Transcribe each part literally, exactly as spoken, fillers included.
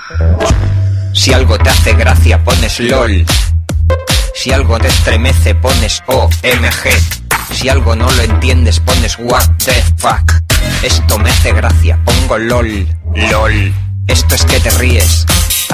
Si algo te hace gracia pones LOL. Si algo te estremece pones O M G. Si algo no lo entiendes pones what the fuck. Esto me hace gracia, pongo LOL. LOL. Esto es que te ríes.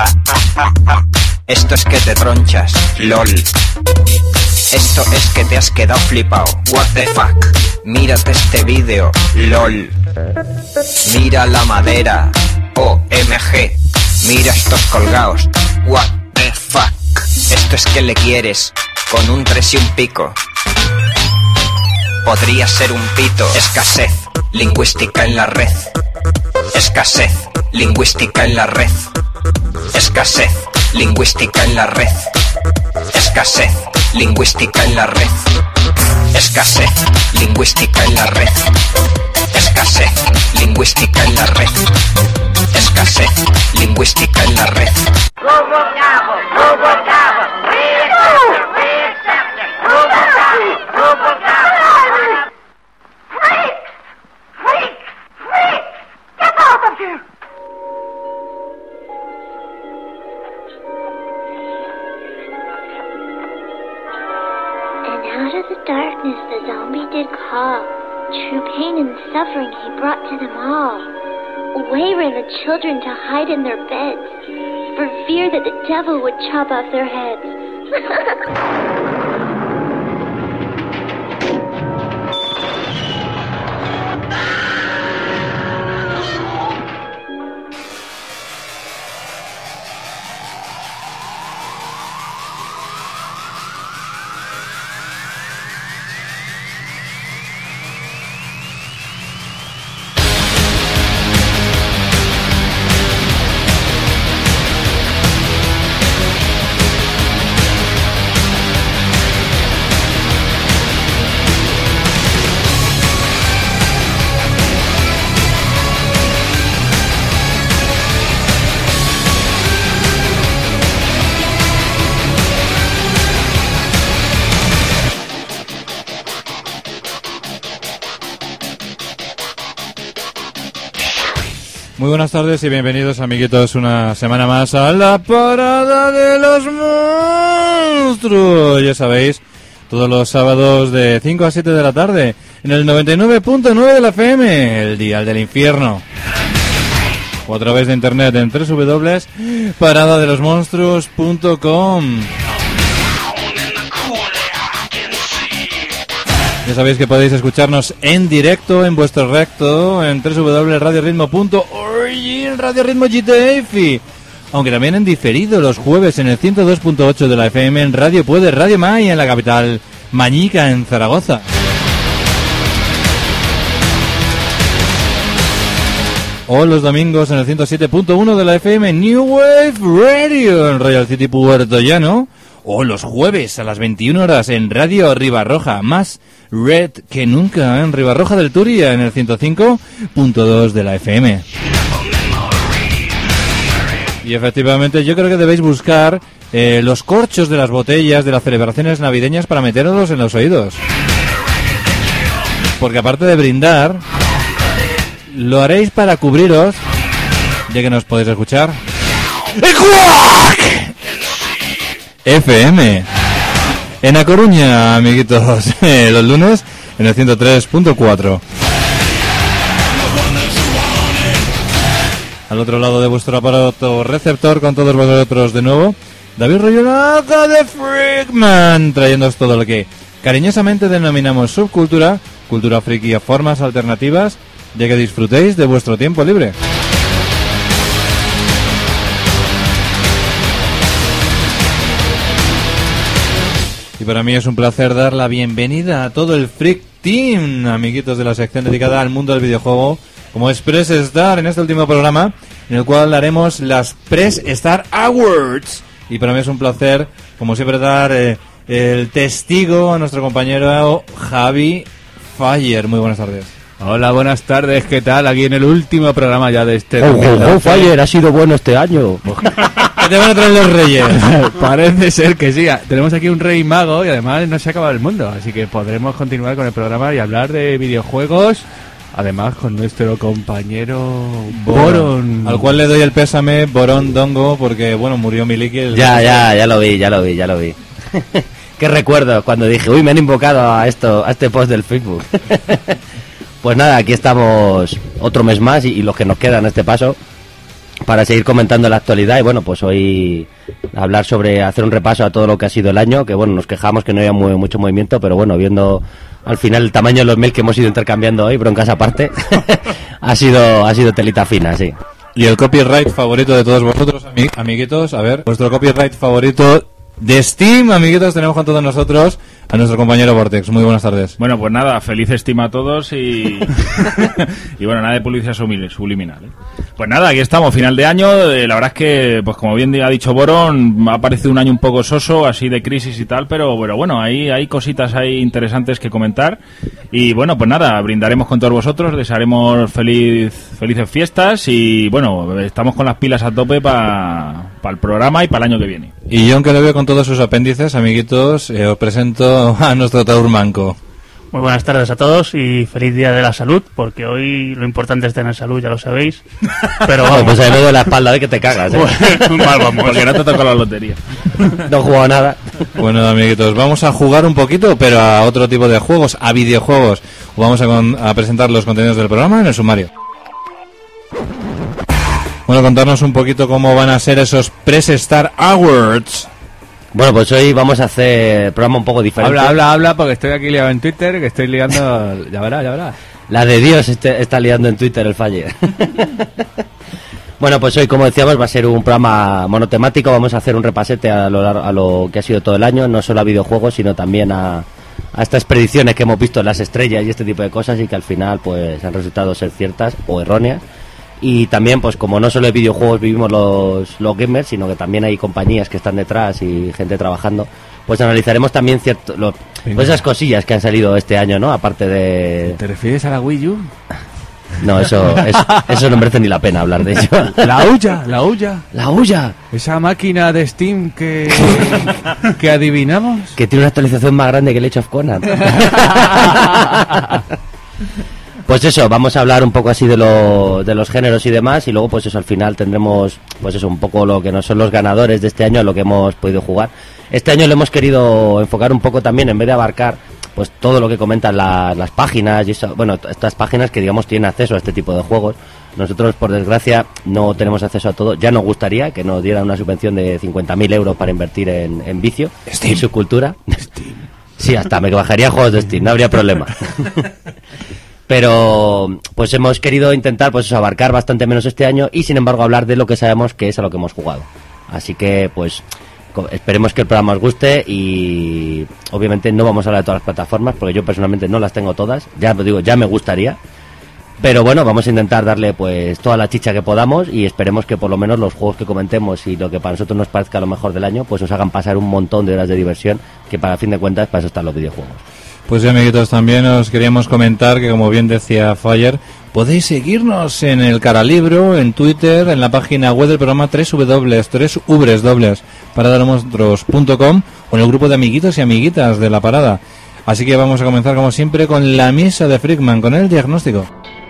Esto es que te tronchas. LOL. Esto es que te has quedado flipado. What the fuck. Mírate este vídeo. LOL. Mira la madera. O M G. Mira estos colgados. What the fuck. Esto es que le quieres. Con un tres y un pico. Podría ser un pito. Escasez lingüística en la red. Escasez lingüística en la red. Escasez lingüística en la red. Escasez lingüística en la red. Escasez lingüística en la red. Escasez lingüística en la red. Escasez lingüística en la red. Out of the darkness the zombie did call. True pain and suffering he brought to them all. Away ran the children to hide in their beds, for fear that the devil would chop off their heads. Muy buenas tardes y bienvenidos, amiguitos, una semana más a la Parada de los Monstruos. Ya sabéis, todos los sábados de cinco a siete de la tarde en el noventa y nueve punto nueve de la F M, el dial del infierno. O a través de internet en doble u doble u doble u punto parada de los monstruos punto com. Ya sabéis que podéis escucharnos en directo en vuestro recto en doble u doble u doble u punto radio ritmo punto org, Radio Ritmo G T F, aunque también en diferido los jueves en el ciento dos punto ocho de la F M en Radio Puede, Radio May en la capital Mañica, en Zaragoza. O los domingos en el ciento siete punto uno de la F M New Wave Radio en Royal City, Puerto Llano. O los jueves a las veintiuna horas en Radio Ribarroja, más red que nunca en Ribarroja del Turia en el ciento cinco punto dos de la F M. Y efectivamente yo creo que debéis buscar eh, los corchos de las botellas de las celebraciones navideñas para meterlos en los oídos. Porque aparte de brindar, lo haréis para cubriros, ya que nos podéis escuchar F M en A Coruña, amiguitos, los lunes en el ciento tres punto cuatro. Al otro lado de vuestro aparato receptor, con todos vosotros de nuevo, David Royonaga de Freakman, trayéndoos todo lo que cariñosamente denominamos subcultura, cultura friki a formas alternativas, ya que disfrutéis de vuestro tiempo libre. Y para mí es un placer dar la bienvenida a todo el Freak Team, amiguitos de la sección dedicada al mundo del videojuego, como es Press Star, en este último programa, en el cual haremos las Press Star Awards. Y para mí es un placer, como siempre, dar eh, el testigo a nuestro compañero Javi Fire. Muy buenas tardes. Hola, buenas tardes, ¿qué tal? Aquí en el último programa ya de este... ¡Oh, oh, oh, Fire! Ha sido bueno este año. ¿Qué te van a traer los reyes? Parece ser que sí. Tenemos aquí un rey mago y además no se ha acabado el mundo. Así que podremos continuar con el programa y hablar de videojuegos Además, con nuestro compañero Boron. Al cual le doy el pésame, Borón Dongo, porque, bueno, murió Miliki. El... Ya, ya, ya lo vi, ya lo vi, ya lo vi. Qué recuerdo cuando dije, uy, me han invocado a esto, a este post del Facebook. Pues nada, aquí estamos otro mes más y, y los que nos quedan a este paso para seguir comentando la actualidad y bueno, pues hoy hablar sobre, hacer un repaso a todo lo que ha sido el año, que bueno, nos quejamos que no había muy, mucho movimiento, pero bueno, viendo al final el tamaño de los mails que hemos ido intercambiando hoy, broncas aparte, ha sido ha sido telita fina, sí. Y el copyright favorito de todos vosotros, amig- amiguitos, a ver, vuestro copyright favorito de Steam, amiguitos, tenemos con todos nosotros a nuestro compañero Vortex. Muy buenas tardes. Bueno, pues nada, feliz Steam a todos y y bueno, nada de publicidad subliminal, ¿eh? Pues nada, aquí estamos, final de año. Eh, la verdad es que, pues como bien ha dicho Boron, ha parecido un año un poco soso, así de crisis y tal, pero, pero bueno, hay, hay cositas ahí interesantes que comentar. Y bueno, pues nada, brindaremos con todos vosotros, desearemos feliz, felices fiestas y bueno, estamos con las pilas a tope para pa el programa y para el año que viene. Y yo, aunque lo veo con todos sus apéndices, amiguitos, eh, os presento a nuestro Taur Manco. Muy buenas tardes a todos y feliz día de la salud, porque hoy lo importante es tener salud, ya lo sabéis. Pero Bueno, vamos, pues a mí me duele la espalda de que te cagas, ¿eh? mal vamos. Porque no te tocó la lotería. No he jugado nada. Bueno, amiguitos, vamos a jugar un poquito, pero a otro tipo de juegos, a videojuegos. Vamos a, con- a presentar los contenidos del programa en el sumario. Bueno, contarnos un poquito cómo van a ser esos Press Star Awards. Bueno, pues hoy vamos a hacer programa un poco diferente. Habla, habla, habla, porque estoy aquí liado en Twitter, que estoy liando... Ya verás, ya verás. La de Dios este, está liando en Twitter el falle. Bueno, pues hoy, como decíamos, va a ser un programa monotemático. Vamos a hacer un repasete a lo, lar- a lo que ha sido todo el año, no solo a videojuegos, sino también a, a estas predicciones que hemos visto en las estrellas y este tipo de cosas y que al final pues han resultado ser ciertas o erróneas. Y también, pues como no solo de videojuegos vivimos los, los gamers, sino que también hay compañías que están detrás y gente trabajando, pues analizaremos también cierto, lo, pues esas cosillas que han salido este año, ¿no? Aparte de... ¿Te refieres a la Wii U? No, eso, eso, eso no merece ni la pena hablar de ello. La Ouya, la Ouya. ¡La huya! Esa máquina de Steam que... que adivinamos. Que tiene una actualización más grande que el Age of Conan. Pues eso, vamos a hablar un poco así de, lo, de los géneros y demás, y luego pues eso, al final tendremos pues eso, un poco lo que no son los ganadores de este año, lo que hemos podido jugar. Este año lo hemos querido enfocar un poco también, en vez de abarcar pues todo lo que comentan la, las páginas, y eso, bueno, estas páginas que digamos tienen acceso a este tipo de juegos. Nosotros, por desgracia, no tenemos acceso a todo. Ya nos gustaría que nos dieran una subvención de cincuenta mil euros para invertir en, en vicio y subcultura. Sí, hasta me bajaría juegos de Steam, no habría problema. Pero pues hemos querido intentar pues eso, abarcar bastante menos este año y sin embargo hablar de lo que sabemos que es a lo que hemos jugado. Así que pues co- esperemos que el programa os guste y obviamente no vamos a hablar de todas las plataformas porque yo personalmente no las tengo todas, ya lo digo, ya me gustaría. Pero bueno, vamos a intentar darle pues toda la chicha que podamos y esperemos que por lo menos los juegos que comentemos y lo que para nosotros nos parezca lo mejor del año pues os hagan pasar un montón de horas de diversión, que para fin de cuentas para eso están los videojuegos. Pues ya, amiguitos, también os queríamos comentar que, como bien decía Fire, podéis seguirnos en el Caralibro, en Twitter, en la página web del programa w w w punto paradarmonstruos punto com o en el grupo de amiguitos y amiguitas de La Parada. Así que vamos a comenzar, como siempre, con la misa de Freakman, con el diagnóstico.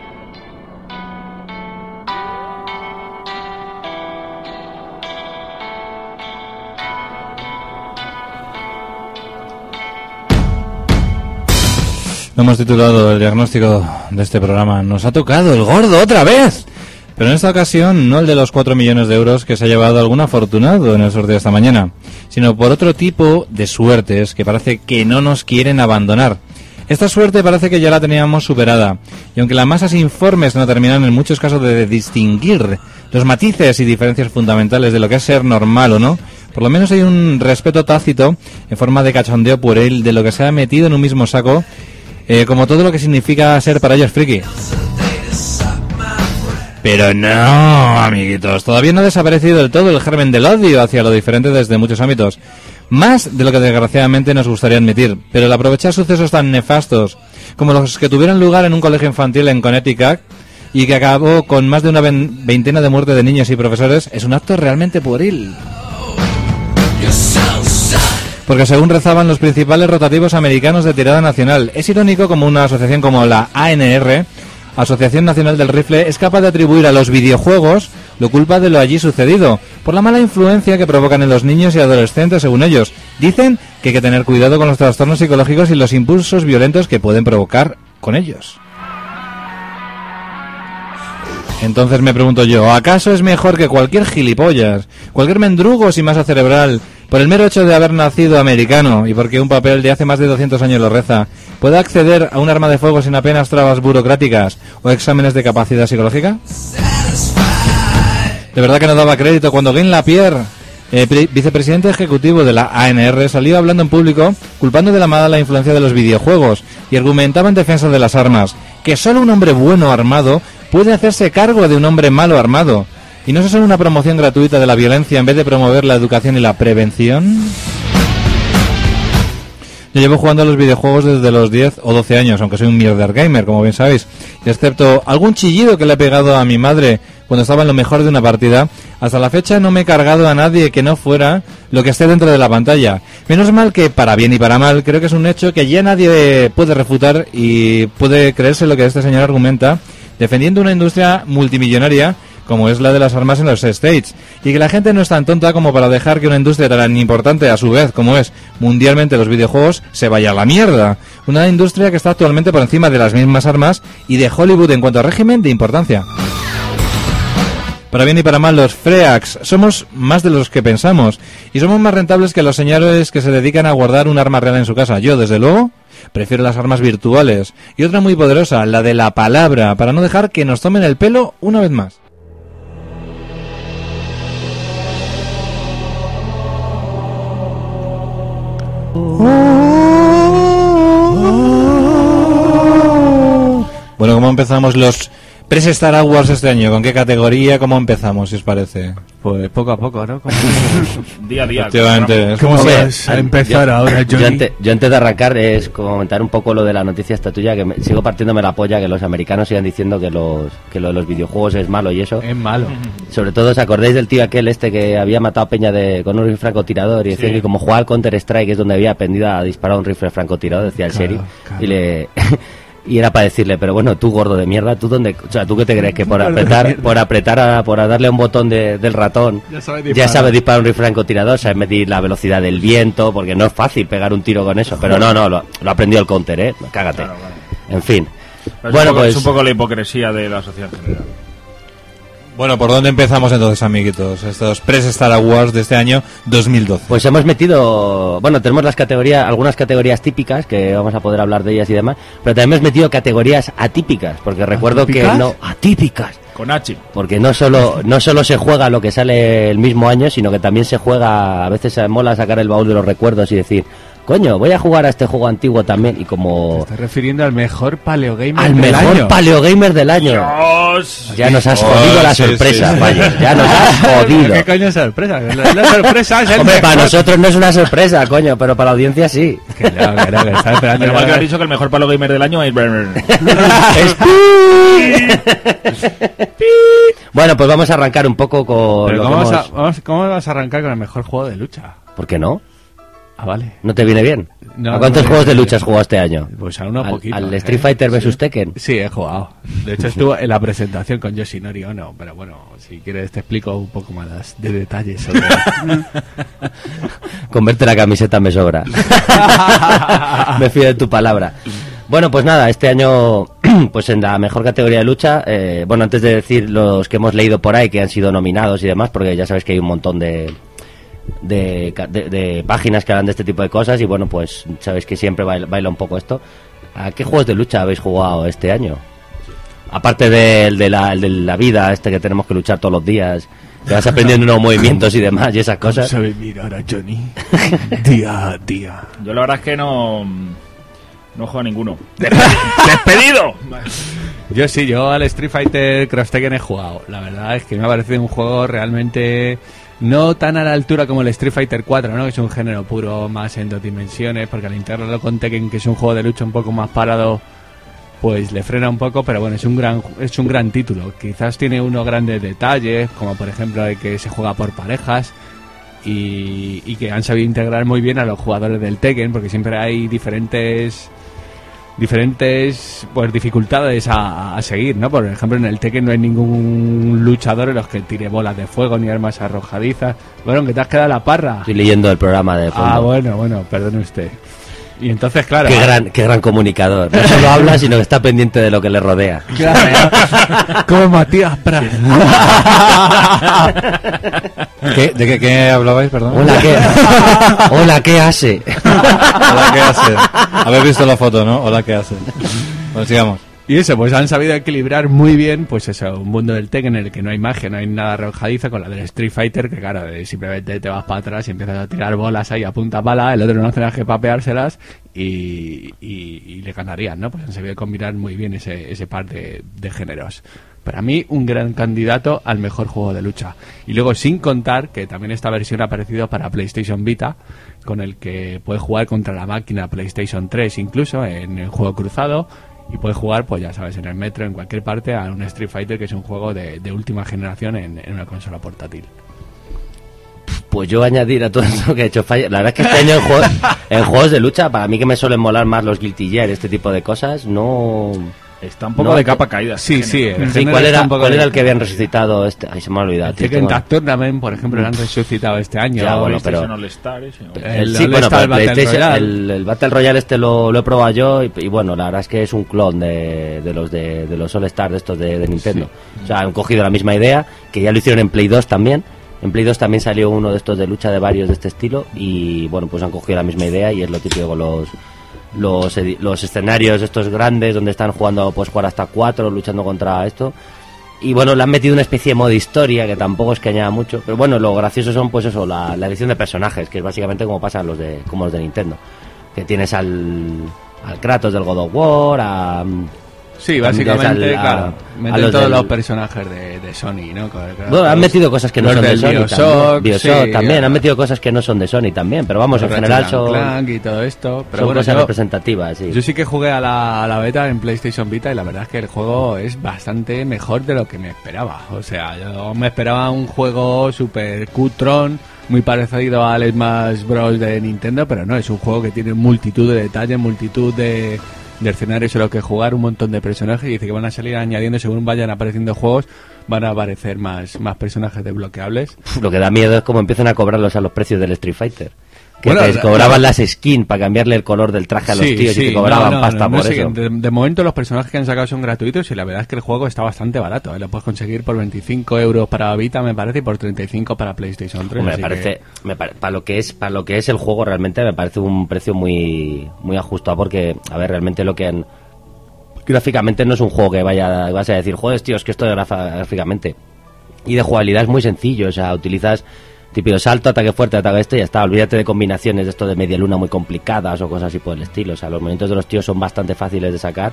Hemos titulado el diagnóstico de este programa. Nos ha tocado el gordo otra vez. Pero en esta ocasión no el de los cuatro millones de euros que se ha llevado algún afortunado en el sorteo de esta mañana, sino por otro tipo de suertes que parece que no nos quieren abandonar. Esta suerte parece que ya la teníamos superada, y aunque las masas informes no terminan en muchos casos de distinguir los matices y diferencias fundamentales de lo que es ser normal o no, por lo menos hay un respeto tácito en forma de cachondeo pueril de lo que se ha metido en un mismo saco, eh, como todo lo que significa ser para ellos friki. Pero no, amiguitos, todavía no ha desaparecido del todo el germen del odio hacia lo diferente desde muchos ámbitos. Más de lo que desgraciadamente nos gustaría admitir, pero el aprovechar sucesos tan nefastos como los que tuvieron lugar en un colegio infantil en Connecticut y que acabó con más de una veintena de muertes de niños y profesores es un acto realmente pueril. Porque según rezaban los principales rotativos americanos de tirada nacional, es irónico como una asociación como la A N R Asociación Nacional del Rifle, es capaz de atribuir a los videojuegos la culpa de lo allí sucedido, por la mala influencia que provocan en los niños y adolescentes, según ellos. Dicen que hay que tener cuidado con los trastornos psicológicos y los impulsos violentos que pueden provocar con ellos. Entonces me pregunto yo, ¿acaso es mejor que cualquier gilipollas, cualquier mendrugo sin masa cerebral, por el mero hecho de haber nacido americano y porque un papel de hace más de doscientos años lo reza, pueda acceder a un arma de fuego sin apenas trabas burocráticas o exámenes de capacidad psicológica? De verdad que no daba crédito cuando Guy Lapierre, eh, pre- vicepresidente ejecutivo de la A N R, salió hablando en público culpando de la mala influencia de los videojuegos y argumentaba en defensa de las armas, que solo un hombre bueno armado puede hacerse cargo de un hombre malo armado. ¿Y no es eso una promoción gratuita de la violencia en vez de promover la educación y la prevención? Yo llevo jugando a los videojuegos desde los diez o doce años, aunque soy un mierder gamer, como bien sabéis. Y excepto algún chillido que le he pegado a mi madre cuando estaba en lo mejor de una partida, hasta la fecha no me he cargado a nadie que no fuera lo que esté dentro de la pantalla. Menos mal que, para bien y para mal, creo que es un hecho que ya nadie puede refutar y puede creerse lo que este señor argumenta, defendiendo una industria multimillonaria como es la de las armas en los States, y que la gente no es tan tonta como para dejar que una industria tan importante a su vez como es mundialmente los videojuegos se vaya a la mierda. Una industria que está actualmente por encima de las mismas armas y de Hollywood en cuanto a régimen de importancia. Para bien y para mal, los Freaks somos más de los que pensamos y somos más rentables que los señores que se dedican a guardar un arma real en su casa. Yo, desde luego, prefiero las armas virtuales. Y otra muy poderosa, la de la palabra, para no dejar que nos tomen el pelo una vez más. Bueno, ¿cómo empezamos los Press Star Awards este año? ¿Con qué categoría? ¿Cómo empezamos, si os parece? Pues poco a poco, ¿no? Como... día a día. Efectivamente. Es ¿Cómo como- vas a empezar yo, ahora, yo Johnny? antes, yo antes de arrancar es comentar un poco lo de la noticia esta tuya, que me, sigo partiéndome la polla que los americanos sigan diciendo que los que lo de los videojuegos es malo y eso. Es malo. Sobre todo, ¿os acordáis del tío aquel este que había matado a Peña de, con un rifle francotirador? Y decían Sí. que como jugaba al Counter-Strike, que es donde había aprendido a disparar un rifle francotirador, decía el Claro, sheriff. claro. Y le... Y era para decirle, pero bueno, tú gordo de mierda, tú dónde, o sea, tú qué te crees que por Gordo de apretar, mierda. por apretar a, por a darle a un botón de, del ratón, Ya sabe ya disparar. sabes disparar un rifle francotirador, sabes medir la velocidad del viento, porque no es fácil pegar un tiro con eso, pero no, no, lo, lo aprendió el counter, eh, cágate. Claro, claro. En fin. Pero es Bueno, un poco, pues es un poco la hipocresía de la sociedad en general. Bueno, ¿por dónde empezamos entonces, amiguitos? Estos Press Star Awards de este año dos mil doce. Pues hemos metido, bueno, tenemos las categorías, algunas categorías típicas, que vamos a poder hablar de ellas y demás, pero también hemos metido categorías atípicas, porque recuerdo ¿Atípicas? que no, atípicas, Con H. porque no solo, no solo se juega lo que sale el mismo año, sino que también se juega, a veces se mola sacar el baúl de los recuerdos y decir, coño, voy a jugar a este juego antiguo también, y como Te estás refiriendo al mejor paleogamer al del mejor año. paleogamer del año. Dios. Ya nos has Oh, jodido la sí, sorpresa, sí, sí. vaya, ya nos has jodido. ¿Qué coño es sorpresa? La, la sorpresa es el Hombre, para mejor. nosotros no es una sorpresa, coño, pero para la audiencia sí. Que no, que no, que estaba esperando. Pero igual que has dicho que el mejor palo gamer del año es... Es Bueno, pues vamos a arrancar un poco con Pero lo ¿cómo, que vas a, hemos- vamos- ¿cómo vas a arrancar con el mejor juego de lucha? ¿Por qué no? Ah, vale. ¿No te viene bien? No, ¿A cuántos no me juegos de viene lucha has bien. jugado este año? Pues a uno ¿Al, poquito. al ¿eh? Street Fighter versus Sí. Tekken? Sí, he jugado. De hecho, estuvo en la presentación con Yoshinori Ono. Pero bueno, si quieres te explico un poco más de detalles sobre... Con verte la camiseta me sobra. Me fío de tu palabra. Bueno, pues nada, este año, pues en la mejor categoría de lucha, eh, bueno, antes de decir los que hemos leído por ahí, que han sido nominados y demás, porque ya sabes que hay un montón de, de, ca- de- de páginas que hablan de este tipo de cosas, y bueno, pues sabéis que siempre baila, baila un poco esto. ¿A qué juegos de lucha habéis jugado este año? Aparte del de la, el de la vida, este que tenemos que luchar todos los días, que vas aprendiendo nuevos movimientos y demás, y esas cosas. ¿Sabes mirar a Johnny? Día a día. Yo la verdad es que no... No juego a ninguno. ¡Despedido! Yo sí, yo al Street Fighter Cross Tekken he jugado. La verdad es que me ha parecido un juego realmente no tan a la altura como el Street Fighter cuatro, ¿no? Que es un género puro, más en dos dimensiones, porque al integrarlo con Tekken, que es un juego de lucha un poco más parado, pues le frena un poco, pero bueno, es un gran es un gran título. Quizás tiene unos grandes detalles, como por ejemplo el que se juega por parejas, y, y que han sabido integrar muy bien a los jugadores del Tekken, porque siempre hay diferentes diferentes pues dificultades a, a seguir, ¿no? Por ejemplo, en el Tekken no hay ningún luchador en los que tire bolas de fuego ni armas arrojadizas. Bueno, que te has quedado la parra. Estoy leyendo el programa de fondo. Ah, bueno, bueno, perdone usted. Y entonces, claro... Qué gran, qué gran comunicador. No solo habla, sino que está pendiente de lo que le rodea. Claro, como Matías Prat. ¿Qué, ¿De qué, qué hablabais, perdón? Hola, ¿qué, Hola, ¿qué hace? Hola, ¿qué hace? Habéis visto la foto, ¿no? Hola, ¿qué hace? Bueno, sigamos. Y eso, pues han sabido equilibrar muy bien, pues eso, un mundo del Tekken en el que no hay magia, no hay nada arrojadizo, con la del Street Fighter, que claro, de simplemente te vas para atrás y empiezas a tirar bolas ahí a punta pala, el otro no hace nada que papeárselas y, y, y le ganarían, ¿no? Pues han sabido combinar muy bien ese, ese par de, de géneros. Para mí, un gran candidato al mejor juego de lucha. Y luego, sin contar que también esta versión ha aparecido para PlayStation Vita, con el que puedes jugar contra la máquina PlayStation tres, incluso en el juego cruzado. Y puedes jugar, pues ya sabes, en el metro, en cualquier parte, a un Street Fighter, que es un juego de, de última generación en, en una consola portátil. Pues yo añadir a todo esto que he hecho falla. La verdad es que este año en, juego, en juegos de lucha, para mí que me suelen molar más los Guilty Gear, este tipo de cosas, no... Está un poco no, de capa caída. Sí, sí. El sí ¿Cuál era, ¿cuál era el que habían resucitado? Este? Ay, se me ha olvidado. El Tekken Tag Tournament, por ejemplo, lo han resucitado este año. Ya, bueno, pero... All Star, ese, el, el, sí, el bueno, Star pero Battle PlayStation, Royale. el, el Battle Royale este lo, lo he probado yo y, y bueno, la verdad es que es un clon de, de los de, de los All Star de estos de, de Nintendo. Sí. O sea, han cogido la misma idea, que ya lo hicieron en Play dos también. En Play dos también salió uno de estos de lucha de varios de este estilo y bueno, pues han cogido la misma idea y es lo típico con los... Los, los escenarios estos grandes donde están jugando, pues jugar hasta cuatro luchando contra esto y bueno, le han metido una especie de modo historia que tampoco es que añada mucho, pero bueno, lo gracioso son pues eso, la, la edición de personajes, que es básicamente como pasa los de, como los de Nintendo, que tienes al, al Kratos del God of War, a... Sí, básicamente, al, a, claro, meten los todos del... los personajes de, de Sony, ¿no? Claro, bueno, han metido cosas que no son de Sony Bioshock, también, Bioshock sí, también, claro. han metido cosas que no son de Sony también, pero vamos, Los en general Ratchet and son, Clank y todo esto, pero son bueno, cosas yo, representativas, sí. Yo sí que jugué a la, a la beta en PlayStation Vita y la verdad es que el juego es bastante mejor de lo que me esperaba. O sea, yo me esperaba un juego super cutrón, muy parecido al Smash Bros de Nintendo, pero no, es un juego que tiene multitud de detalles, multitud de... de escenarios en los que jugar, un montón de personajes y dice que van a salir añadiendo según vayan apareciendo juegos, van a aparecer más, más personajes desbloqueables. Lo que da miedo es cómo empiezan a cobrarlos a los precios del Street Fighter. Que Bueno, te la- cobraban la- las skins para cambiarle el color del traje a los Sí, tíos sí, y te cobraban no, no, pasta no por sé, eso. De, de momento los personajes que han sacado son gratuitos y la verdad es que el juego está bastante barato, ¿eh? Lo puedes conseguir por veinticinco euros para Vita, me parece, y por treinta y cinco para PlayStation tres. Hombre, así me parece, que- me pare- para lo que es, para lo que es el juego realmente me parece un precio muy, muy ajustado porque, a ver, realmente lo que han, gráficamente no es un juego que vaya, vas a decir, joder, tío, es que esto de grafa- gráficamente y de jugabilidad es muy sencillo, o sea, utilizas típico salto, ataque fuerte, ataque esto y ya está, olvídate de combinaciones de esto de media luna muy complicadas o cosas así por el estilo, o sea, los movimientos de los tíos son bastante fáciles de sacar.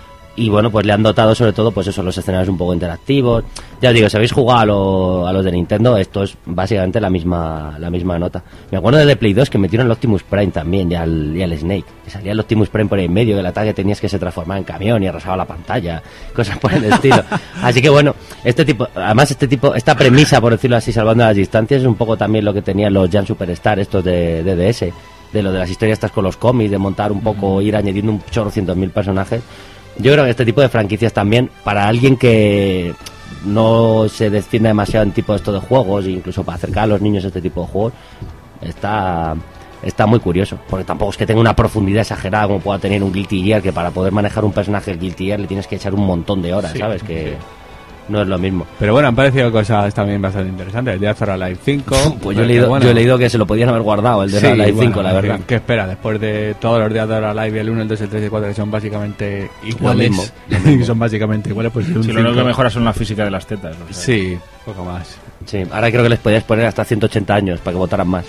Y bueno, pues le han dotado sobre todo, pues eso, los escenarios un poco interactivos. Ya os digo, si habéis jugado a, lo- a los de Nintendo, esto es básicamente la misma la misma nota. Me acuerdo de Play dos que metieron el Optimus Prime también y al, y al Snake. Que salía el Optimus Prime por ahí en medio, que el ataque tenías que se transformaba en camión y arrasaba la pantalla, cosas por el estilo. Así que bueno, este tipo, además este tipo, esta premisa, por decirlo así, salvando las distancias, es un poco también lo que tenían los Jam Superstar, estos de, de D S, de lo de las historias estas con los cómics, de montar un poco, ir añadiendo un chorrocientos mil personajes. Yo creo que este tipo de franquicias también, para alguien que no se descienda demasiado en tipo de esto de juegos, e incluso para acercar a los niños a este tipo de juegos, está está muy curioso, porque tampoco es que tenga una profundidad exagerada como pueda tener un Guilty Gear, que para poder manejar un personaje del Guilty Gear le tienes que echar un montón de horas, Sí, ¿sabes? Que sí. no es lo mismo. Pero bueno, han parecido cosas también bastante interesantes. El Dead or Alive cinco. Pues yo he leído, bueno, yo he leído que se lo podían haber guardado, el de sí, la Live bueno, cinco, la en verdad. fin, ¿qué espera? Después de todos los Dead or Alive, el uno, el dos, el tres y el cuatro, que son básicamente iguales. mismo, y son básicamente iguales, pues un Si lo único cinco. que mejora son la física de las tetas. o sea. Sí, poco más. Sí, ahora creo que les podías poner hasta ciento ochenta años para que votaran más.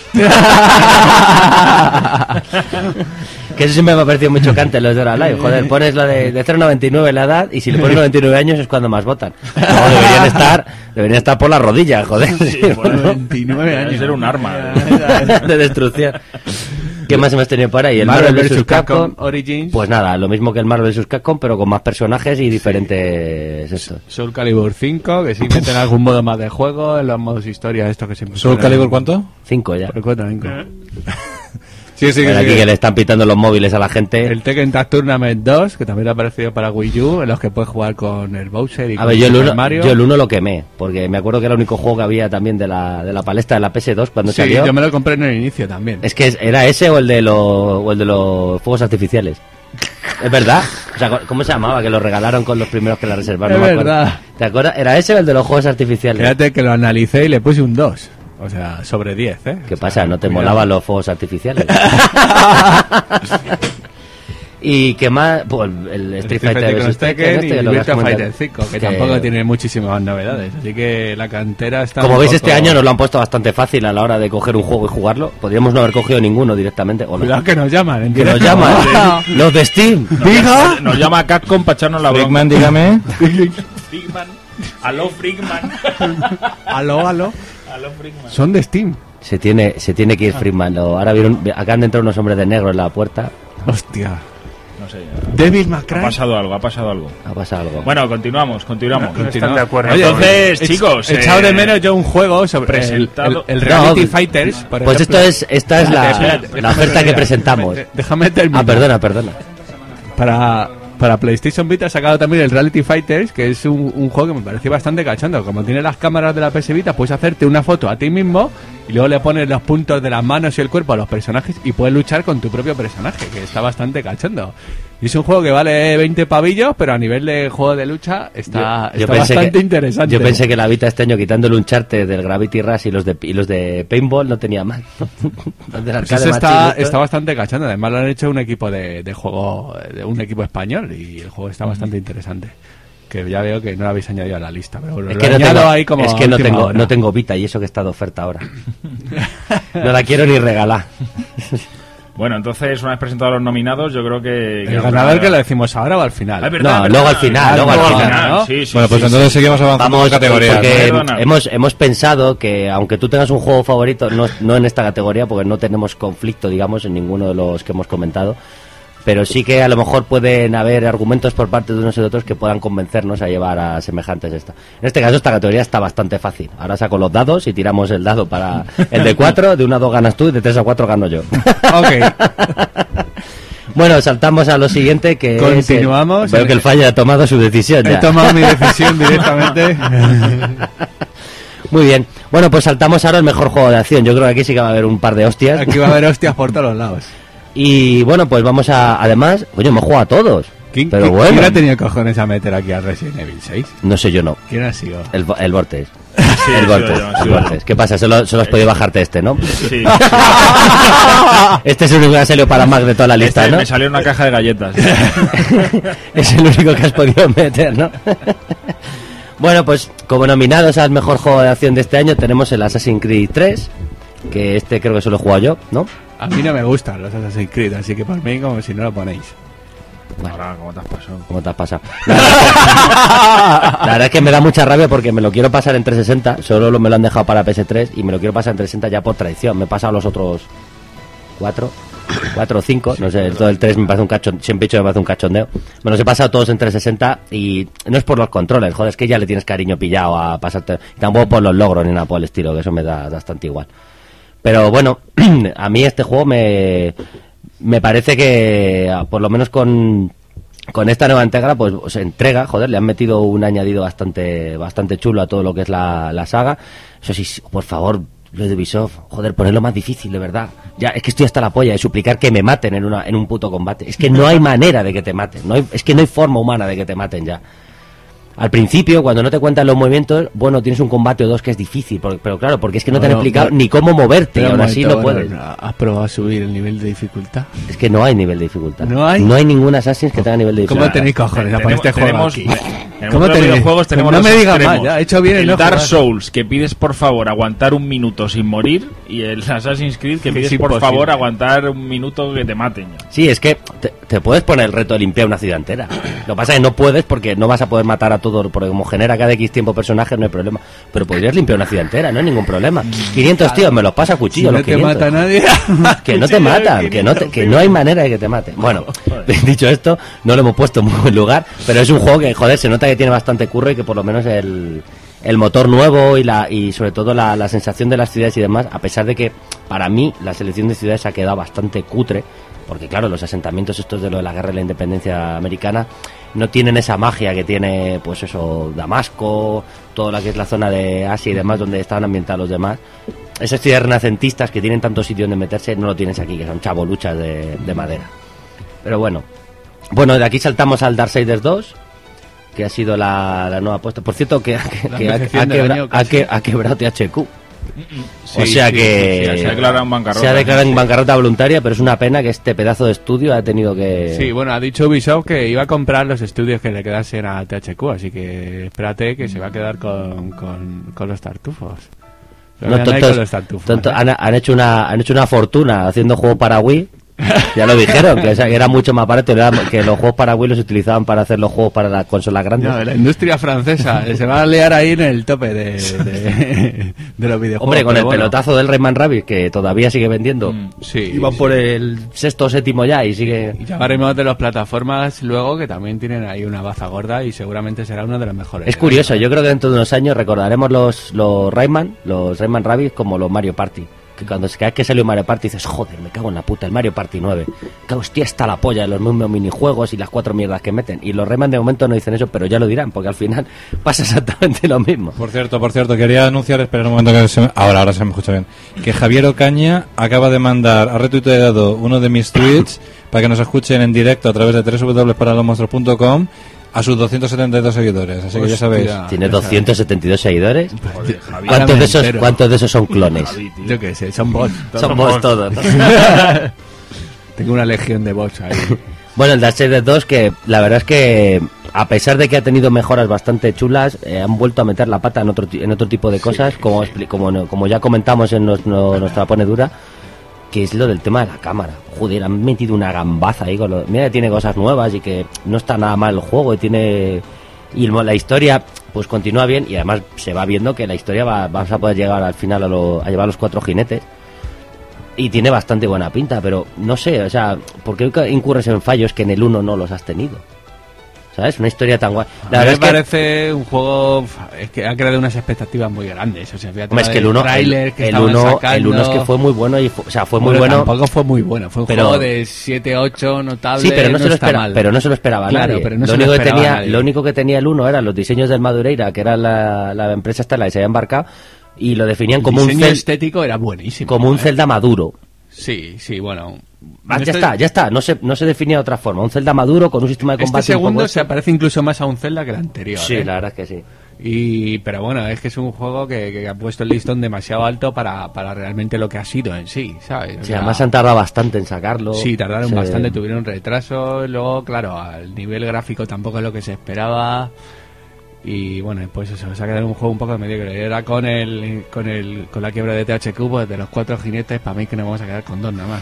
Que eso siempre me ha parecido muy chocante los de la live. Joder, pones lo de, de cero coma noventa y nueve la edad y si le pones noventa y nueve años es cuando más votan. No, deberían estar, deberían estar por las rodillas, joder. Sí, bueno, veintinueve debe años. ser un arma. De destrucción. ¿Qué más hemos tenido por ahí? El Marvel Marvel versus. versus. Capcom Capcom. Origins. Pues nada, lo mismo que el Marvel versus. Capcom, pero con más personajes y diferentes estos. Soul Calibur cinco, que sí meten algún modo más de juego, en los modos historia, esto que siempre ¿Soul suenan- Calibur cuánto? Cinco ya. Por el cuatro, cinco. Sí, sí, Bueno, sí. aquí que le están pitando los móviles a la gente. El Tekken Tag Tournament dos, que también ha aparecido para Wii U, en los que puedes jugar con el Bowser y A con ver, yo el, Super uno, Mario. yo el uno lo quemé, porque me acuerdo que era el único juego que había también de la, de la palestra de la P S dos cuando Sí, salió. yo me lo compré en el inicio también. Es que era ese o el de los, o el de los fuegos artificiales. Es verdad. O sea, ¿cómo se llamaba? Que lo regalaron con los primeros que la reservaron. Es no me acuerdo. verdad. ¿Te acuerdas? ¿Era ese o el de los juegos artificiales? Fíjate que lo analicé y le puse un dos. O sea, sobre diez, ¿eh? ¿Qué O pasa? sea, ¿No te cuidado. molaban los fuegos artificiales? ¿Y qué más? Pues el Street Fighter con versus Tekken, Tekken este, y que lo que has Virtua comentado. Fighter cinco, que, Que- tampoco tiene muchísimas novedades. Así que la cantera está. Como un veis, poco- este año nos lo han puesto bastante fácil a la hora de coger un juego y jugarlo. Podríamos no haber cogido ninguno directamente. ¿O no? Cuidado que nos llaman. ¿en Que nos directo. llaman. Los de Steam. Nos, nos llama Capcom para echarnos la broma. Brickman, dígame. Frickman. Aló, Frickman. Aló, aló. Aló, Frickman. Son de Steam. Se tiene, se tiene que ir Friedman. Lo- Ahora vieron, acaban de entrar unos hombres de negro en la puerta. Hostia. No sé. Devil Ha McCray. pasado algo, ha pasado algo. Ha pasado algo. Bueno, continuamos, continuamos. No están de acuerdo. Oye, Entonces, he- chicos, he echado eh, de menos yo un juego sobre el, presentado- el- el Reality No, Fighters. por Pues ejemplo. esto es, esta es la, Espérate, espérate, la déjame oferta que terminar. presentamos. Déjame- Déjame terminar. Ah, perdona, perdona. Para, para PlayStation Vita ha sacado también el Reality Fighters, que es un, un juego que me pareció bastante cachondo. Como tiene las cámaras de la P S Vita, puedes hacerte una foto a ti mismo y luego le pones los puntos de las manos y el cuerpo a los personajes y puedes luchar con tu propio personaje, que está bastante cachondo. Y es un juego que vale veinte pavillos, pero a nivel de juego de lucha está, Yo está pensé bastante que, interesante. Yo pensé que la Vita este año, quitándole un charte del Gravity Rush y los de, y los de Paintball, no tenía más. Los del Pues arcade ese más está, chiquitos. está bastante cachondo. Además lo han hecho un equipo de, de juego, de un equipo español, y el juego está bastante interesante. Que ya veo que no lo habéis añadido a la lista, pero bueno, Es lo que, no añado tengo, ahí como es que a no última tengo, hora. no tengo Vita y eso que está de oferta ahora. No la quiero ni regalar. Bueno, entonces, una vez presentados los nominados, yo creo que... El ganador que lo decimos ahora o al final. Ah, es verdad, No, es luego verdad. al final, Ah, luego al final, Sí, sí, Bueno, pues sí, entonces sí. seguimos avanzando Vamos, en categorías. porque Perdona. hemos, hemos pensado que aunque tú tengas un juego favorito, no, no en esta categoría, porque no tenemos conflicto, digamos, en ninguno de los que hemos comentado, pero sí que a lo mejor pueden haber argumentos por parte de unos y de otros que puedan convencernos a llevar a semejantes esta. En este caso, esta categoría está bastante fácil. Ahora saco los dados y tiramos el dado para el de cuatro, de una a dos ganas tú y de tres a cuatro gano yo. Ok. Bueno, saltamos a lo siguiente, que Continuamos. es el- Veo que el Falla ha tomado su decisión He ya. tomado mi decisión directamente. Muy bien. Bueno, pues saltamos ahora al mejor juego de acción. Yo creo que aquí sí que va a haber un par de hostias. Aquí va a haber hostias por todos los lados. Y bueno, pues vamos a... Además, oye, hemos jugado a todos. ¿Quién, Pero quién- bueno, ¿quién ha tenido cojones a meter aquí a Resident Evil seis? no sé yo no. ¿Quién ha sido? El, vo- el Vortex. Sí, el he Vortex. sido yo, he el sido yo. Vortex. ¿Qué pasa? Solo, solo has podido bajarte este, ¿no? Sí. Este es el único que ha salido para Mac de toda la lista, Este ¿no? Me salió una caja de galletas. Es el único que has podido meter, ¿no? Bueno, pues como nominados al mejor juego de acción de este año tenemos el Assassin's Creed tres, que este creo que solo he jugado yo, ¿no? A mí no me gustan los Assassin's Creed, así que por mí como si no lo ponéis. Ahora, ¿cómo te has pasado? ¿Cómo te has pasado? La verdad, la verdad es que me da mucha rabia porque me lo quiero pasar en trescientos sesenta, solo lo- me lo han dejado para P S tres y me lo quiero pasar en trescientos sesenta ya por traición. Me he pasado los otros cuatro, cuatro o cinco, no sé, todo el tres me parece un cachondeo, siempre he dicho que me parece un cachondeo. Me los he pasado todos en trescientos sesenta y no es por los controles, joder, es que ya le tienes cariño pillado a pasarte, y tampoco por los logros ni nada por el estilo, que eso me da bastante igual. Pero bueno, a mí este juego me, me parece que, por lo menos con, con esta nueva entrega, pues se entrega, joder, le han metido un añadido bastante bastante chulo a todo lo que es la, la saga. Eso sí, por favor, lo de Ubisoft, joder, ponerlo más difícil, de verdad. Ya, es que estoy hasta la polla de suplicar que me maten en, una, en un puto combate. Es que no hay manera de que te maten, no hay, es que no hay forma humana de que te maten ya. Al principio, cuando no te cuentan los movimientos, bueno, tienes un combate o dos que es difícil, por- pero claro, porque es que no te han Bueno, explicado pero- ni cómo moverte y Pero aún un así momento, no puedes. bueno, ¿has probado subir el nivel de dificultad? Es que no hay nivel de dificultad. ¿No hay? No hay ningún Assassin que tenga nivel de ¿Cómo dificultad. tenéis cojones a poner Tenemos- este juego tenemos- aquí? En el ¿Cómo mundo de los tenéis? videojuegos tenemos No los me digas extremos. más, ya, he hecho bien en el no Dark jugar. Souls, que pides por favor aguantar un minuto sin morir, y el Assassin's Creed, que Es pides imposible. por favor aguantar un minuto que te maten ya. Sí, es que te, te puedes poner el reto de limpiar una ciudad entera. Lo que pasa es que no puedes porque no vas a poder matar a todo, porque como genera cada X tiempo personajes no hay problema. Pero podrías limpiar una ciudad entera, no hay ningún problema. quinientos tíos, me los pasa a Si cuchillo no los te quinientos. mata nadie. Que no te Cuchillo de matan, que no, te- quinientos, que no hay manera de que te maten. Bueno, dicho esto, no lo hemos puesto en muy buen lugar, pero es un juego que, joder, se nota que tiene bastante curro y que por lo menos el, el motor nuevo y la y sobre todo la, la sensación de las ciudades y demás, a pesar de que para mí la selección de ciudades ha quedado bastante cutre, porque claro, los asentamientos estos de lo de la guerra de la independencia americana no tienen esa magia que tiene, pues eso, Damasco, toda la que es la zona de Asia y demás, donde estaban ambientados los demás. Esas ciudades renacentistas que tienen tanto sitio donde meterse, no lo tienes aquí, que son chavoluchas de, de madera. Pero bueno, bueno, de aquí saltamos al Darksiders dos, que ha sido la, la nueva apuesta. Por cierto, que, que, que ha, ha, quebra, ha, que, ha quebrado T H Q. Sí, o sea sí, que sí, sí, se ha declarado en bancarrota. Se ha declarado en bancarrota voluntaria, pero es una pena que este pedazo de estudio ha tenido que... Sí, bueno, ha dicho Ubisoft que iba a comprar los estudios que le quedasen a T H Q, así que espérate que se va a quedar con, con, con los tartufos. No, tontos, los tartufos tontos, ¿eh? han, han, hecho una, han hecho una fortuna haciendo juegos para Wii. Ya lo dijeron, que, o sea, que era mucho más barato, que los juegos para Wii los utilizaban para hacer los juegos para las consolas grandes. No, la industria francesa se va a liar ahí en el tope de, de, de los videojuegos. Hombre, con pero el bueno. pelotazo del Rayman Rabbids, que todavía sigue vendiendo. Mm, sí, Iba sí. por el sexto o séptimo ya y sigue... Y ya hablaremos de las plataformas luego, que también tienen ahí una baza gorda y seguramente será uno de los mejores. Es curioso, yo creo que dentro de unos años recordaremos los, los Rayman, los Rayman Rabbids como los Mario Party. Que cuando cada vez que salió Mario Party dices, joder, me cago en la puta, el Mario Party nueve. Que hostia, está la polla de los mismos minijuegos y las cuatro mierdas que meten. Y los Rayman de momento no dicen eso, pero ya lo dirán, porque al final pasa exactamente lo mismo. Por cierto, por cierto, quería anunciar, espera un momento que se me... Ahora, ahora se me escucha bien. Que Javier Ocaña acaba de mandar, ha retuiteado uno de mis tweets para que nos escuchen en directo a través de doble u doble u doble u punto para los monstruos punto com a sus doscientos setenta y dos seguidores, así que ya sabéis. ¿Tiene doscientos setenta y dos seguidores? Joder, Javi, ¿Cuántos de esos, ¿Cuántos de esos son clones? Javi, tío. Yo qué sé, son bots. Son bots todos, ¿no? Tengo una legión de bots ahí. Bueno, el Darksiders dos, que la verdad es que a pesar de que ha tenido mejoras bastante chulas, eh, han vuelto a meter la pata en otro en otro tipo de cosas, sí, como, sí. como como ya comentamos en nos, no, nuestra ponedura, que es lo del tema de la cámara. Joder, han metido una gambaza ahí con lo... Mira, tiene cosas nuevas y que no está nada mal el juego y tiene... Y la historia pues continúa bien y además se va viendo que la historia va, vamos a poder llegar al final a, lo, a llevar los cuatro jinetes y tiene bastante buena pinta, pero no sé, o sea, ¿por qué incurres en fallos que en el uno no los has tenido? ¿Sabes? Una historia tan guay. La verdad me es que parece un juego es que ha creado unas expectativas muy grandes. O sea, fíjate, hombre, es que el uno, el, que el, uno el uno es que fue muy bueno y fue, o sea, fue muy bueno. bueno. Tampoco fue muy bueno, fue un pero, juego de siete ocho notable. Sí, pero no, no se lo espera, mal. pero no se lo esperaba claro, nadie. Pero no lo, se único lo que tenía, nadie. lo único que tenía el uno eran los diseños del Madureira, que era la, la empresa esta en la que se había embarcado, y lo definían el como un diseño estético era buenísimo. Como un ¿eh? Zelda maduro. Sí, sí, bueno. Ah, ya estoy... está, ya está, no se, no se definía de otra forma. Un Zelda maduro con un sistema de combate. Este segundo un poco... se parece incluso más a un Zelda que el anterior. Sí, ¿eh? la verdad es que sí. Y, pero bueno, es que es un juego que, que ha puesto el listón demasiado alto para, para realmente lo que ha sido en sí, ¿sabes? O sí, sea, además han tardado bastante en sacarlo. Sí, tardaron sí. bastante, tuvieron retraso. Luego, claro, al nivel gráfico tampoco es lo que se esperaba. Y bueno, pues eso, se ha quedado un juego un poco mediocre. Era con el, con el, con la quiebra de T H Q, pues de los cuatro jinetes, para mí que nos vamos a quedar con dos nada más.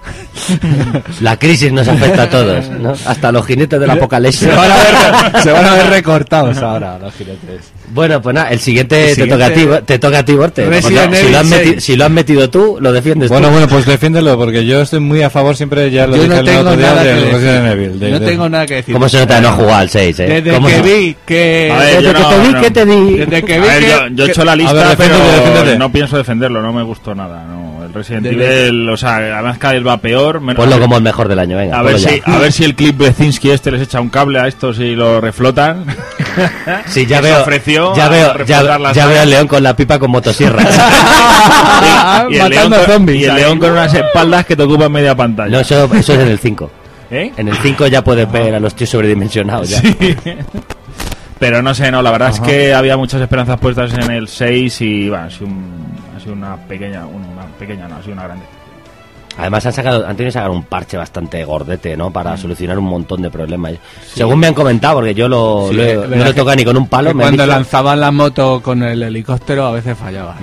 La crisis nos afecta a todos, ¿no? Hasta los jinetes del apocalipsis. Se van a ver, se van a ver recortados ahora los jinetes. Bueno, pues nada, el siguiente, el siguiente te toca a ti, te toca a ti, Borte. Pues no, si, lo has meti, si lo has metido tú, lo defiendes bueno, tú. Bueno, pues defiéndelo, porque yo estoy muy a favor siempre, ya lo yo dije no el otro día, del Resident Evil. De, no de... tengo nada que decir. ¿Cómo se nota de no jugar al seis, eh? Desde ¿Cómo que no? vi que... A ver, Desde que no, te vi, no. que te di... Desde que vi a ver, que... yo, yo he hecho la lista, ver, defiéndete, pero defiéndete. no pienso defenderlo, no me gustó nada. No. El Resident Desde... Evil, o sea, además cada vez va peor. Menos... Ponlo como el mejor del año, venga. A ver, ya. si, a ver si el clip Brezinski este les echa un cable a estos y lo reflotan. Sí, ya Se veo, ofreció ya a veo, reflotar ya, las ya veo alas. al león con la pipa con motosierra. y, y el león Matando con, zombies, y el ahí. león con unas espaldas que te ocupan media pantalla. No, eso, eso es en el cinco. ¿Eh? En el cinco ya puedes ver a los tíos sobredimensionados. Ya. Sí. Pero no sé, no, la verdad Ajá. es que había muchas esperanzas puestas en el seis y bueno, ha sido, un, ha sido una pequeña, una, una pequeña, no, ha sido una grande. Además han sacado, han tenido que sacar un parche bastante gordete, ¿no? Para solucionar un montón de problemas. Según me han comentado, porque yo lo, Sí, lo he- verdad no lo he que- tocado ni con un palo. que me han cuando dicho lanzaban la moto con el helicóptero a veces fallaba.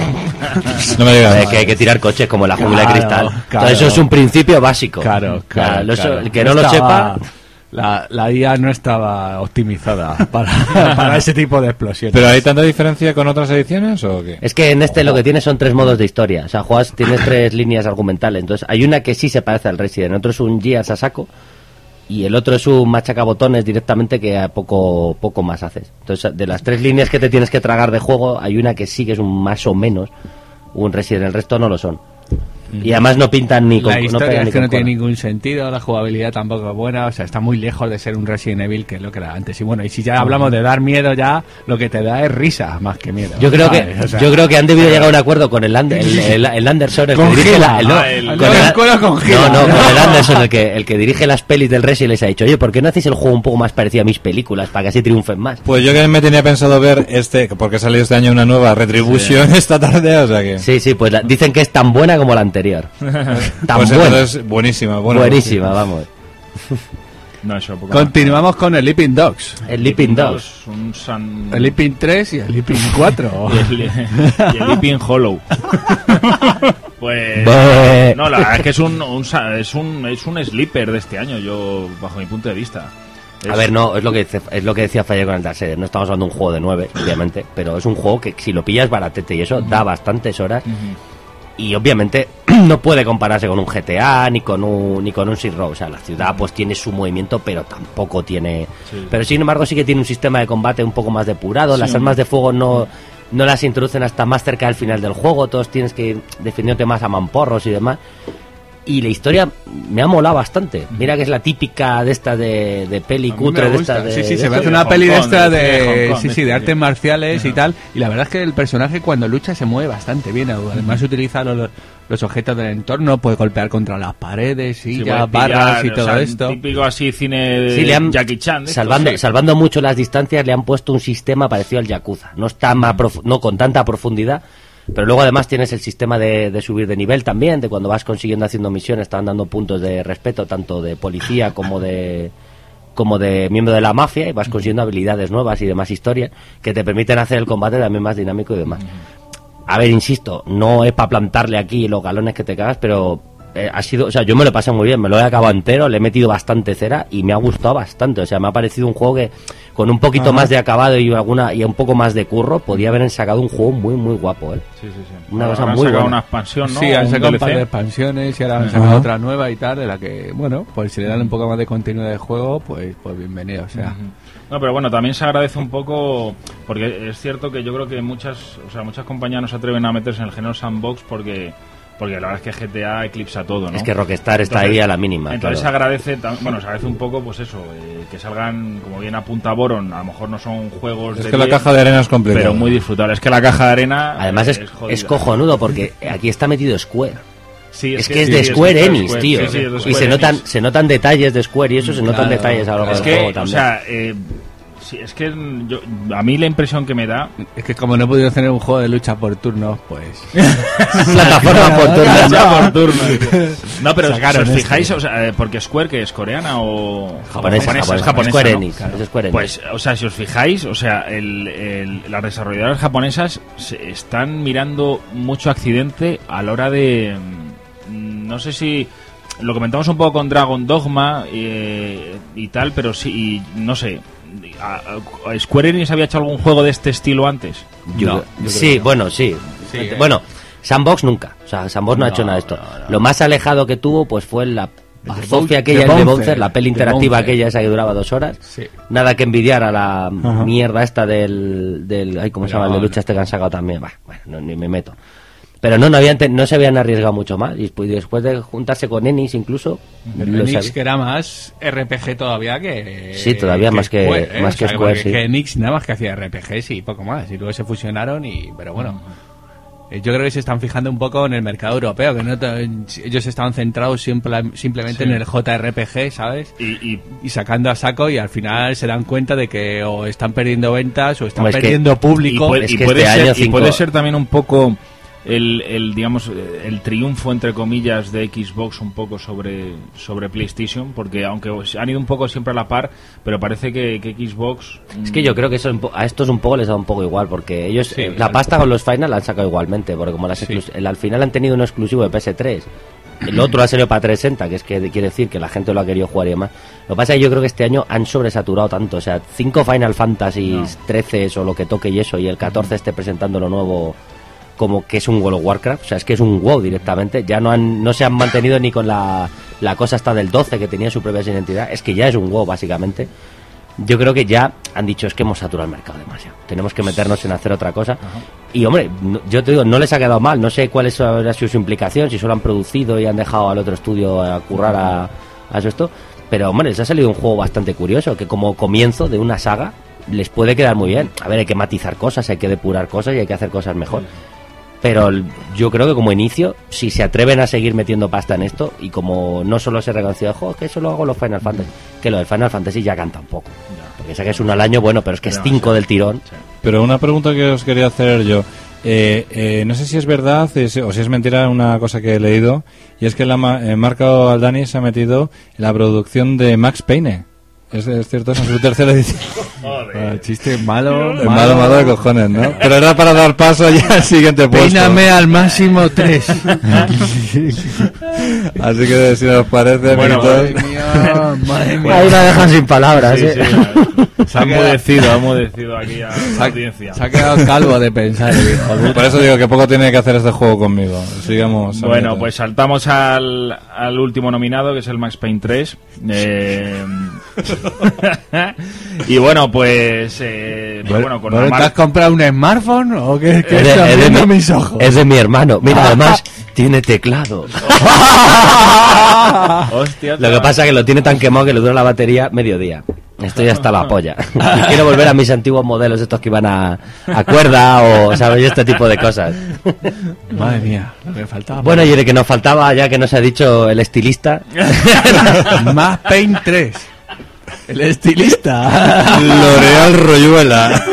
No me digas. eh, que hay que tirar coches como la jungla de Claro, cristal. claro. Entonces eso es un principio básico. Claro, O sea, claro. lo- claro. El que no, lo estaba- sepa... La, la I A no estaba optimizada para, para ese tipo de explosiones. ¿Pero hay tanta diferencia con otras ediciones o qué? Es que en este lo que tienes son tres modos de historia. O sea, juegas, tienes tres líneas argumentales. Entonces hay una que sí se parece al Resident, otro es un Gears a saco. y el otro es un machacabotones directamente que a poco poco más haces. Entonces, de las tres líneas que te tienes que tragar de juego, hay una que sí que es un más o menos un Resident, el resto no lo son. Y además no pintan ni con La historia no pegan es ni que con no tiene cola. ningún sentido, la jugabilidad tampoco es buena, o sea, está muy lejos de ser un Resident Evil que es lo que era antes. Y bueno, y si ya hablamos de dar miedo, ya lo que te da es risa más que miedo. Yo creo que ¿sabes? O sea, yo creo que han debido llegar a un acuerdo con el Ander- el, el, el Anderson, el que Con dirige la, Gila. el, no, Ah, el- con no, el- el cuero con Gila. no, no, con el Anderson, el que el que dirige las pelis del Resident, les ha dicho, oye, ¿por qué no hacéis el juego un poco más parecido a mis películas para que así triunfen más? Pues yo que me tenía pensado ver este, porque salió este año una nueva Retribution esta tarde, o sea que... Sí, sí, pues la- dicen que es tan buena como la anterior. Tan pues buena. entonces, buenísima. Bueno, Buenísima, vamos. No, eso, poco Continuamos con el Sleeping Dogs. El Leaping Dogs. Un San... El Sleeping tres y el Sleeping cuatro. y el, y el Leaping Hollow. Pues Bueh. no, la verdad es que es un, un sa- es un es un sleeper de este año, yo bajo mi punto de vista. Es- A ver, no, es lo que dice- es lo que decía Falle con el Darkseid. No estamos hablando de un juego de nueve, obviamente, pero es un juego que si lo pillas baratete y eso da bastantes horas. Y obviamente no puede compararse con un G T A ni con un ni con un Sea Row. O sea, la ciudad pues tiene su movimiento, pero tampoco tiene. Sí. Pero sin embargo sí que tiene un sistema de combate un poco más depurado. Las Sí, armas hombre. de fuego no no las introducen hasta más cerca del final del juego. Todos tienes que ir defendiéndote más a mamporros y demás. Y la historia me ha molado bastante. Mira que es la típica de esta de, de peli A mí cutre me de gusta. esta de, sí, sí, de se esto. me hace de una Hong peli de Kong, esta de- de Hong de, Kong, sí, de sí, de este, artes sí. marciales y Ajá. tal. Y la verdad es que el personaje cuando lucha se mueve bastante bien. Además utiliza los, los objetos del entorno, puede golpear contra las paredes, Sí, sillas, puedes pillar, barras y o todo sea, esto. Típico así cine de Sí, le han- Jackie Chan. de salvando, estos, sí. salvando mucho las distancias, le han puesto un sistema parecido al Yakuza. No está más profu- no con tanta profundidad, pero luego además tienes el sistema de, de subir de nivel también, de cuando vas consiguiendo haciendo misiones, te van dando puntos de respeto, tanto de policía como de como de miembro de la mafia, y vas consiguiendo habilidades nuevas y demás historias que te permiten hacer el combate también más dinámico y demás. A ver, insisto, no es para plantarle aquí los galones que te cagas, pero eh, ha sido, o sea, yo me lo he pasado muy bien, me lo he acabado entero, le he metido bastante cera y me ha gustado bastante, o sea, me ha parecido un juego que con un poquito Ajá. más de acabado y alguna y un poco más de curro podía haber sacado un juego muy muy guapo, ¿eh? Sí, sí, sí. Una Ahora cosa han muy sacado buena. una expansión, ¿no? Sí, han Un sacado un D L C. par de expansiones y ahora han Ajá. sacado otra nueva y tal, de la que, bueno, pues si le dan un poco más de continuidad de juego, pues pues bienvenido, o sea. No, pero bueno, también se agradece un poco, porque es cierto que yo creo que muchas, o sea, muchas compañías no se atreven a meterse en el género sandbox porque porque la verdad es que G T A eclipsa todo, ¿no? Es que Rockstar está Entonces- ahí a la mínima, Entonces claro. se agradece, tam- bueno, se agradece un poco, pues eso, eh, que salgan, como bien apunta Boron, a lo mejor no son juegos Es de que la diez, caja de arena es complicada. pero muy disfrutable. Es que la caja de arena Además eh, es, jodida. es cojonudo porque aquí está metido Square. Sí, Es, que, es sí, de sí, Square de Enix, Square, tío. sí, sí, es de y Square se notan Enix. se notan detalles de Square y eso, se notan Claro. detalles a lo largo Es del que, juego o también. sea, eh, sí, es que yo, a mí la impresión que me da Es que como no he podido tener un juego de lucha por turnos, pues... Plataforma por turnos. Ya por turno. No, pero Sacaron si os este. fijáis, o sea, eh, porque Square, que es coreana o Japonesa, japonesa, es japonesa, Square ¿no? Enix, es Square Enix. Pues, o sea, si os fijáis, o sea, el, el- las desarrolladoras japonesas se están mirando mucho accidente a la hora de, mm, no sé si lo comentamos un poco con Dragon Dogma eh, y tal, pero sí, y no sé. a- a- ¿Square Enix había hecho algún juego de este estilo antes? Yo No, creo- yo creo sí, que no. bueno, sí. Sí, ¿eh? Bueno, Sandbox nunca. O sea, Sandbox no, ha No, hecho nada de esto. no, no. Lo más alejado que tuvo, pues fue la El de Sofía Bouncer, aquella, de el de Bouncer, Bouncer, la peli de interactiva Bouncer. aquella esa que duraba dos horas. Sí. Nada que envidiar a la Ajá. mierda esta del, del ay, ¿cómo se Pero llama? El de no. lucha este que han sacado también. Bah, bueno, no, ni me meto. Pero no, no, habían te- no se habían arriesgado mucho más. Y después, después de juntarse con Enix incluso, Pero lo Enix sabía. que era más R P G todavía que... Sí, todavía más que- Square, más que Square, porque sí. que Enix nada más que hacía R P Gs y poco más. Y luego se fusionaron y... Pero bueno... eh, Yo creo que se están fijando un poco en el mercado europeo, que no te- ellos estaban centrados simple- simplemente Sí. en el J R P G, ¿sabes? Y, y Y sacando a saco y al final se dan cuenta de que o están perdiendo ventas o están Hombre, es que- perdiendo y público. puede, es y que puede este ser, año y cinco- puede ser también un poco el, el digamos eh, el triunfo entre comillas de Xbox un poco sobre sobre PlayStation, porque aunque han ido un poco siempre a la par, pero parece que, que Xbox Es que yo creo que eso un po- a estos un poco les da un poco igual, porque ellos Sí, eh, la exacto. pasta con los Final la han sacado igualmente, porque como las Sí. exclus- el- al final han tenido un exclusivo de P S tres, el otro ha salido para trescientos sesenta, que es que quiere decir que la gente lo ha querido jugar y demás. Lo que pasa es que yo creo que este año han sobresaturado tanto, o sea, cinco Final Fantasy No. trece o lo que toque y eso, y el catorce esté presentando lo nuevo como que es un World of Warcraft, o sea, es que es un WoW directamente, ya no han no se han mantenido ni con la, la cosa hasta del doce que tenía su propia identidad, es que ya es un WoW básicamente. Yo creo que ya han dicho, es que hemos saturado el mercado demasiado, tenemos que meternos en hacer otra cosa. Ajá. Y hombre, no, yo te digo, no les ha quedado mal, no sé cuál es ha sido su implicación, si solo han producido y han dejado al otro estudio a currar a, a eso esto, pero hombre, les ha salido un juego bastante curioso, que como comienzo de una saga les puede quedar muy bien. A ver, hay que matizar cosas, hay que depurar cosas y hay que hacer cosas mejor. Pero yo creo que como inicio, si se atreven a seguir metiendo pasta en esto, y como no solo se reconocido, jo, que eso lo hago los Final Fantasy, que lo del Final Fantasy ya canta un poco. Porque sé que es uno al año, bueno, pero es que es cinco del tirón. Pero una pregunta que os quería hacer yo, eh, eh, no sé si es verdad o si es mentira una cosa que he leído, y es que la eh, Marco Aldani se ha metido en la producción de Max Payne. Es, es cierto, es en su tercera edición. Joder. Chiste malo, malo. Malo, malo de cojones, ¿no? Pero era para dar paso ya al siguiente puesto. Peíname al máximo tres. Así que si nos parece, bueno, madre mía, madre mía. Ahí la dejan sin palabras, sí, ¿eh? Sí, se ha mudecido, ha mudecido aquí a la audiencia. Se ha quedado calvo de pensar el hijo. Por eso digo que poco tiene que hacer este juego conmigo. Sigamos. Bueno, pues saltamos al, al último nominado, que es el Max Payne tres. Eh... y bueno, pues, eh, pues bueno, con ¿Te Mar... has comprado un smartphone o qué, qué es, estás de, viendo es, de, mis ojos? Es de mi hermano. Mira, además tiene teclado. Hostia, lo que pasa es que lo tiene tan quemado que le dura la batería medio día. Estoy hasta la polla. Y quiero volver a mis antiguos modelos, estos que iban a, a cuerda o, ¿sabes? Este tipo de cosas. Madre mía, lo que faltaba. Bueno, y de que nos faltaba, ya que nos ha dicho el estilista. Max Payne tres. El estilista. L'Oreal Royuela.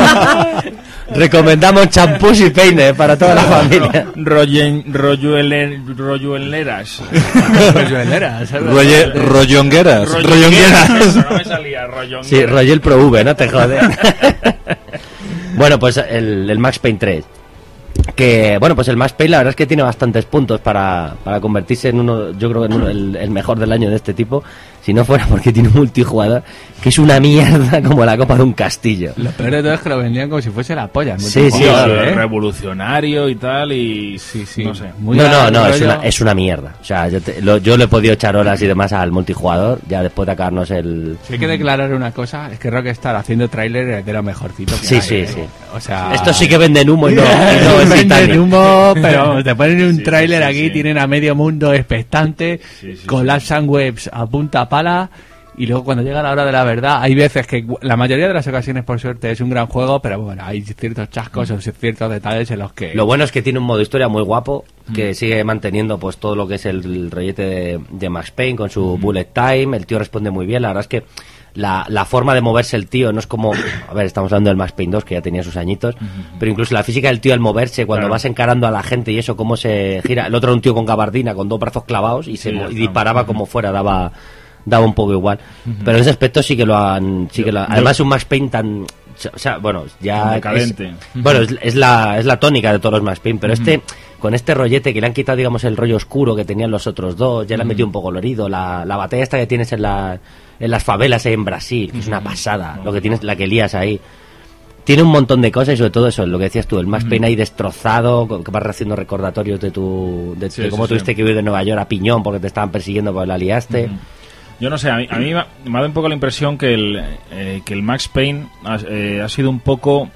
Recomendamos champús y peine para toda la familia. Royen, royuele, royueleras. Royueleras. Roye, rollongueras. Rollongueras. No me salía, rollongueras. Sí, Royel Pro V, no te jodes. Bueno, pues el, el Max Payne tres. Que, bueno, pues el Max Payne la verdad es que tiene bastantes puntos para, para convertirse en uno, yo creo que en uno, el, el mejor del año de este tipo. Si no fuera porque tiene un multijugador que es una mierda como la copa de un castillo. Lo peor de todo es que lo vendían como si fuese la polla. Sí, sí, ¿eh? Revolucionario y tal, y sí, sí. No sé. Muy no, no, no, es una, es una mierda. O sea, yo, te, lo, yo le he podido echar horas y demás al multijugador, ya después de acabarnos el... Si hay que declarar una cosa, es que Rockstar haciendo tráiler de lo mejorcito que sí, hay, sí, ¿eh? sí. O sea... Esto sí que venden humo y no, y no es venden humo, pero te ponen un sí, tráiler sí, sí, aquí, sí. tienen a medio mundo expectante, sí, sí, colapsan sí. webs a punta pala. Y luego cuando llega la hora de la verdad, hay veces que la mayoría de las ocasiones por suerte es un gran juego, pero bueno, hay ciertos chascos o ciertos detalles en los que... Lo bueno es que tiene un modo historia muy guapo, que mm. sigue manteniendo pues todo lo que es el, el rollete de, de Max Payne con su mm. bullet time, el tío responde muy bien, la verdad es que la, la forma de moverse el tío no es como... A ver, estamos hablando del Max Payne dos, que ya tenía sus añitos, mm. pero incluso la física del tío al moverse, cuando claro. vas encarando a la gente y eso, cómo se gira... El otro era un tío con gabardina, con dos brazos clavados y, se, sí, y disparaba como fuera, daba... daba un poco igual, uh-huh. pero en ese aspecto sí que lo han, sí que lo han, además un Max Payne tan, o sea, bueno, ya decadente. Es, bueno, es, es la es la tónica de todos los Max Payne, pero uh-huh. este con este rollete que le han quitado, digamos, el rollo oscuro que tenían los otros dos, ya uh-huh. le han metido un poco colorido, la, la batalla esta que tienes en la en las favelas ahí en Brasil, que uh-huh. es una pasada, uh-huh. lo que tienes, la que lías ahí. Tiene un montón de cosas y sobre todo eso, lo que decías tú, el Max Payne ahí destrozado, que vas haciendo recordatorios de tu de, sí, de cómo sí, tuviste sí. que huir de Nueva York a piñón porque te estaban persiguiendo porque la liaste. Uh-huh. Yo no sé, a mí, a mí me ha dado un poco la impresión que el, eh, que el Max Payne ha, eh, ha sido un poco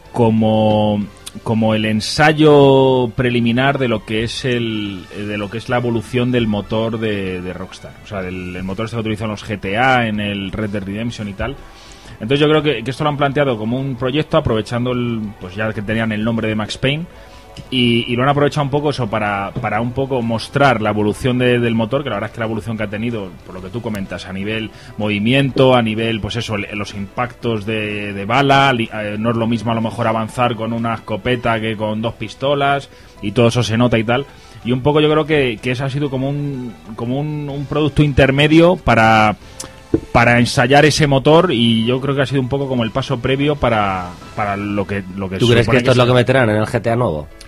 como, como el ensayo preliminar de lo que es el de lo que es la evolución del motor de, de Rockstar. O sea, del, el motor este que utilizan los G T A, en el Red Dead Redemption y tal. Entonces yo creo que, que esto lo han planteado como un proyecto aprovechando el, pues ya que tenían el nombre de Max Payne. Y, y lo han aprovechado un poco eso para, para un poco mostrar la evolución de, del motor, que la verdad es que la evolución que ha tenido, por lo que tú comentas, a nivel movimiento, a nivel, pues eso, los impactos de, de bala, eh, no es lo mismo a lo mejor avanzar con una escopeta que con dos pistolas, y todo eso se nota y tal. Y un poco yo creo que, que eso ha sido como un, como un, un producto intermedio para... para ensayar ese motor, y yo creo que ha sido un poco como el paso previo para, para lo que lo que ¿Tú crees que esto que es lo que meterán en el G T A nuevo?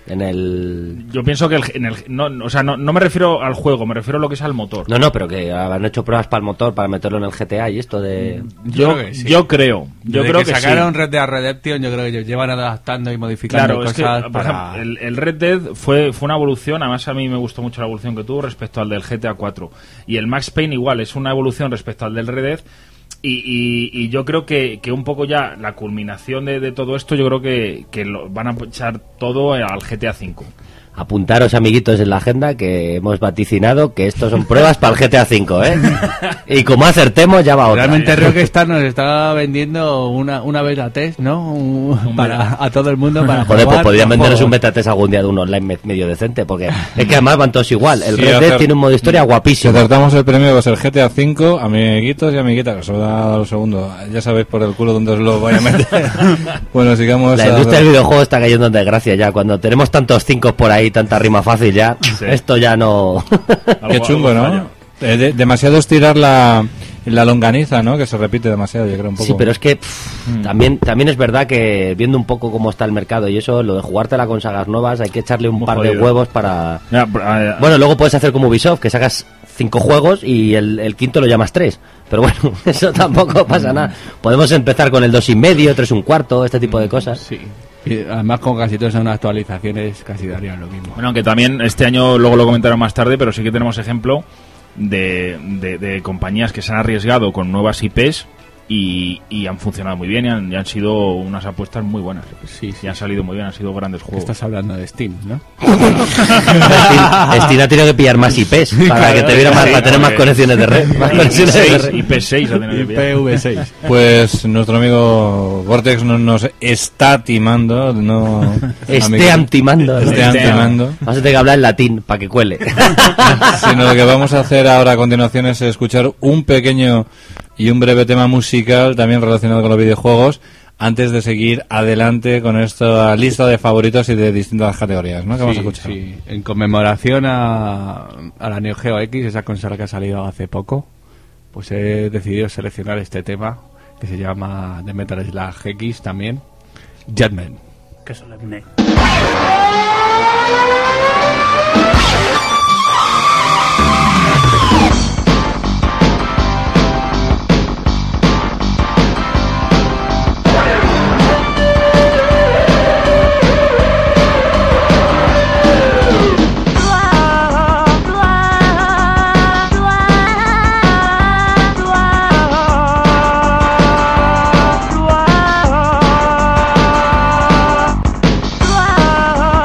En el... Yo pienso que el, en el, no, o sea, no, no me refiero al juego, me refiero a lo que es al motor. No, no, pero que han hecho pruebas para el motor, para meterlo en el G T A y esto de... Yo, creo que sí. yo creo, yo Desde creo que, que sacaron sí. Red Dead Redemption, yo creo que ellos llevan adaptando y modificando Claro, es que, cosas por para... ejemplo, el, el Red Dead fue, fue una evolución, además a mí me gustó mucho la evolución que tuvo respecto al del G T A cuatro. Y el Max Payne igual, es una evolución respecto al del Red Dead. Y, y, y yo creo que, que un poco ya la culminación de, de todo esto, yo creo que, que lo, van a echar todo al G T A cinco. Apuntaros, amiguitos, en la agenda que hemos vaticinado que estos son pruebas para el G T A cinco, ¿eh? Y como acertemos, ya va otra. Realmente Rockstar nos está vendiendo una, una beta test, ¿no? Un- para a todo el mundo para Joder, pues probar podrían los venderos un juegos. beta test algún día de un online me- medio decente, porque es que además van todos igual. El Sí, Red Dead hacer- tiene un modo historia Si guapísimo. acertamos el premio va a ser G T A cinco, amiguitos y amiguitas, que os lo da los segundos. Ya sabéis por el culo dónde os lo voy a meter. Bueno, sigamos. La a- industria del videojuego está cayendo en desgracia ya. Cuando tenemos tantos cinco por ahí, tanta rima fácil ya, Sí. esto ya no... Qué Algo- chungo, algo ¿no? falla. Eh, de- demasiado estirar la, la longaniza, ¿no? Que se repite demasiado, yo creo, un poco. Sí, pero es que pff, también también es verdad que viendo un poco cómo está el mercado y eso, lo de jugártela con sagas nuevas, hay que echarle un Muy par de jodido. huevos para... Mira, eh, Bueno, luego puedes hacer como Ubisoft, que sacas cinco juegos y el, el quinto lo llamas tres. Pero bueno, eso tampoco pasa nada. Podemos empezar con el dos y medio, tres un cuarto, este tipo de cosas. Sí. Y además con casi todas son actualizaciones casi darían lo mismo. Bueno, aunque también este año, luego lo comentaron más tarde, pero sí que tenemos ejemplo de, de, de compañías que se han arriesgado con nuevas I Pes y, y han funcionado muy bien y han, y han sido unas apuestas muy buenas. Sí, sí. Y han salido muy bien, han sido grandes Que juegos. estás hablando de Steam, ¿no? Steam, Steam ha tenido que pillar más I Ps para Claro, que te viera más, sí, para tener más porque- conexiones de red. Más I P conexiones de seis, red. I P seis ha tenido que pillar. I P v seis. Pues nuestro amigo Vortex no nos está timando, no... Este amigo- antimando. ¿no? Este antimando. Vamos a tener que hablar en latín para que cuele. Sino lo que vamos a hacer ahora a continuación es escuchar un pequeño y un breve tema musical también relacionado con los videojuegos antes de seguir adelante con esta lista de favoritos y de distintas categorías, ¿no? Que vamos a Sí, escuchar. sí. En conmemoración a, a la Neo Geo X, esa consola que ha salido hace poco, pues he decidido seleccionar este tema que se llama de Metal Slug X también, Jetman. Que solemne. Wow.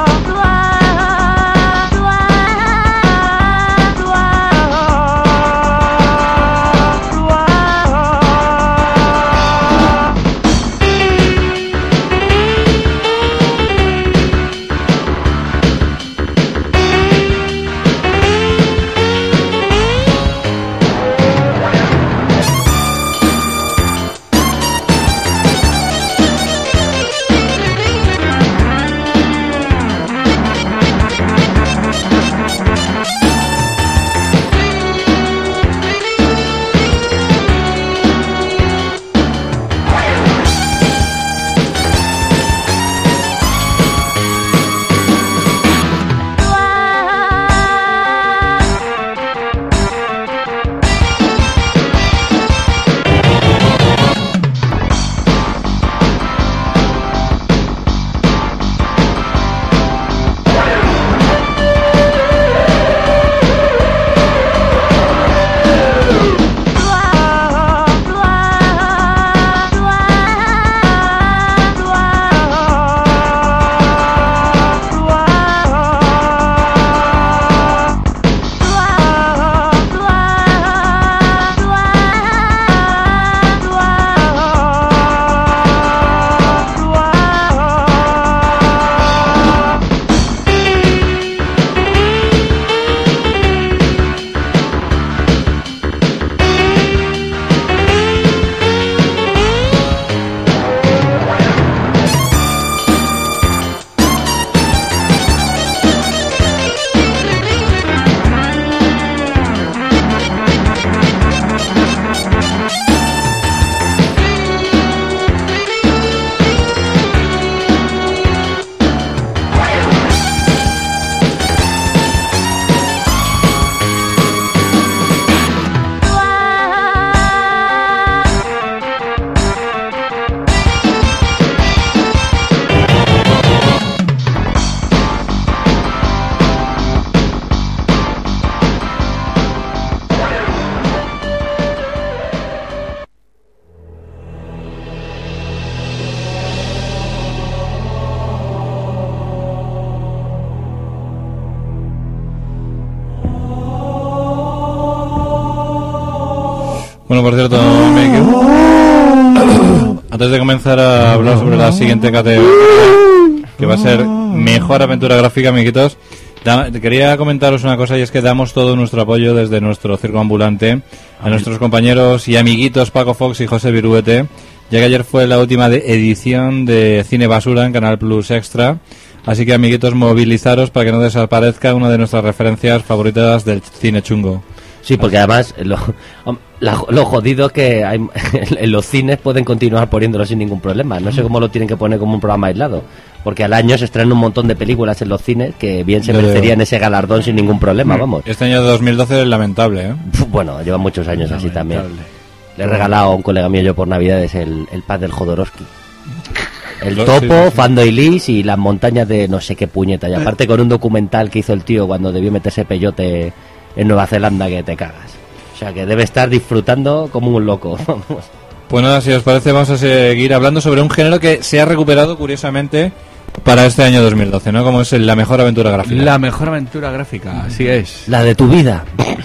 Bueno, por cierto, me... antes de comenzar a hablar sobre la siguiente categoría, que va a ser mejor aventura gráfica, amiguitos, da, quería comentaros una cosa, y es que damos todo nuestro apoyo desde nuestro circo ambulante a nuestros compañeros y amiguitos Paco Fox y José Viruete, ya que ayer fue la última de edición de Cine Basura en Canal Plus Extra. Así que, amiguitos, movilizaros para que no desaparezca una de nuestras referencias favoritas del cine chungo. Sí, porque además lo, la, lo jodido que hay, en los cines pueden continuar poniéndolo sin ningún problema. No sé cómo lo tienen que poner como un programa aislado, porque al año se estrenan un montón de películas en los cines que bien se merecerían ese galardón sin ningún problema, vamos. Este año de dos mil doce es lamentable, ¿eh? Bueno, lleva muchos años así también. Le he regalado a un colega mío yo por Navidades el, el pad del Jodorowsky. El Lo- topo, sí, sí, sí. Fando y Lis y las montañas de no sé qué puñeta. Y aparte con un documental que hizo el tío cuando debió meterse peyote en Nueva Zelanda que te cagas. O sea que debe estar disfrutando como un loco. Pues nada, si os parece, vamos a seguir hablando sobre un género que se ha recuperado curiosamente para este año dos mil doce, ¿no? Como es el- la mejor aventura gráfica. La mejor aventura gráfica, así es. La de tu vida.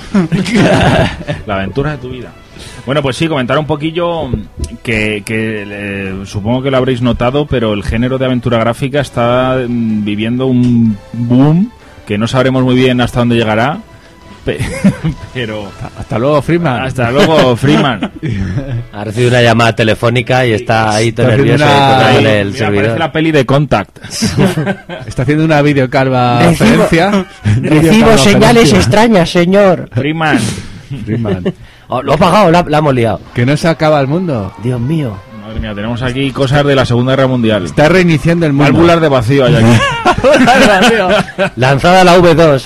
La aventura de tu vida. Bueno, pues sí, comentar un poquillo que, que eh, supongo que lo habréis notado, pero el género de aventura gráfica está mm, viviendo un boom que no sabremos muy bien hasta dónde llegará, pe- pero... Hasta luego, Freeman. Hasta luego, Freeman. Ha recibido una llamada telefónica y está ahí todo Está haciendo nervioso una- y tocándole Mira, el parece servidor. la peli de Contact. Está haciendo una videocalva Recibo- referencia. Recibo señales extrañas, señor. Freeman. Freeman. Oh, lo ha pagado, la, la hemos liado. Que no se acaba el mundo. Dios mío. Madre mía, tenemos aquí cosas de la Segunda Guerra Mundial. Está reiniciando el mundo. Válvulas de vacío hay aquí. Lanzada la V dos.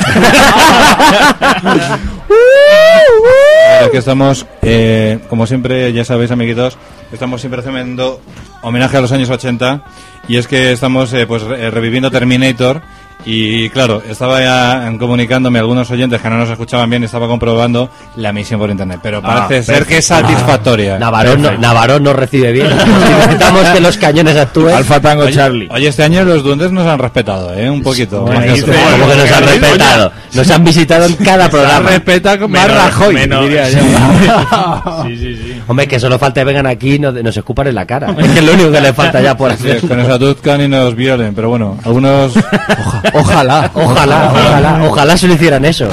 Es que estamos, eh, como siempre, ya sabéis, amiguitos, estamos siempre haciendo homenaje a los años ochenta, y es que estamos eh, pues re- reviviendo Terminator. Y claro, estaba ya comunicándome a algunos oyentes que no nos escuchaban bien y estaba comprobando la emisión por internet, pero Ah, parece ser que es satisfactoria. Navarón no, Navarón no recibe bien. Necesitamos que los cañones actúen. Alfa Tango Oye, Charlie. oye, este año los duendes nos han respetado, ¿eh? Un poquito. Bueno, Más que dice- otros. Como que nos han respetado. Nos han visitado en cada programa. Respeta con más Menos- Rajoy, menos- diría yo. Sí, sí, sí. Hombre, que solo falta que vengan aquí y nos, nos escupan en la cara. Es que es lo único que le falta ya por Sí, hacer. que nos atuzcan y nos violen, pero bueno, algunos... Ojalá. Ojalá, ojalá, ojalá se lo hicieran eso.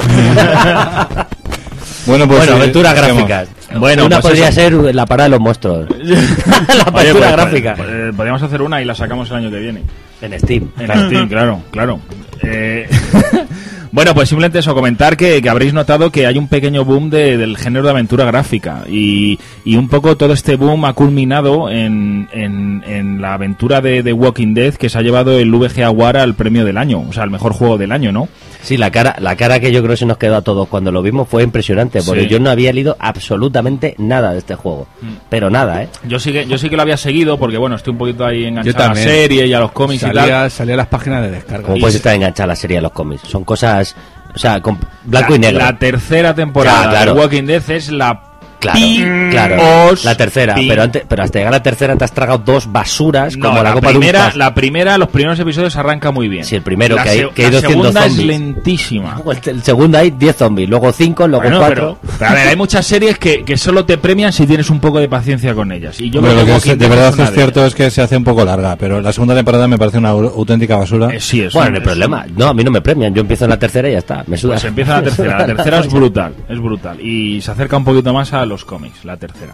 Bueno, pues Bueno, sí, aventuras sigamos. gráficas. Bueno, una pues podría eso. ser la parada de los monstruos. la Oye, aventura pues, gráfica. pues, eh, podríamos hacer una y la sacamos el año que viene. En Steam. En Steam, claro, claro. Eh, bueno, pues simplemente eso, comentar que, que habréis notado que hay un pequeño boom de- del género de aventura gráfica, y, y un poco todo este boom ha culminado en, en, en la aventura de, de Walking Dead, que se ha llevado el V G A Award al premio del año, o sea, el mejor juego del año, ¿no? Sí, la cara, la cara que yo creo que se nos quedó a todos cuando lo vimos fue impresionante, porque Sí. yo no había leído absolutamente nada de este juego. Pero nada, ¿eh? Yo sí que, yo sí que lo había seguido, porque bueno, estoy un poquito ahí Yo enganchado a la también. serie y a los cómics y tal. Salía, salía a las páginas de descarga. Como Y puedes se- estar enganchada a la serie de los cómics. Son cosas, o sea, con blanco la, y negro. La tercera temporada Ya, claro. de Walking Dead es la Claro, pi- claro. os- La tercera, pi- pero antes, pero hasta llegar a la tercera te has tragado dos basuras No, como la, la, copa de un primera, pas- la primera, los primeros episodios arranca muy bien. Sí, el primero la que hay- se- que ha ido la haciendo segunda es zombies. lentísima. Luego El, el segundo hay diez zombies, luego cinco, luego Bueno, cuatro. pero, pero a ver, hay muchas series que, que solo te premian si tienes un poco de paciencia con ellas. Y yo Hombre, creo lo que que Walking es- de Dead verdad una es de cierto ellas. es que se hace un poco larga, pero la segunda temporada me parece una au- auténtica basura. Eh, sí, es Bueno, un- no hay es- problema. No, a mí no me premian. Yo empiezo en la tercera y ya está. Me suda. Pues empieza la tercera. La tercera es brutal, es brutal. Y se acerca un poquito más a los cómics, la tercera.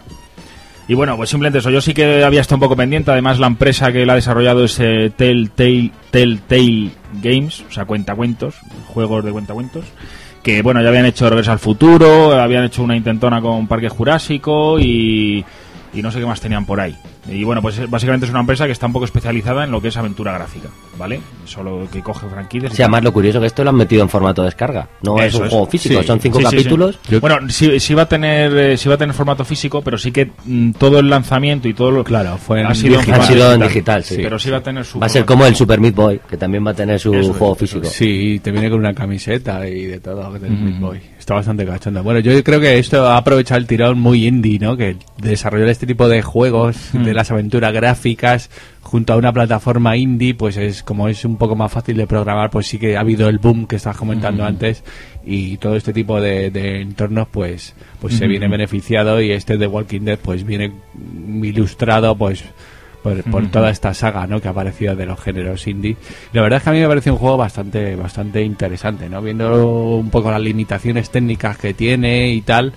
Y bueno, pues simplemente eso. Yo sí que había estado un poco pendiente. Además, la empresa que la ha desarrollado es eh, Telltale, Telltale Games, o sea, cuentacuentos, juegos de cuentacuentos. Que bueno, ya habían hecho Regreso al Futuro, habían hecho una intentona con Parque Jurásico y, y no sé qué más tenían por ahí. Y bueno, pues básicamente es una empresa que está un poco especializada en lo que es aventura gráfica, ¿vale? Solo que coge franquicias. y Sí, además lo curioso que esto lo han metido en formato de descarga. No es Eso un es. juego físico, Sí. son cinco Sí, sí, capítulos. sí. Bueno, sí, sí va a tener eh, sí va a tener formato físico, pero sí que mm, todo el lanzamiento y todo lo Claro, fue en ha sido en digital. Han formato sido en digital, sí. Pero sí va a tener su Va a ser formato. como el Super Meat Boy, que también va a tener su Eso es, juego eso físico. Sí, te viene con una camiseta y de todo. Del Mm. Meat Boy. Está bastante cachondo. Bueno, yo creo que esto ha aprovechado el tirón muy indie, ¿no? Que desarrollar este tipo de juegos Mm. de las aventuras gráficas junto a una plataforma indie, pues es como es un poco más fácil de programar, pues sí que ha habido el boom que estabas comentando uh-huh. antes, y todo este tipo de, de entornos pues pues uh-huh. se viene beneficiado, y este de Walking Dead pues viene ilustrado pues por, por uh-huh. toda esta saga, ¿no?, que ha aparecido de los géneros indie. La verdad es que a mí me parece un juego bastante bastante interesante, ¿no?, viendo un poco las limitaciones técnicas que tiene y tal,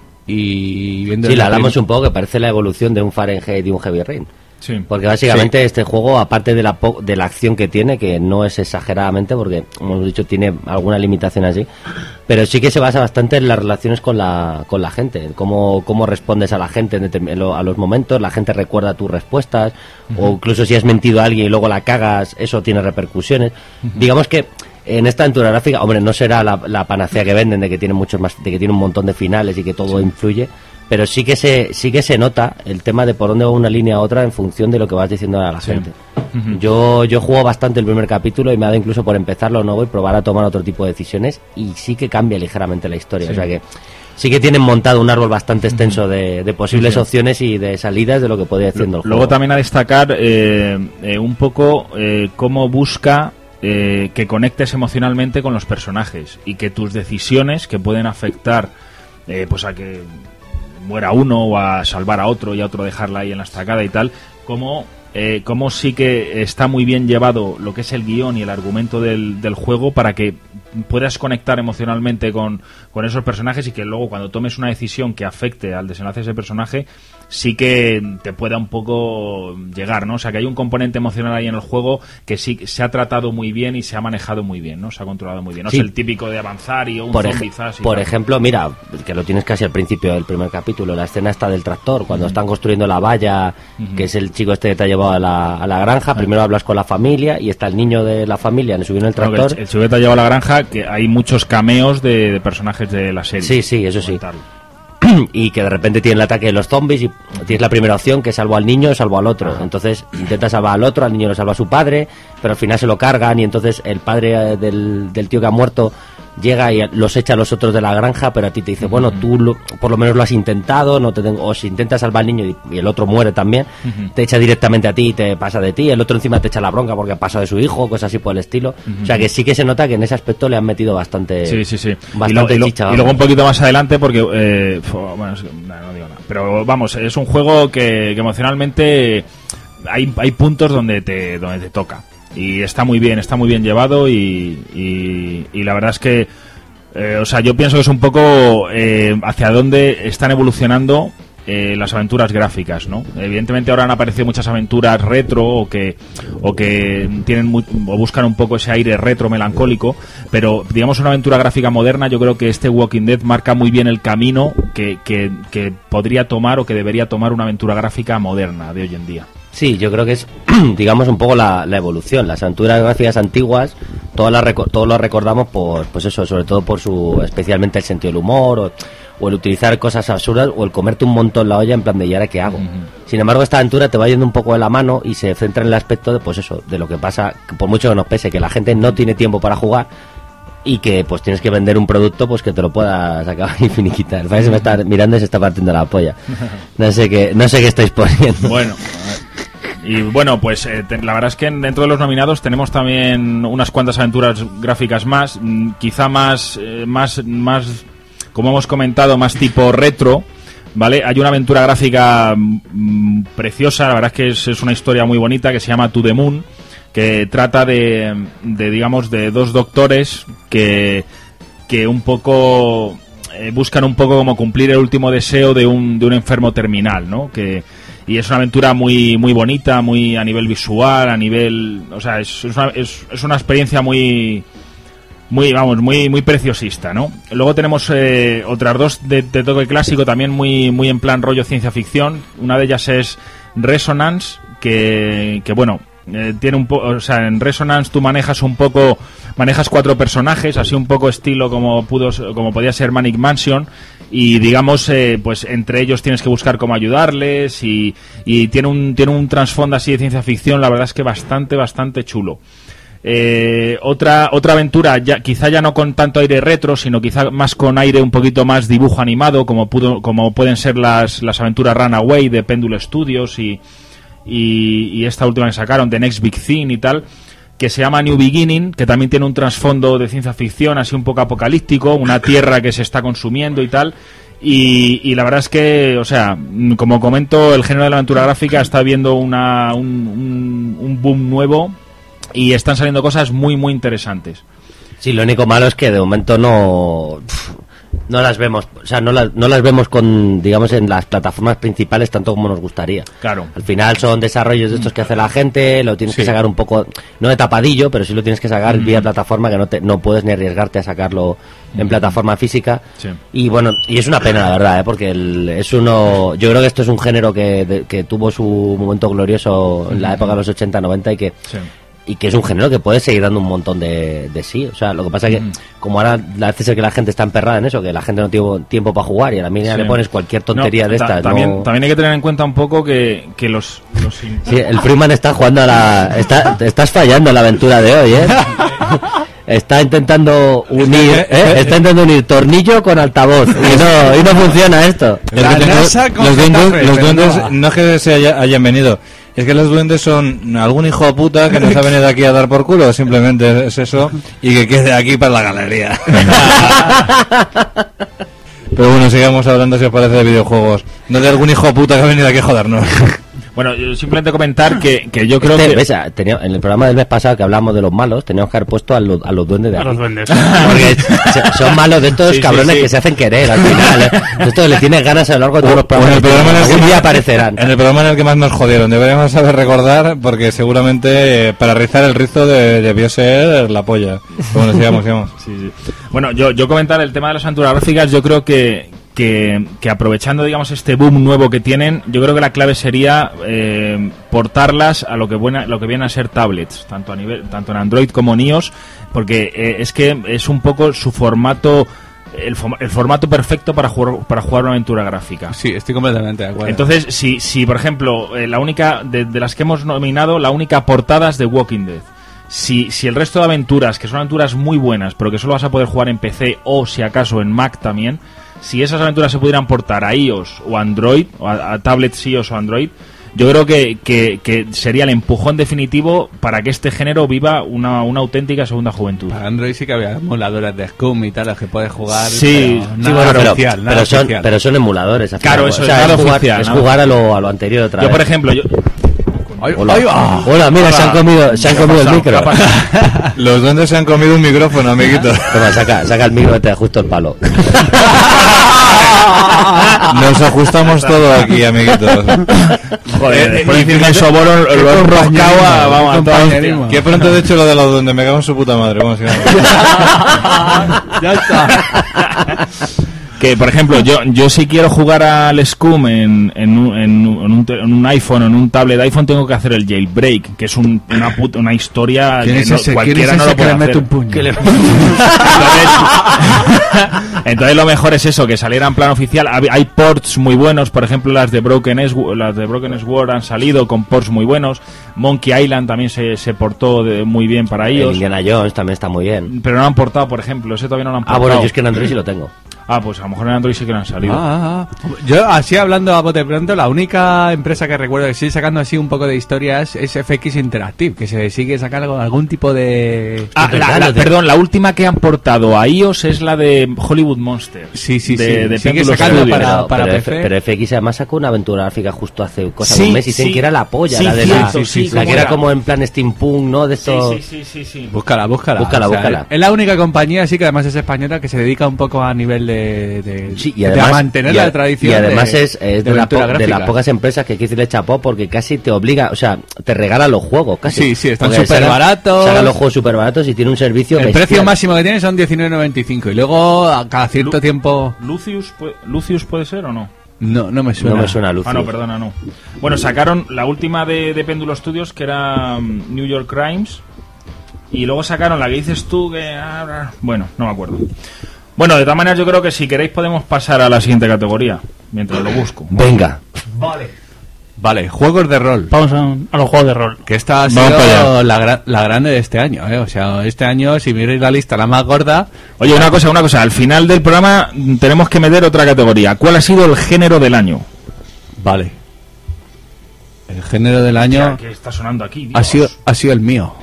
y viendo... Sí, le hablamos un poco que parece la evolución de un Fahrenheit y un Heavy Rain. Sí. Porque básicamente sí. este juego, aparte de la po- de la acción que tiene, que no es exageradamente, porque como hemos dicho tiene alguna limitación así, pero sí que se basa bastante en las relaciones con la con la gente, en cómo, cómo respondes a la gente en determin- a los momentos, la gente recuerda tus respuestas, uh-huh. o incluso si has mentido a alguien y luego la cagas, eso tiene repercusiones. Uh-huh. Digamos que en esta aventura gráfica, hombre, no será la, la panacea que venden de que tiene muchos más, de que tiene un montón de finales y que todo sí. influye, pero sí que se sí que se nota el tema de por dónde va una línea a otra en función de lo que vas diciendo a la sí. gente. Uh-huh. Yo yo juego bastante el primer capítulo y me ha dado incluso por empezarlo nuevo y probar a tomar otro tipo de decisiones, y sí que cambia ligeramente la historia. Sí. O sea que sí que tienen montado un árbol bastante extenso de, de posibles sí, sí. opciones y de salidas de lo que podría haciendo el juego. Luego también a destacar eh, eh, un poco eh, cómo busca eh, que conectes emocionalmente con los personajes, y que tus decisiones que pueden afectar eh, pues a que muera uno o a salvar a otro y a otro dejarla ahí en la estacada y tal, como eh, como sí que está muy bien llevado lo que es el guión y el argumento del, del juego, para que puedas conectar emocionalmente con, con esos personajes, y que luego cuando tomes una decisión que afecte al desenlace de ese personaje sí que te pueda un poco llegar, ¿no? O sea, que hay un componente emocional ahí en el juego que sí se ha tratado muy bien y se ha manejado muy bien, ¿no? Se ha controlado muy bien. No sí. es el típico de avanzar y un por zombie ej- zas y Por tal. ejemplo, mira, que lo tienes casi al principio del primer capítulo, la escena esta del tractor, cuando uh-huh. están construyendo la valla, uh-huh. que es el chico este que te ha llevado a la, a la granja, uh-huh. primero hablas con la familia y está el niño de la familia subiendo el tractor. No, el, el chico que te ha llevado a la granja, que hay muchos cameos de, de personajes de la serie. Sí, sí, eso sí. Y que de repente tiene el ataque de los zombies y tienes la primera opción, que salvo al niño o salvo al otro. Entonces intenta salvar al otro, al niño lo salva a su padre, pero al final se lo cargan, y entonces el padre del, del tío que ha muerto llega y los echa a los otros de la granja, pero a ti te dice, uh-huh. bueno, tú lo, por lo menos lo has intentado, no te tengo, o si intentas salvar al niño y, y el otro muere también, uh-huh. te echa directamente a ti y te pasa de ti, el otro encima te echa la bronca porque pasa de su hijo, cosas así por el estilo. Uh-huh. O sea que sí que se nota que en ese aspecto le han metido bastante, sí, sí, sí. bastante y, lo, chicha. Y, lo, y luego un poquito más adelante, porque eh, bueno, es, no, no digo nada, pero vamos, es un juego que, que emocionalmente hay, hay puntos donde te, donde te toca, y está muy bien, está muy bien llevado, y, y, y la verdad es que Eh, o sea, yo pienso que es un poco eh, hacia dónde están evolucionando eh, las aventuras gráficas, ¿no? Evidentemente ahora han aparecido muchas aventuras retro o que o que tienen muy, o buscan un poco ese aire retro melancólico, pero digamos una aventura gráfica moderna, yo creo que este Walking Dead marca muy bien el camino que, que, que podría tomar o que debería tomar una aventura gráfica moderna de hoy en día. Sí, yo creo que es, digamos, un poco la, la evolución. Las aventuras gráficas antiguas, todas las reco- todos lo recordamos por, pues eso, sobre todo por su, especialmente el sentido del humor, o, o el utilizar cosas absurdas, o el comerte un montón la olla en plan de ¿y ahora qué hago? Uh-huh. Sin embargo, esta aventura te va yendo un poco de la mano y se centra en el aspecto de, pues eso, de lo que pasa, que por mucho que nos pese, que la gente no tiene tiempo para jugar, y que pues tienes que vender un producto pues que te lo puedas acabar y finiquitar. Se me está mirando y se está partiendo la polla. No sé qué, no sé qué estáis poniendo. Bueno, y bueno, pues eh, te, la verdad es que dentro de los nominados tenemos también unas cuantas aventuras gráficas más, mm, quizá más, eh, más, más, como hemos comentado, más tipo retro, ¿vale? Hay una aventura gráfica mm, preciosa, la verdad es que es, es una historia muy bonita que se llama To the Moon, que trata de, de digamos, de dos doctores que, que un poco eh, buscan un poco como cumplir el último deseo de un, de un enfermo terminal, ¿no? Que, y es una aventura muy muy bonita, muy a nivel visual, a nivel, o sea, es, es, una, es, es una experiencia muy muy vamos muy muy preciosista, ¿no? Luego tenemos eh, otras dos de, de toque clásico también muy muy en plan rollo ciencia ficción. Una de ellas es Resonance, que que bueno, Eh, tiene un poco, o sea, en Resonance tú manejas un poco, manejas cuatro personajes, así un poco estilo como pudo, como podía ser Manic Mansion, y digamos, eh, pues entre ellos tienes que buscar cómo ayudarles, y, y tiene un tiene un trasfondo así de ciencia ficción, la verdad es que bastante, bastante chulo. Eh, otra otra aventura, ya, quizá ya no con tanto aire retro, sino quizá más con aire un poquito más dibujo animado, como pudo, como pueden ser las, las aventuras Runaway de Pendule Studios y y, y esta última que sacaron, The Next Big Thing y tal, que se llama New Beginning, que también tiene un trasfondo de ciencia ficción, así un poco apocalíptico, una tierra que se está consumiendo y tal. Y, y la verdad es que, o sea, como comento, el género de la aventura gráfica está viendo una, un, un, un boom nuevo y están saliendo cosas muy, muy interesantes. Sí, lo único malo es que de momento no no las vemos, o sea, no las, no las vemos con, digamos, en las plataformas principales tanto como nos gustaría. Claro. Al final son desarrollos de estos que hace la gente, lo tienes Sí. que sacar un poco, no de tapadillo, pero sí lo tienes que sacar Mm. vía plataforma, que no te, no puedes ni arriesgarte a sacarlo en plataforma física. Sí. Y bueno, y es una pena la verdad, ¿eh? Porque el, es uno, yo creo que esto es un género que, de, que tuvo su momento glorioso en la época de los ochenta noventa y que Sí. y que es un género que puede seguir dando un montón de, de sí. O sea, lo que pasa es que, Mm. como ahora la veces es que la gente está emperrada en eso, que la gente no tiene tiempo para jugar y a la mina Sí. le pones cualquier tontería No, de ta- estas. También, no... también hay que tener en cuenta un poco que, que los... los in- Sí, el Freeman está jugando a la... Está, estás fallando en la aventura de hoy, ¿eh? Está intentando unir, ¿eh? Está intentando unir tornillo con altavoz y no, y no funciona esto. Es La que tengo- NASA con los duendes, Getafe, los pero duendes no. no es que se haya- hayan venido, es que los duendes son algún hijo de puta que nos ha venido aquí a dar por culo, simplemente es eso, y que quede aquí para la galería. Pero bueno, sigamos hablando, si os parece, de videojuegos, no de algún hijo de puta que ha venido aquí a jodernos. Bueno, yo simplemente comentar que, que yo creo Este, que... ¿ves? Ah, tenía- en el programa del mes pasado que hablamos de los malos, teníamos que haber puesto a, lo- a los duendes de A aquí. los duendes. Porque se- son malos de estos Sí, sí, cabrones sí. que se hacen querer al final. ¿eh? De estos le tienes ganas a lo largo de todos los O en programas. el programa en el Algún que día más- aparecerán. En el programa en el que más nos jodieron, deberíamos saber recordar, porque seguramente eh, para rizar el rizo de- debió ser la polla. Pero bueno, sigamos, sigamos. Sí, sí. Bueno, yo, yo comentar el tema de las aventuras gráficas, yo creo que, que, que aprovechando, digamos, este boom nuevo que tienen, yo creo que la clave sería eh, portarlas a lo que buena, lo que vienen a ser tablets, tanto a nivel, tanto en Android como en iOS, porque eh, es que es un poco su formato, el, fo- el formato perfecto para jugar, para jugar una aventura gráfica. Sí, estoy completamente de acuerdo. Entonces, si, si por ejemplo, eh, la única de, de las que hemos nominado, la única portada es de Walking Dead. Si, si el resto de aventuras, que son aventuras muy buenas, pero que solo vas a poder jugar en P C o si acaso en Mac también, si esas aventuras se pudieran portar a iOS o Android, o a, a tablets iOS o Android, yo creo que, que, que sería el empujón definitivo para que este género viva una, una auténtica segunda juventud. Para Android sí que había emuladores de Scum y tal, los que puedes jugar. Sí, pero sí, nada bueno, pero, oficial, nada pero son, oficial. pero son emuladores. al Claro, final. eso O es sea, nada es jugar, oficial, es nada jugar a lo, a lo anterior otra Yo, vez. por ejemplo, yo... ¡Ay, Hola, ay, ah! Hola, mira, se han comido, se han comido el micro. Los duendes se han comido un micrófono, amiguitos. Toma, saca, saca el micro y te ajusto el palo. Nos ajustamos todo aquí, amiguitos. Joder, Eh, por y encima de fíjate- Soboro lo he enroscado a, vamos, a toda hostia. compañerismo. Qué pronto de hecho lo de los duendes, me cago en su puta madre. Vamos, sigamos. Ya está. Que, por ejemplo, yo yo si quiero jugar al Scum en, en, un, en, un, en un te- en un iPhone o en un tablet de iPhone, tengo que hacer el jailbreak, que es un, una, puta, una historia ¿Quién que es no- ese? ¿Quién cualquiera es no ese lo que puede le mete hacer. un puño? Entonces, entonces lo mejor es eso, que saliera en plan oficial. Hab- Hay ports muy buenos, por ejemplo las de Broken Sword, las de Broken Sword han salido con ports muy buenos. Monkey Island también se, se portó de- muy bien para El ellos, Indiana Jones también está muy bien. pero no lo han portado, por ejemplo, ese todavía no lo han Ah, portado. bueno, yo es que en Android sí lo tengo. Ah, pues a lo mejor en Android sí que no han salido. Ah, ah, ah. Yo, así hablando a bote pronto, la única empresa que recuerdo que sigue sacando así un poco de historias es F X Interactive, que se sigue sacando algún tipo de... Ah, Es la- verdad, la- lo de- perdón, la última que han portado a iOS es la de Hollywood Monsters. Sí, sí, de, sí. de Sigue Pendulo sacando Studios. para- pero, para pero, P F- C. pero F X además sacó una aventura gráfica justo hace cosa de Sí, un mes y dicen sí. que era la polla, Sí, la de cierto, la, sí, la ¿cómo que era era? como en plan steampunk, ¿no? De Sí, esto. sí, sí, sí, sí. Búscala, búscala. Búscala, búscala. Es la única compañía, así que además es española, que se dedica un poco a nivel de, de, Sí, y de además, mantener y a- la tradición. y además de, es, es de, de la aventura po- de las gráfica. pocas empresas que hay que decirle chapó porque casi te obliga, o sea, te regala los juegos casi. Sí, sí, están Porque súper saca- baratos. Saca los juegos súper baratos y tiene un servicio El bestial. precio máximo que tiene son diecinueve noventa y cinco y luego a cada cierto Lu- tiempo... ¿Lucius, puede, ¿Lucius puede ser o no? No, no me suena. No me suena luz. Ah, no, perdona, no. Bueno, sacaron la última de, de Pendulo Studios, que era um, New York Crimes. Y luego sacaron la que dices tú, que... ah, bueno, no me acuerdo. Bueno, de todas maneras yo creo que si queréis podemos pasar a la siguiente categoría, mientras lo busco. Venga. Vale, juegos de rol. Vamos a, a los juegos de rol. Que esta ha Vamos para sido allá. la, gra- la grande de este año, ¿eh? O sea, este año, si miráis la lista, la más gorda... Oye, una cosa, una cosa. Al final del programa mm, tenemos que meter otra categoría. ¿Cuál ha sido el género del año? Vale. El género del año ¿Qué está sonando aquí? ha Dios. sido, ha sido el mío.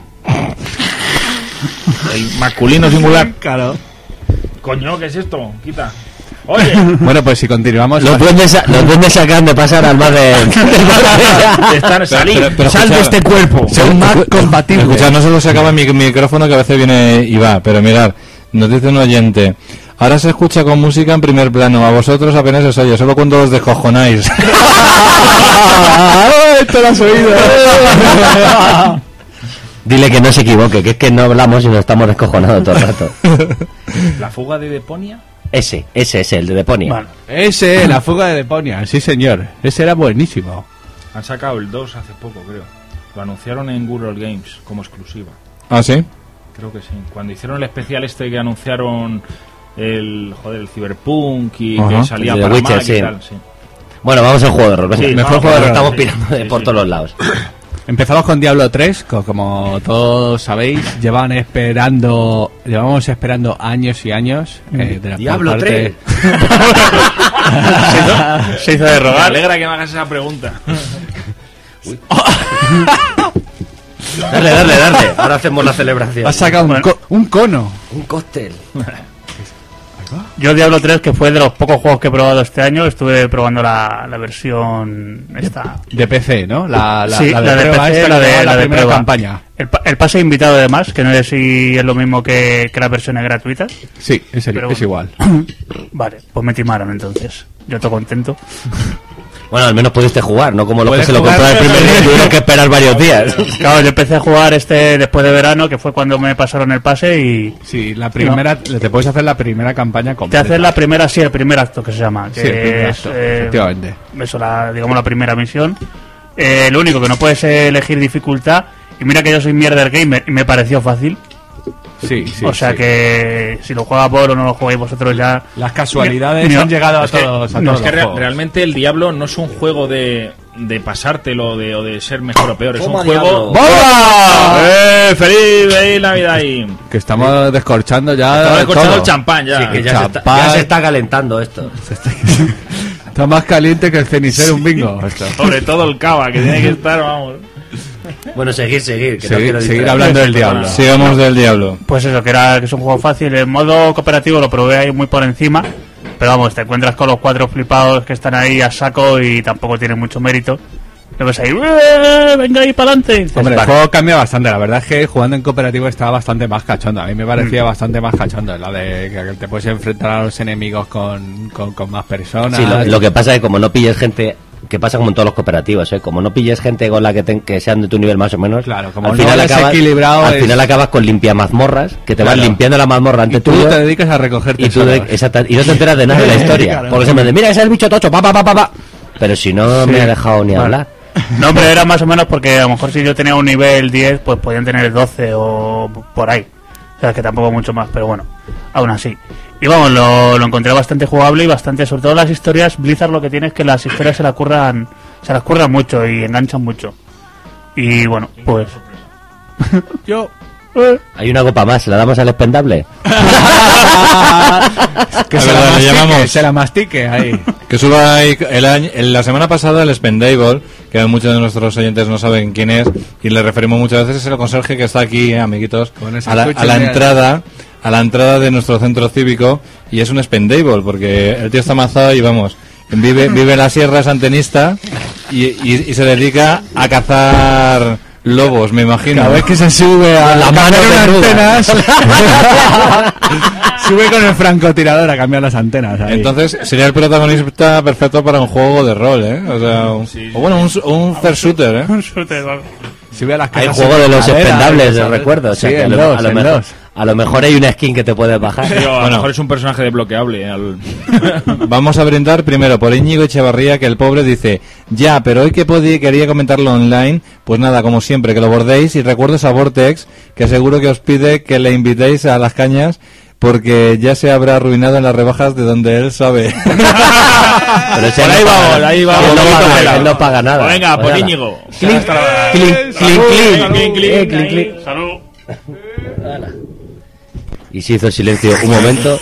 El masculino singular. Claro. Coño, ¿qué es esto? Quita. Oye, Bueno, pues si continuamos... Los duendes, sa- los duendes sacan de pasar al más de... de estar salí, pero- pero sal de escucha- este cuerpo. Son más compatibles. Escuchad, no solo se acaba mi micrófono que a veces viene y va, pero mirad, nos dice un oyente. Ahora se escucha con música en primer plano, a vosotros apenas os oye, solo cuando os descojonáis. ¡Esto lo has oído! Dile que no se equivoque, que es que no hablamos y nos estamos descojonados todo el rato. La fuga de Deponia. Ese, ese es el de Deponia. Bueno, Ese, la fuga de Deponia, sí señor. Ese era buenísimo. Han sacado el dos hace poco, creo. Lo anunciaron en Google Games como exclusiva. ¿Ah, sí? Creo que sí. Cuando hicieron el especial este que anunciaron el joder, el Cyberpunk y Ajá. que salía El de para Witcher, Mac y sí. tal, sí. Bueno, vamos al juego de rol. venga. Sí, mejor vamos, juego de rol. vamos, Estamos sí, pirando de sí, por sí. todos los lados. Empezamos con Diablo tres, co- como todos sabéis, llevan esperando, llevamos esperando años y años. eh, de la Diablo por parte- se hizo de Me rogar. alegra que me hagas esa pregunta. Dale, dale, dale. Ahora hacemos la celebración. Ha sacado un, Bueno. co- un cono. Un cóctel. Yo Diablo tres, que fue de los pocos juegos que he probado este año, estuve probando la, la versión esta. De P C, ¿no? La, la, Sí, la de, la de prueba P C, esta, la que de- lleva la de primera prueba. campaña. El, pa- el pase invitado además, que no sé si es lo mismo que, que las versiones gratuitas. Sí, es, el- Pero es igual. Vale, pues me timaron entonces. Yo estoy contento. Bueno, al menos pudiste jugar, no como los que Puedes se lo jugar, compraron el primer día y tuvieron que esperar varios días. Claro, yo empecé a jugar este después de verano, que fue cuando me pasaron el pase, y Sí, la primera, te puedes hacer la primera campaña te completa. haces la primera, sí, el primer acto que se llama. Que Sí, el primer es, acto, eh, efectivamente. eso, la, digamos, la primera misión. Eh, lo único que no puedes elegir dificultad, y mira que yo soy mierder gamer, y me pareció fácil. Sí, sí, o sea sí. que si lo juega por o no lo jugáis vosotros ya... Las casualidades Ni- ni- han llegado a Es que, todos, a no, todos es que los re- juegos. realmente el Diablo no es un juego de, de pasártelo de, o de ser mejor o peor. Es un Toma, juego... Diablo. ¡Bola! ¡Eh! ¡Feliz, feliz Navidad ahí! Que estamos descorchando ya. Estamos descorchando todo. el champán ya. Sí, que ya se, está, Champán. ya se está calentando esto. Está más caliente que el cenicero un bingo. esto. Sobre todo el cava, que tiene que estar, vamos... Bueno, seguir, seguir. Que no Seguir, quiero seguir distraer. hablando del diablo. Sigamos del diablo. Pues eso, que era que es un juego fácil. En modo cooperativo lo probé ahí muy por encima, pero vamos, te encuentras con los cuatro flipados que están ahí a saco y tampoco tiene mucho mérito. Lo ves ahí, "¡Eh, venga ahí para adelante! Hombre, el juego cambia bastante. La verdad es que jugando en cooperativo estaba bastante más cachondo. A mí me parecía bastante más cachondo. La de que te puedes enfrentar a los enemigos con, con, con más personas. Sí, lo, lo que pasa es que como no pilles gente, que pasa como en todos los cooperativos, ¿eh? Como no pilles gente con la que, te- que sean de tu nivel más o menos, Claro, como al no final eres acabas, equilibrado al es- final acabas con limpia mazmorras, que te van Claro. limpiando la mazmorra Y ante tú tuyo, te dedicas a recoger y, tú de- tesoros. exacta- y no te enteras de nada de la historia. Claro. Porque se me dice, mira, ese es el bicho tocho, pa, pa, pa, pa, pa. Pero si no Sí. me ha dejado ni Vale. hablar. No, hombre, era más o menos porque a lo mejor si yo tenía un nivel diez, pues podían tener doce o por ahí. O sea, que tampoco mucho más, pero bueno, aún así. Y vamos, lo, lo encontré bastante jugable y bastante, sobre todo las historias, Blizzard lo que tiene es que las historias se las curran, se las curran mucho y enganchan mucho. Y bueno, pues... Yo. Hay una copa más, ¿la damos al expendable? Que A se ver, la, le mastique, llamamos. se la mastique ahí. Que suba ahí el año, el- la semana pasada el Spendable, que muchos de nuestros oyentes no saben quién es, y le referimos muchas veces, es el conserje que está aquí, eh, amiguitos, Con ese a la, estuche a la de- entrada, a la entrada de nuestro centro cívico, y es un Spendable, porque el tío está amazado y vamos, vive, vive en la sierra, es antenista, y, y, y se dedica a cazar lobos, me imagino. Cada vez que se sube a Con la a mano cambiar unas desnuda. antenas, sube con el francotirador a cambiar las antenas. Ahí. Entonces sería el protagonista perfecto para un juego de rol, ¿eh? O sea, un- o bueno, un, un first shooter, ¿eh? Un shooter, vamos. sube a las Hay casas juego en de los escalera, expendables, ¿sabes? recuerdo. O sea, Sí, que a, en lo, los, a lo en mejor, los. a lo mejor hay una skin que te puedes bajar. Pero a lo Bueno. mejor es un personaje desbloqueable. al- Vamos a brindar primero por Íñigo Echevarría, que el pobre dice, ya, pero hoy que podí, quería comentarlo online, pues nada, como siempre, que lo bordéis, y recuerdos a Vortex, que seguro que os pide que le invitéis a las cañas, porque ya se habrá arruinado en las rebajas de donde él sabe. Pero ese Por no ahí paga- vamos, ahí vamos. Él no Poquito paga, pelado. él no paga nada. Pues venga, Pues por nada. Íñigo. Clink, clink, clink, clink. Clink, clink, Eh, clink, clink, clink. Salud. Y se hizo el silencio un momento.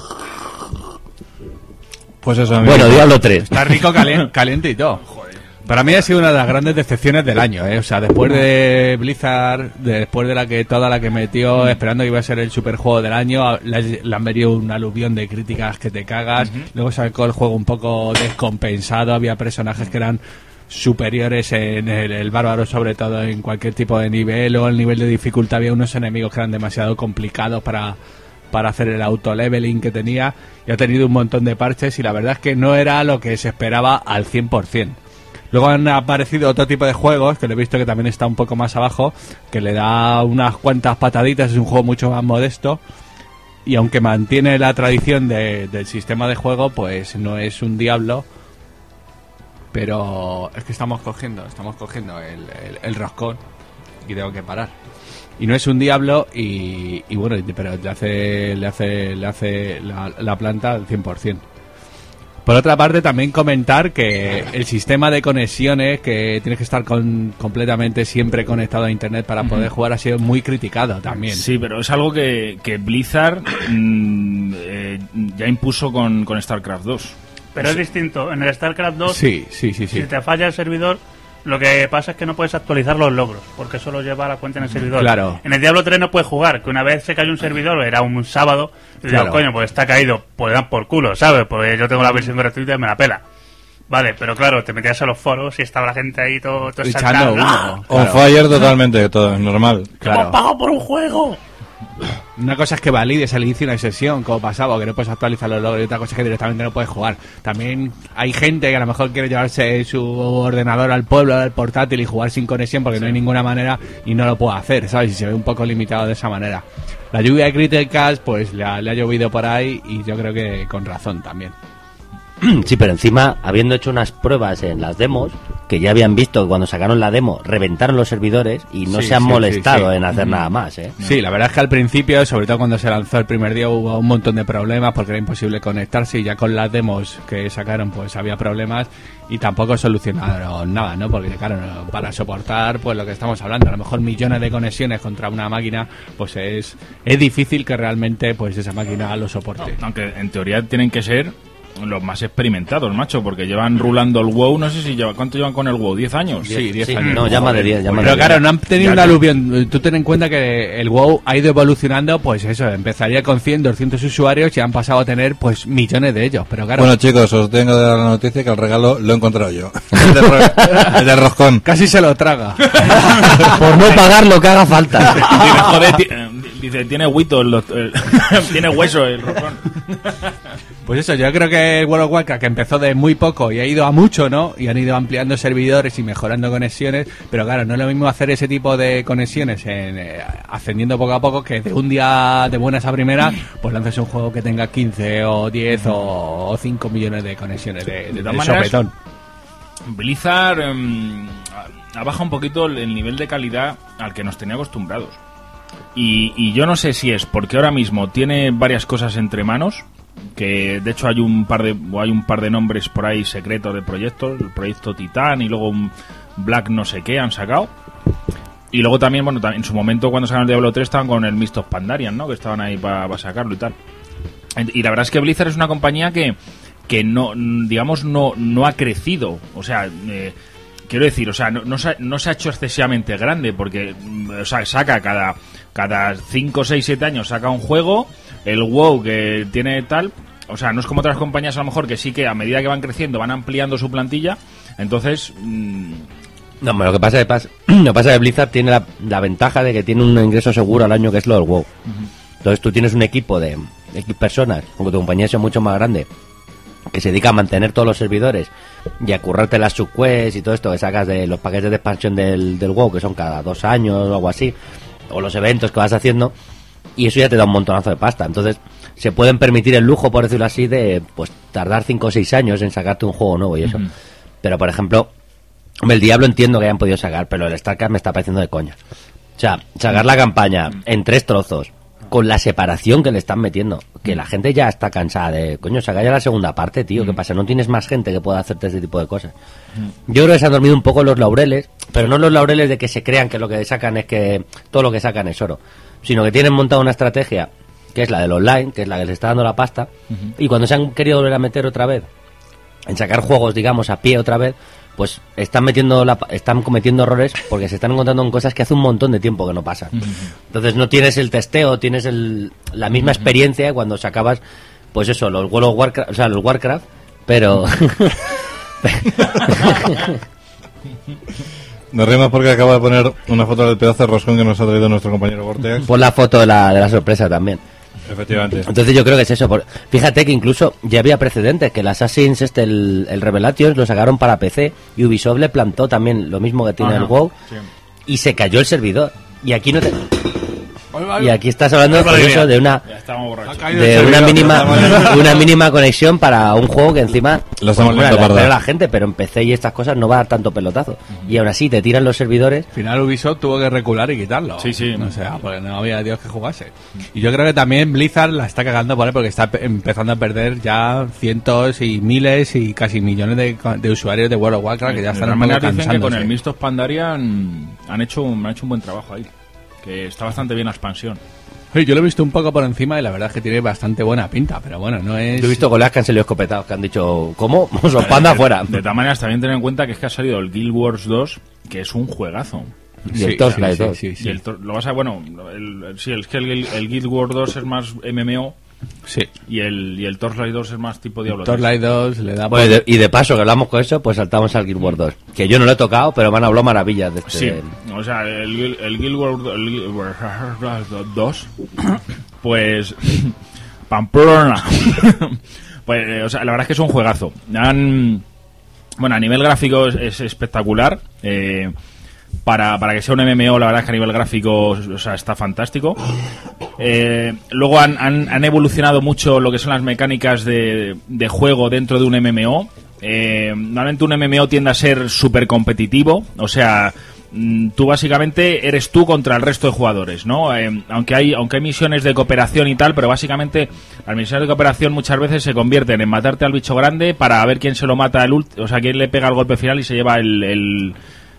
Pues eso, amigo. Bueno, Diablo tres. Está rico calien- caliente y todo. Para mí ha sido una de las grandes decepciones del año, ¿eh? O sea, después de Blizzard, después de la que toda la que metió, esperando que iba a ser el superjuego del año, le, le han venido un aluvión de críticas que te cagas. Uh-huh. Luego sacó el juego un poco descompensado, había personajes que eran superiores en el, el bárbaro, sobre todo en cualquier tipo de nivel, o el nivel de dificultad había unos enemigos que eran demasiado complicados para... para hacer el auto-leveling que tenía, y ha tenido un montón de parches y la verdad es que no era lo que se esperaba al cien por ciento. Luego han aparecido otro tipo de juegos, que lo he visto que también está un poco más abajo, que le da unas cuantas pataditas, es un juego mucho más modesto, y aunque mantiene la tradición de, del sistema de juego, pues no es un Diablo, pero es que estamos cogiendo, estamos cogiendo el, el, el roscón, y tengo que parar. Y no es un Diablo y, y bueno, pero le hace le hace le hace la, la planta al cien por ciento. Por otra parte, también comentar que el sistema de conexiones, que tienes que estar con, completamente siempre conectado a internet para poder uh-huh. jugar, ha sido muy criticado también. Sí, pero es algo que, que Blizzard mmm, eh, ya impuso con, con StarCraft dos. Pero es distinto. En el StarCraft dos, sí, sí, sí, sí. si te falla el servidor, lo que pasa es que no puedes actualizar los logros, porque eso lo lleva la cuenta en el servidor. Claro. En el Diablo tres no puedes jugar, que una vez se cayó un servidor, era un sábado, y claro. digo, coño, pues está caído, pues dan por culo, ¿sabes? Pues yo tengo la versión gratuita y me la pela. Vale, pero claro, te metías a los foros y estaba la gente ahí todo, todo echando saltando. uno. On Claro. fire totalmente, todo, normal. Claro. ¡Hemos pagado por un juego! Una cosa es que valides el inicio de una sesión, como pasaba, o que no puedes actualizar los logros, y otra cosa es que directamente no puedes jugar. También hay gente que a lo mejor quiere llevarse su ordenador al pueblo, al portátil, y jugar sin conexión porque sí. no hay ninguna manera y no lo puede hacer, ¿sabes? Y se ve un poco limitado de esa manera. La lluvia de críticas, pues le ha, le ha llovido por ahí, y yo creo que con razón también. Sí, pero encima, habiendo hecho unas pruebas en las demos, que ya habían visto que cuando sacaron la demo reventaron los servidores y no sí, se han sí, molestado sí, sí. en hacer Mm. nada más, ¿eh? Sí, la verdad es que al principio, sobre todo cuando se lanzó el primer día, hubo un montón de problemas porque era imposible conectarse, y ya con las demos que sacaron pues había problemas y tampoco solucionaron nada, ¿no? Porque claro, para soportar pues lo que estamos hablando, a lo mejor millones de conexiones contra una máquina, pues es, es difícil que realmente pues esa máquina lo soporte. Aunque en teoría tienen que ser los más experimentados, macho, porque llevan rulando el WoW, no sé si lleva, ¿cuánto llevan con el WoW? ¿diez años? Sí, diez Sí, años. no, llama de diez, llama de Pero diez. claro, no han tenido Ya, un ya. aluvión. Tú ten en cuenta que el WoW ha ido evolucionando, pues eso, empezaría con cien, doscientos usuarios y han pasado a tener pues millones de ellos. Pero claro, Bueno, chicos, os tengo que dar la noticia que el regalo lo he encontrado yo. El del, ro- el del roscón. casi se lo traga. Por no pagar lo que haga falta. Dice, joder, ti- eh, dice, tiene huito, el, el- tiene hueso el roscón. Pues eso, yo creo que el World of Warcraft, que empezó de muy poco y ha ido a mucho, ¿no? Y han ido ampliando servidores y mejorando conexiones, pero claro, no es lo mismo hacer ese tipo de conexiones en, eh, ascendiendo poco a poco, que de un día de buenas a primeras, pues lances un juego que tenga quince o diez o, o cinco millones de conexiones de, de, De de todas maneras, sopetón. Blizzard em, ha bajado un poquito el, el nivel de calidad al que nos tenía acostumbrados. Y, y yo no sé si es porque ahora mismo tiene varias cosas entre manos, que de hecho hay un par de hay un par de nombres por ahí secretos de proyectos, el proyecto Titán y luego un Black no sé qué han sacado. Y luego también, bueno, en su momento cuando sacaron el Diablo tres estaban con el Mist of Pandaria, ¿no? Que estaban ahí para pa sacarlo y tal. Y la verdad es que Blizzard es una compañía que que no, digamos, no, no ha crecido. O sea, eh, quiero decir, o sea, no, no, se ha, no se ha hecho excesivamente grande, porque o sea, saca cada cada cinco, seis, siete años saca un juego, el WoW que tiene tal, o sea, no es como otras compañías a lo mejor que sí que a medida que van creciendo van ampliando su plantilla, entonces... Mmm, No, pero lo que pasa es que, lo que, pasa es que Blizzard tiene la, la ventaja de que tiene un ingreso seguro al año, que es lo del WoW. Uh-huh. Entonces tú tienes un equipo de X personas, aunque tu compañía sea mucho más grande, que se dedica a mantener todos los servidores y a currarte las subquests y todo esto que sacas de los paquetes de expansión del, del WoW, que son cada dos años o algo así, o los eventos que vas haciendo, y eso ya te da un montonazo de pasta. Entonces se pueden permitir el lujo, por decirlo así, de pues tardar cinco o seis años en sacarte un juego nuevo y eso. Uh-huh. Pero por ejemplo, el Diablo entiendo que hayan podido sacar, pero el StarCraft me está pareciendo de coña. O sea, sacar la campaña en tres trozos, con la separación que le están metiendo, que la gente ya está cansada de, coño, saca ya la segunda parte, tío, ¿qué pasa? No tienes más gente que pueda hacerte este tipo de cosas. Yo creo que se han dormido un poco los laureles, pero no los laureles de que se crean que lo que sacan es que todo lo que sacan es oro, sino que tienen montado una estrategia, que es la del online, que es la que les está dando la pasta, uh-huh. y cuando se han querido volver a meter otra vez, en sacar juegos, digamos, a pie otra vez, pues están metiendo la, están cometiendo errores porque se están encontrando en cosas que hace un montón de tiempo que no pasan. Entonces no tienes el testeo, tienes el, la misma experiencia cuando sacabas, pues eso, los World of Warcraft, o sea, los Warcraft, pero... Nos rimos porque acaba de poner una foto del pedazo de roscón que nos ha traído nuestro compañero Vortex. Pon la foto de la, de la sorpresa también. Efectivamente. Entonces yo creo que es eso. Por... Fíjate que incluso ya había precedentes, que el Assassin's, este, el, el Revelations, lo sacaron para P C y Ubisoft le plantó también lo mismo que tiene Ajá, el WoW sí. y se cayó el servidor. Y aquí no te... Y aquí estás hablando pues, eso, de una Ya estamos borrachos. de una mínima una mínima conexión para un juego que encima Lo estamos bueno, viendo la, parda. pero la gente, pero en P C y estas cosas no va a dar tanto pelotazo. Y aún así te tiran los servidores. Al final Ubisoft tuvo que recular y quitarlo. Sí, sí. O sea, porque no había Dios que jugase. Y yo creo que también Blizzard la está cagando por ahí porque está pe- empezando a perder ya cientos y miles y casi millones de, de usuarios de World of Warcraft que ya De están todas un poco maneras dicen que con cansándose. el Mist of Pandaria han, han, hecho, un- han hecho un buen trabajo ahí. Que está bastante bien la expansión. Oye, yo lo he visto un poco por encima y la verdad es que tiene bastante buena pinta, pero bueno, no es... Yo he visto colegas que han salido escopetados, que han dicho, ¿cómo? Los panda afuera. De todas maneras, también tener en cuenta que es que ha salido el Guild Wars dos, que es un juegazo. Y el Torchlight dos. Sí, sí, Y el, tor- lo vas a, bueno, el, el- sí, es que el, el Guild Wars dos es más M M O sí. y el, y el Torchlight dos es más tipo Diablo tres. Torchlight dos le da... Bueno, y, de, y de paso que hablamos con eso, pues saltamos al Guild Wars dos. Que yo no lo he tocado, pero me han hablado maravillas de este. Sí, o sea, el, Guild- el Guild Wars el Guild Wars dos, pues Pamplona. Pues, eh, o sea, la verdad es que es un juegazo. Han, bueno, a nivel gráfico es, es espectacular. Eh, para, para que sea un M M O, la verdad es que a nivel gráfico, o sea, está fantástico. Eh, luego han, han, han evolucionado mucho lo que son las mecánicas de, de juego dentro de un M M O. Eh, normalmente un M M O tiende a ser súper competitivo, o sea, mm, tú básicamente eres tú contra el resto de jugadores, ¿no? Eh, aunque hay aunque hay misiones de cooperación y tal, pero básicamente las misiones de cooperación muchas veces se convierten en matarte al bicho grande para ver quién se lo mata el ult- o sea, quién le pega el golpe final y se lleva el, el,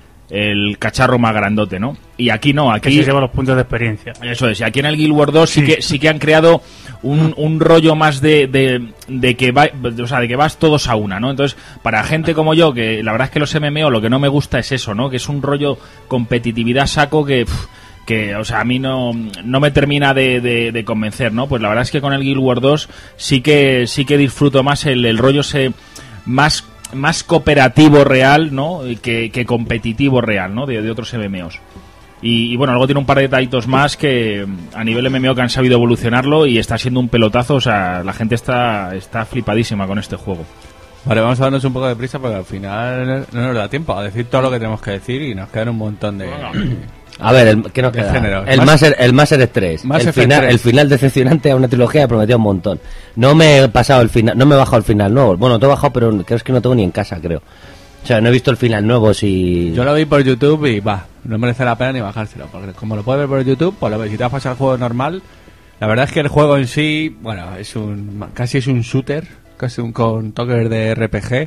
el cacharro más grandote, ¿no? Y aquí no, Que aquí se lleva los puntos de experiencia. eso es, y aquí en el Guild Wars dos sí, Sí. que sí que han creado un, un rollo más de, de, de que va, o sea, de que vas todos a una, ¿no? Entonces, para gente como yo, que la verdad es que los M M O lo que no me gusta es eso, ¿no? Que es un rollo competitividad saco que pff, que, o sea, a mí no, no me termina de, de, de convencer, ¿no? Pues la verdad es que con el Guild Wars dos sí que sí que disfruto más el, el rollo se más más cooperativo real, ¿no? Que, que competitivo real, ¿no? De, de otros M M Os. Y, y bueno, luego tiene un par de detallitos más que a nivel M M O que han sabido evolucionarlo y está siendo un pelotazo, o sea, la gente está, está flipadísima con este juego. Vale, vamos a darnos un poco de prisa porque al final no nos da tiempo a decir todo lo que tenemos que decir y nos quedan un montón de... A ver, el, ¿qué nos De queda? género. El Mass- Master, el Mass Effect tres. Mass el, Effect final, tres. el final decepcionante a una trilogía que prometía un montón. No me he pasado el final, no me he bajado el final nuevo. Bueno, te he bajado, pero creo que no tengo ni en casa, creo. O sea, no he visto el final nuevo, si... Yo lo vi por YouTube y va, no merece la pena ni bajárselo, porque como lo puedes ver por YouTube, pues lo ves. Si te vas a pasar el juego normal, la verdad es que el juego en sí, bueno, es un casi es un shooter, casi un con toques de R P G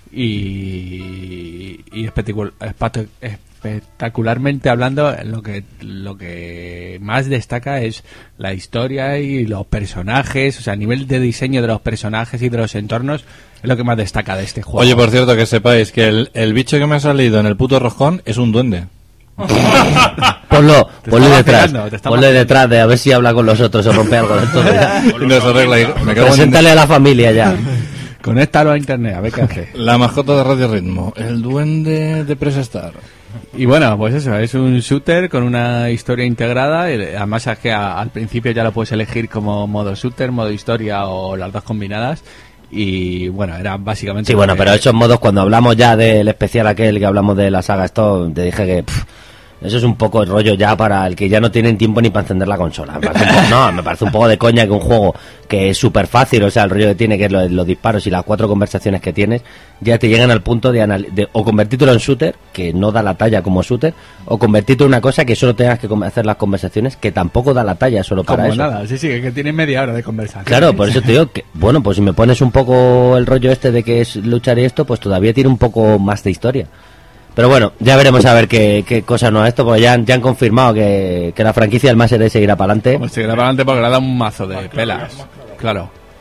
y, y espectacul- espat- espectacularmente hablando, lo que lo que más destaca es la historia y los personajes, o sea, a nivel de diseño de los personajes y de los entornos es lo que más destaca de este juego. Oye, por cierto, que sepáis que el, el bicho que me ha salido en el puto roscón es un duende. Ponlo, Te ponlo está detrás. vacilando, te está Ponle vacilando. detrás de a ver si habla con los otros o rompe algo de todo. Ya. Y nos arregla. y- Me cago en Preséntale a la familia ya. Conéctalo a internet, a ver qué hace. la mascota de Radio Ritmo, el duende de Press Star. Y bueno, pues eso, es un shooter con una historia integrada. Y además es que a- al principio ya lo puedes elegir como modo shooter, modo historia o las dos combinadas. Y bueno, era básicamente... Sí, lo bueno, que- pero esos modos, cuando hablamos ya del especial aquel que hablamos de la saga, esto, te dije que pff, eso es un poco el rollo ya para el que ya no tienen tiempo ni para encender la consola. Me parece un poco, no, me parece un poco de coña que un juego que es súper fácil, o sea, el rollo que tiene, que es lo- los disparos y las cuatro conversaciones que tienes, ya te llegan al punto de, anal- de o convertirlo en shooter, que no da la talla como shooter, o convertirlo en una cosa que solo tengas que com- hacer las conversaciones, que tampoco da la talla solo para Como eso. nada, sí, sí, que tiene media hora de conversación. Claro, por eso te digo que, bueno, pues si me pones un poco el rollo este de que es luchar y esto, pues todavía tiene un poco más de historia. Pero bueno, ya veremos a ver qué, qué cosa no es esto, porque ya han, ya han confirmado que, que la franquicia del Mass Effect seguirá para adelante. Pues seguirá para adelante porque le ha dado un mazo de pelas. Claro.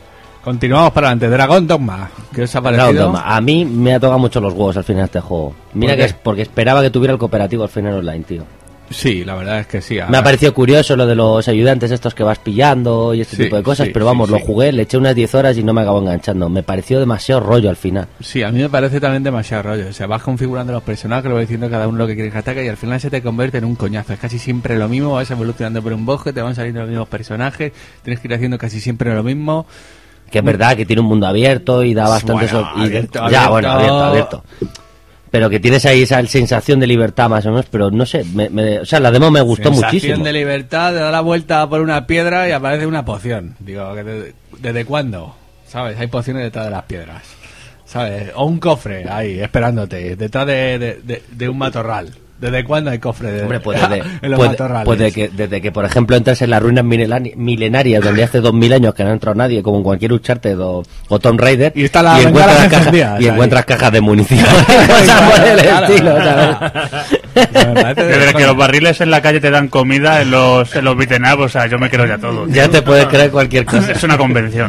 Continuamos para adelante. Dragon Dogma. ¿Qué os ha parecido? Dragon Dogma. A mí me ha tocado mucho los huevos al final este juego. Mira ¿Por que qué? es porque esperaba que tuviera el cooperativo al final online, tío. Sí, la verdad es que sí. Me ha parecido curioso lo de los ayudantes estos que vas pillando y este Sí, tipo de cosas, sí, pero vamos, sí, lo sí. jugué, le eché unas diez horas y no me acabó enganchando. Me pareció demasiado rollo al final. Sí, a mí me parece también demasiado rollo. O sea, vas configurando los personajes, lo vas diciendo cada uno lo que quieres que ataque y al final se te convierte en un coñazo. Es casi siempre lo mismo, vas evolucionando por un bosque, te van saliendo los mismos personajes, tienes que ir haciendo casi siempre lo mismo. Que es verdad que tiene un mundo abierto y da bastante... Bueno, so- y- abierto, ya, abierto. bueno, abierto, abierto. Pero que tienes ahí esa sensación de libertad más o menos, pero no sé, me, me- o sea, la demo me gustó Sensación muchísimo. de libertad, te da la vuelta por una piedra y aparece una poción. Digo, que de- ¿desde cuándo? ¿Sabes? Hay pociones detrás de las piedras. ¿Sabes? O un cofre ahí, esperándote, detrás de, de, de- de un matorral. ¿Desde cuándo hay cofre de, Hombre, pues desde, en los puede- matorrales? puede que, desde que, por ejemplo, entras en las ruinas milena- milenarias donde hace dos mil años que no ha entrado nadie, como en cualquier Uncharted o, o Tomb Raider, Y está la encuentras, bengala cajas, encendida, y ahí. encuentras cajas de munición. Cosas por el Claro, estilo, claro. ¿sabes? Me parece de Desde que coña. los barriles en la calle te dan comida en los, en los beaten up, o sea, yo me creo ya todo. Ya te puedes creer cualquier cosa. Es una convención.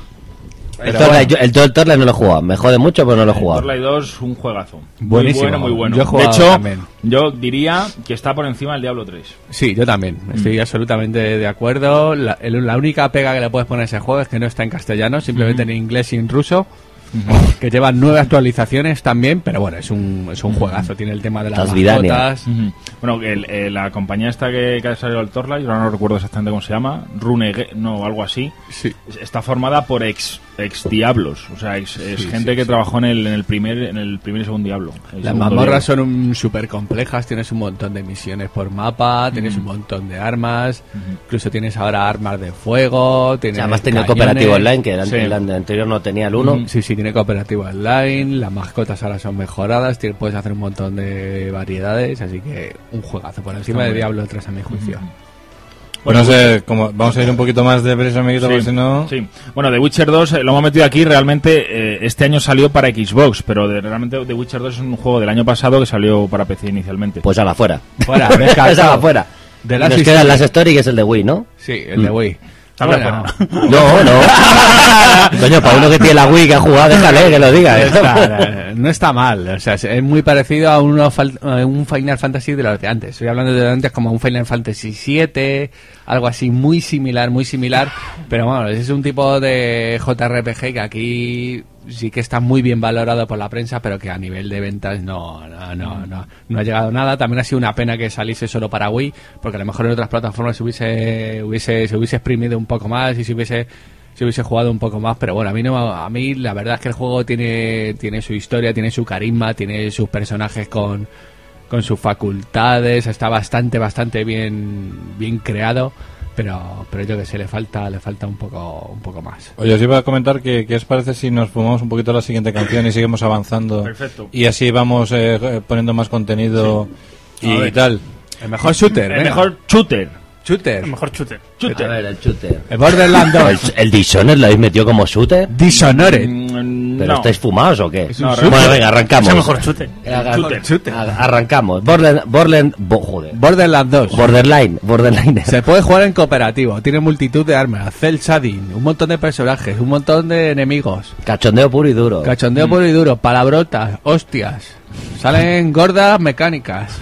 El Torlight, yo- el Torlight Torlight no lo he jugado, me jode mucho, pero no lo he jugado. Torlight dos, un juegazo. Muy Buenísimo. bueno, muy bueno. Yo he de jugado hecho, también. yo diría que está por encima del Diablo tres. Sí, yo también. Estoy absolutamente de acuerdo. La, el- la única pega que le puedes poner a ese juego es que no está en castellano, simplemente en inglés y en ruso. Que lleva nueve actualizaciones también, pero bueno, es un, es un juegazo. Tiene el tema de las Las Vidania. mascotas. Ujú. Bueno, el- eh, la compañía esta que, que ha salido el Torlight, ahora no recuerdo exactamente cómo se llama, Rune, no, algo así, Sí. es- está formada por ex ex Diablos, o sea, ex, es Sí, gente sí, que sí. trabajó en el, en el primer en el primer y segundo Diablo. El Las segundo mazmorras Diablo. son súper complejas, tienes un montón de misiones por mapa, tienes un montón de armas, incluso tienes ahora armas de fuego, O tienes sea, además tenía cañones. cooperativo online, que el, Sí. el anterior no tenía el uno. Sí, sí, tiene cooperativo online, las mascotas ahora son mejoradas, tiene- puedes hacer un montón de variedades, así que un juegazo por encima de muy bien. Diablo tres a mi juicio. Bueno, no sé, como, vamos a ir un poquito más de prisa, amiguito, porque si no... sí. Bueno, The Witcher dos eh, lo hemos metido aquí. Realmente eh, este año salió para Xbox, pero de- realmente The Witcher dos es un juego del año pasado que salió para P C inicialmente. Pues a la fuera. Fuera, descartado. Esa va fuera. De Y las nos historias. quedan las story, que es el de Wii, ¿no? Sí, el de Wii. Habla Bueno, No, no. Coño, para uno que tiene la Wii que ha jugado, déjale que lo diga. ¿eh? está, eh, no está mal, o sea, es- es muy parecido a uno fal- a un Final Fantasy de los de antes. Estoy hablando de antes como un Final Fantasy siete, algo así muy similar, muy similar, pero bueno, es un tipo de J R P G que aquí sí que está muy bien valorado por la prensa, pero que a nivel de ventas no, no, no, no, no ha llegado nada. También ha sido una pena que saliese solo para Wii, porque a lo mejor en otras plataformas se hubiese, hubiese, se hubiese exprimido un poco más y se hubiese si hubiese jugado un poco más, pero bueno, a mí no, a mí la verdad es que el juego tiene tiene su historia, tiene su carisma, tiene sus personajes con con sus facultades, está bastante bastante bien bien creado, pero pero yo que sé, le falta le falta un poco un poco más. Oye, os iba a comentar que qué os parece si nos fumamos un poquito la siguiente canción y seguimos avanzando. Perfecto. Y así vamos eh, eh, poniendo más contenido A y ver. tal. El mejor shooter, El venga. mejor shooter. shooter. El mejor chute. Shooter. A ver, el shooter. El Borderlands ¿El, dos. el Dishonored lo habéis metido como shooter? Dishonored. Mm, ¿Pero no. estáis fumados o qué? Es un No, shooter. Bueno, venga, arrancamos. Es el mejor chute. Arran- Shooter. Ar- Arrancamos. Borderland, Borderland, bo- joder. Borderlands dos. Borderline, Borderline. Se puede jugar en cooperativo, tiene multitud de armas, cel shading, un montón de personajes, un montón de enemigos, Cachondeo puro y duro. cachondeo puro y duro, palabrotas, hostias, salen gordas mecánicas.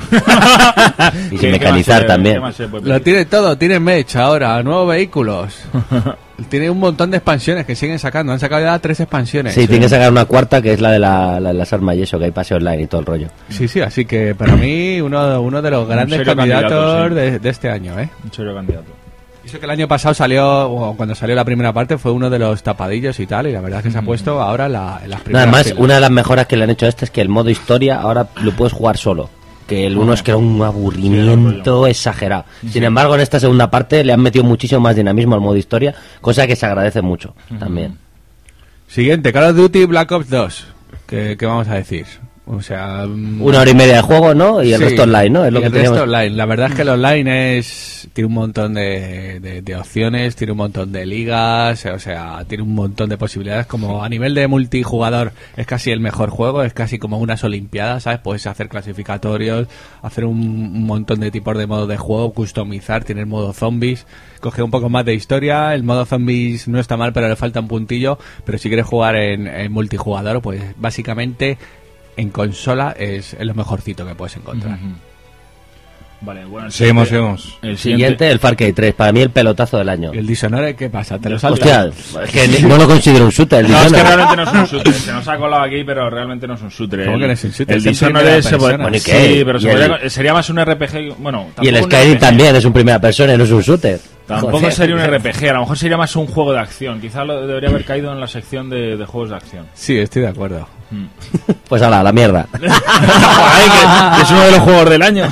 Y ¿Qué- sin qué mecanizar más se- también. qué más se puede Lo pedir? tiene todo, tiene mech ahora, nuevos vehículos. Tiene un montón de expansiones que siguen sacando, han sacado ya tres expansiones. Sí, tiene que sacar una cuarta que es la de la, la de las armas y eso, que hay pase online y todo el rollo. Sí, sí, así que para mí uno, uno de los grandes serio candidatos candidato, sí. de, de este año, ¿eh? Un serio candidato. Y eso que el año pasado salió, o cuando salió la primera parte, fue uno de los tapadillos y tal, y la verdad es que se ha puesto ahora la, en las primeras Nada más, filas. una de las mejoras que le han hecho a este es que el modo historia ahora lo puedes jugar solo. Que el uno es que era un aburrimiento exagerado. Sin embargo, en esta segunda parte le han metido muchísimo más dinamismo al modo historia, cosa que se agradece mucho también. Siguiente, Call of Duty Black Ops dos. ¿Qué, qué vamos a decir? O sea, una hora y media de juego, ¿no? Y el sí, resto online, ¿no? Es lo y que el teníamos. resto online. La verdad es que el online es tiene un montón de, de, de opciones, tiene un montón de ligas, o sea, tiene un montón de posibilidades. Como a nivel de multijugador es casi el mejor juego, es casi como unas olimpiadas, ¿sabes? Puedes hacer clasificatorios, hacer un, un montón de tipos de modos de juego, customizar, tener modo zombies, coger un poco más de historia. El modo zombies no está mal, pero le falta un puntillo. Pero si quieres jugar en, en multijugador, pues básicamente en consola es, es lo mejorcito que puedes encontrar. Uh-huh. Vale, bueno, el Seguimos, siguiente- seguimos. El Siguiente, el Far Cry tres. Para mí el pelotazo del año. ¿Y el Dishonored qué pasa? ¿Te lo saltas? Hostia, es que ni- no lo considero un shooter. El No, es que Dishonored. realmente no es un shooter. Se nos ha colado aquí, pero realmente no es un shooter. ¿Cómo El- que no es un shooter? El Es en Dishonored primera se puede- persona. Bueno, ¿y Sí, qué? pero se Y el- podría- sería más un R P G. Bueno, Y el tampoco un Skyrim R P G. también es un primera persona y no es un shooter. Tampoco Joder. sería un R P G, a lo mejor sería más un juego de acción. Quizá lo debería haber caído en la sección de, de juegos de acción. Sí, estoy de acuerdo. Pues ala, la mierda. Ay, que, que es uno de los juegos del año.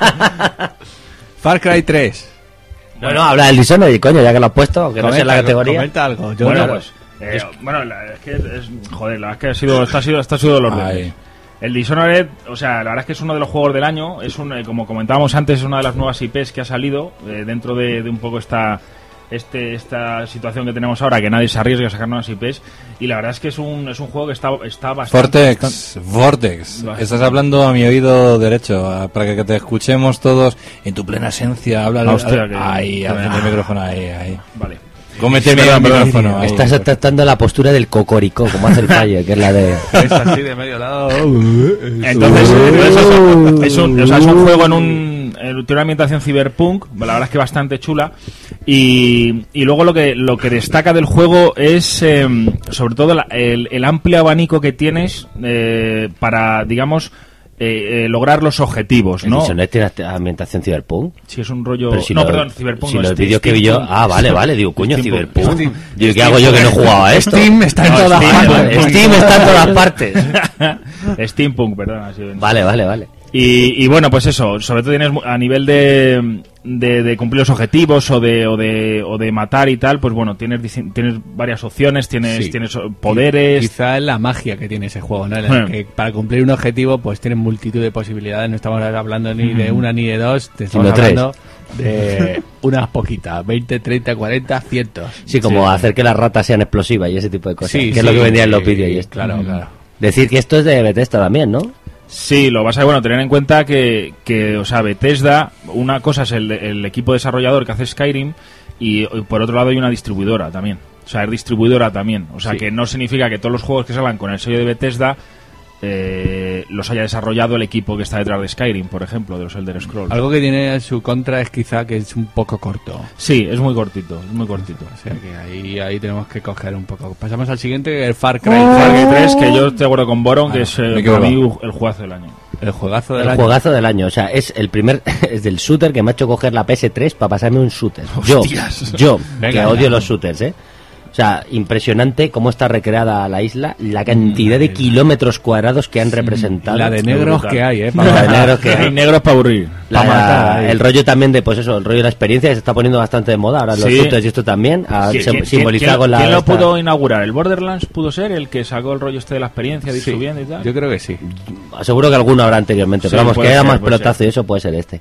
Far Cry tres. Bueno, habla del Dishonored y coño, ya que lo has puesto, aunque no sea en la Comenta, categoría. comenta algo. Yo Bueno, no- pues. eh, bueno, la- es que es. Joder, la verdad es que ha sido. Esto ha sido, esto ha sido dolor de Ay. mente. El Dishonored, o sea, la verdad es que es uno de los juegos del año. Es un, eh, como comentábamos antes, es una de las nuevas I Pes que ha salido eh, dentro de, de un poco esta. Este, esta situación que tenemos ahora, que nadie se arriesga a sacar nuevas I Pes, y la verdad es que es un, es un juego que está, está bastante... Vortex, Vortex. Bastante. Estás hablando a mi oído derecho, a- para que te escuchemos todos en tu plena esencia. Habla Ah, hostia, que- ahí, haz el micrófono ahí, ahí. Vale. Cómete el Perdón, perdón. micrófono ahí. Estás tratando la postura del cocoricó, como hace el Falle, que es la de... Es así de medio lado. Entonces, entonces eso, es, un, o sea, es un juego en un en tiene una ambientación cyberpunk, la verdad es que bastante chula, y, y luego lo que lo que destaca del juego es eh, sobre todo la- el, el amplio abanico que tienes eh, para, digamos, eh, eh, lograr los objetivos, ¿El ¿no? Dishonored tiene ambientación cyberpunk? Si es un rollo... Pero si no, lo- perdón, cyberpunk. si no, los es vídeos que vi yo... steampunk. Ah, vale, vale, digo, coño, Steampunk. cyberpunk. Steam- Digo, ¿qué hago yo que no he jugado a esto? Steam está en No, todas Steam, partes. Steam está en todas partes. Steampunk, perdón. Así, Vale, vale, vale. Y, y bueno, pues eso, sobre todo tienes mu- a nivel de, de, de cumplir los objetivos o de, o de o de matar y tal, pues bueno, tienes dici- tienes varias opciones, tienes Sí. tienes oh, poderes. Quizá es la magia que tiene ese juego, ¿no? En el Bueno. que para cumplir un objetivo, pues tienen multitud de posibilidades. No estamos hablando ni de una ni de dos, te estamos Sino tres. hablando de unas poquitas, veinte, treinta, cuarenta, cientos. Sí, como hacer que las ratas sean explosivas y ese tipo de cosas. Sí, que sí, es lo que vendía en los sí, vídeos y esto. Claro, claro. Decir que esto es de Bethesda también, ¿no? Sí, lo vas a bueno, tener en cuenta que, que o sea, Bethesda, una cosa es el, el equipo desarrollador que hace Skyrim y, y por otro lado hay una distribuidora también. O sea, es distribuidora también. O sea, Sí. que no significa que todos los juegos que salgan con el sello de Bethesda eh, los haya desarrollado el equipo que está detrás de Skyrim, por ejemplo, de los Elder Scrolls. Algo que tiene su contra es quizá que es un poco corto. Sí, es muy cortito, es muy cortito. O sea que ahí, ahí tenemos que coger un poco. Pasamos al siguiente, el Far Cry. Far Cry tres, que yo estoy de acuerdo con Boron, que es eh, me para mí equivoco. el juegazo del año. El juegazo del El año. juegazo del año. O sea, es el primer... es del shooter que me ha hecho coger la P S tres para pasarme un shooter. Yo, yo, Venga, que ya. odio los shooters, ¿eh? O sea, impresionante cómo está recreada la isla, la cantidad de kilómetros cuadrados que han representado. La de negros brutal. que hay, ¿eh? La de negros que Hay hay. negros para aburrir. La- pa' matar ahí. el rollo también de, pues eso, el rollo de la experiencia que se está poniendo bastante de moda ahora en los Sí. shooters y esto también, a ¿Quién- sim- quién- simbolizar quién- con la... ¿Quién lo esta- pudo inaugurar? ¿El Borderlands pudo ser el que sacó el rollo este de la experiencia, de ir Sí, subiendo y tal? yo creo que sí. Seguro que alguno habrá anteriormente, Sí, pero vamos, puede que haya ser, más puede pelotazo ser. y eso puede ser este.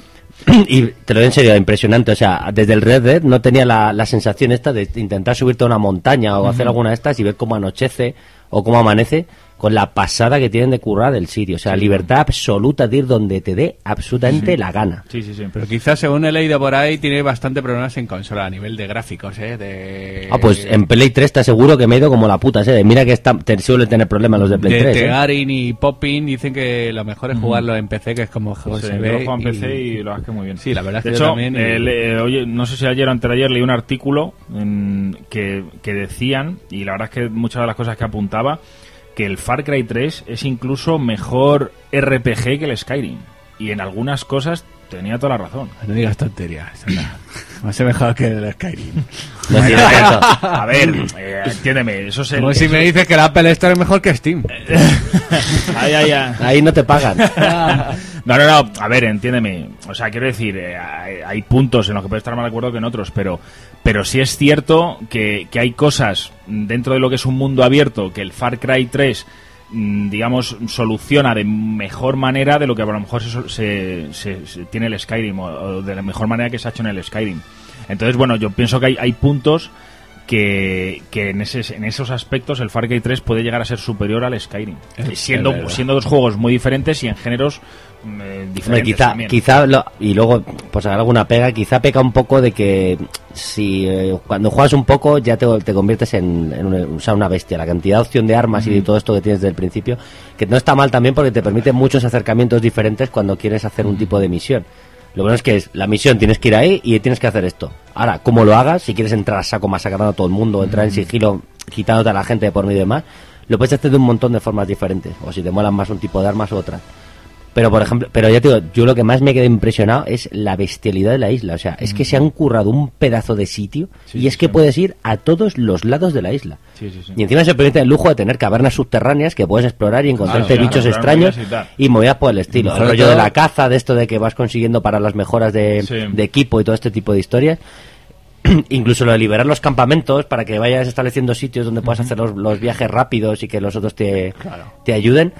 Y te lo digo en serio, impresionante. O sea, desde el Red Dead no tenía la, la sensación esta de intentar subirte a una montaña o hacer alguna de estas y ver cómo anochece o cómo amanece con la pasada que tienen de currar del sitio. O sea, libertad absoluta de ir donde te dé absolutamente la gana. Sí, sí, sí. Pero quizás, según he leído por ahí, tiene bastante problemas en consola a nivel de gráficos, ¿eh? De, Ah, pues en Play tres te aseguro que me he ido como la puta, ¿eh? Mira que está, te, suele tener problemas los de Play de tres. ¿eh? Tearing y Popping dicen que lo mejor es jugarlo en P C, que es como juego Sí, se yo ve. lo juego en y- P C y lo hago muy bien. Sí, la verdad es de que yo hecho, también, y- eh, le- eh, oye, no sé si ayer o anteayer leí un artículo en- que, que decían, y la verdad es que muchas de las cosas que apuntaba, que el Far Cry tres es incluso mejor R P G que el Skyrim. Y en algunas cosas tenía toda la razón. No digas tonterías, anda. Más mejor que el Skyrim. No tiene tanto. A ver, eh, entiéndeme, eso es el... Como si eso- me dices que la Apple Store es mejor que Steam. Ay, ay, ay. Ahí no te pagan. No, no, no, a ver, entiéndeme. O sea, quiero decir, eh, hay, hay puntos en los que puedes estar más de acuerdo que en otros, pero, pero sí es cierto que, que hay cosas dentro de lo que es un mundo abierto que el Far Cry tres digamos, soluciona de mejor manera de lo que a lo mejor se, se, se, se tiene el Skyrim, o, o de la mejor manera que se ha hecho en el Skyrim. Entonces, bueno, yo pienso que hay, hay puntos que, que en, ese, en esos aspectos el Far Cry tres puede llegar a ser superior al Skyrim, Es siendo, siendo dos juegos muy diferentes y en géneros eh, diferentes. Quizá, también. quizá lo- y luego, pues hacer alguna pega, quizá peca un poco de que si eh, cuando juegas un poco ya te, te conviertes en, en una, o sea, una bestia. La cantidad de opción de armas y de todo esto que tienes desde el principio, que no está mal también porque te permite muchos acercamientos diferentes cuando quieres hacer un tipo de misión. Lo bueno es que es la misión, tienes que ir ahí y tienes que hacer esto. Ahora, como lo hagas, si quieres entrar a saco masacrando a todo el mundo, entrar en sigilo, quitándote a la gente de por medio y demás, lo puedes hacer de un montón de formas diferentes. O si te molan más un tipo de armas u otra. Pero, por ejemplo, pero ya te digo, yo lo que más me quedé impresionado es la bestialidad de la isla. O sea, es que se han currado un pedazo de sitio Sí, y es sí, que sí. puedes ir a todos los lados de la isla. Sí, sí, sí. Y encima se permite el lujo de tener cavernas subterráneas que puedes explorar y encontrarte Claro, bichos claro, extraños movidas y tal. y movidas por el estilo. El Sobre rollo de todo- la caza, de esto de que vas consiguiendo para las mejoras de, Sí. de equipo y todo este tipo de historias. Incluso lo de liberar los campamentos para que vayas estableciendo sitios donde puedas hacer los, los viajes rápidos y que los otros te, te ayuden.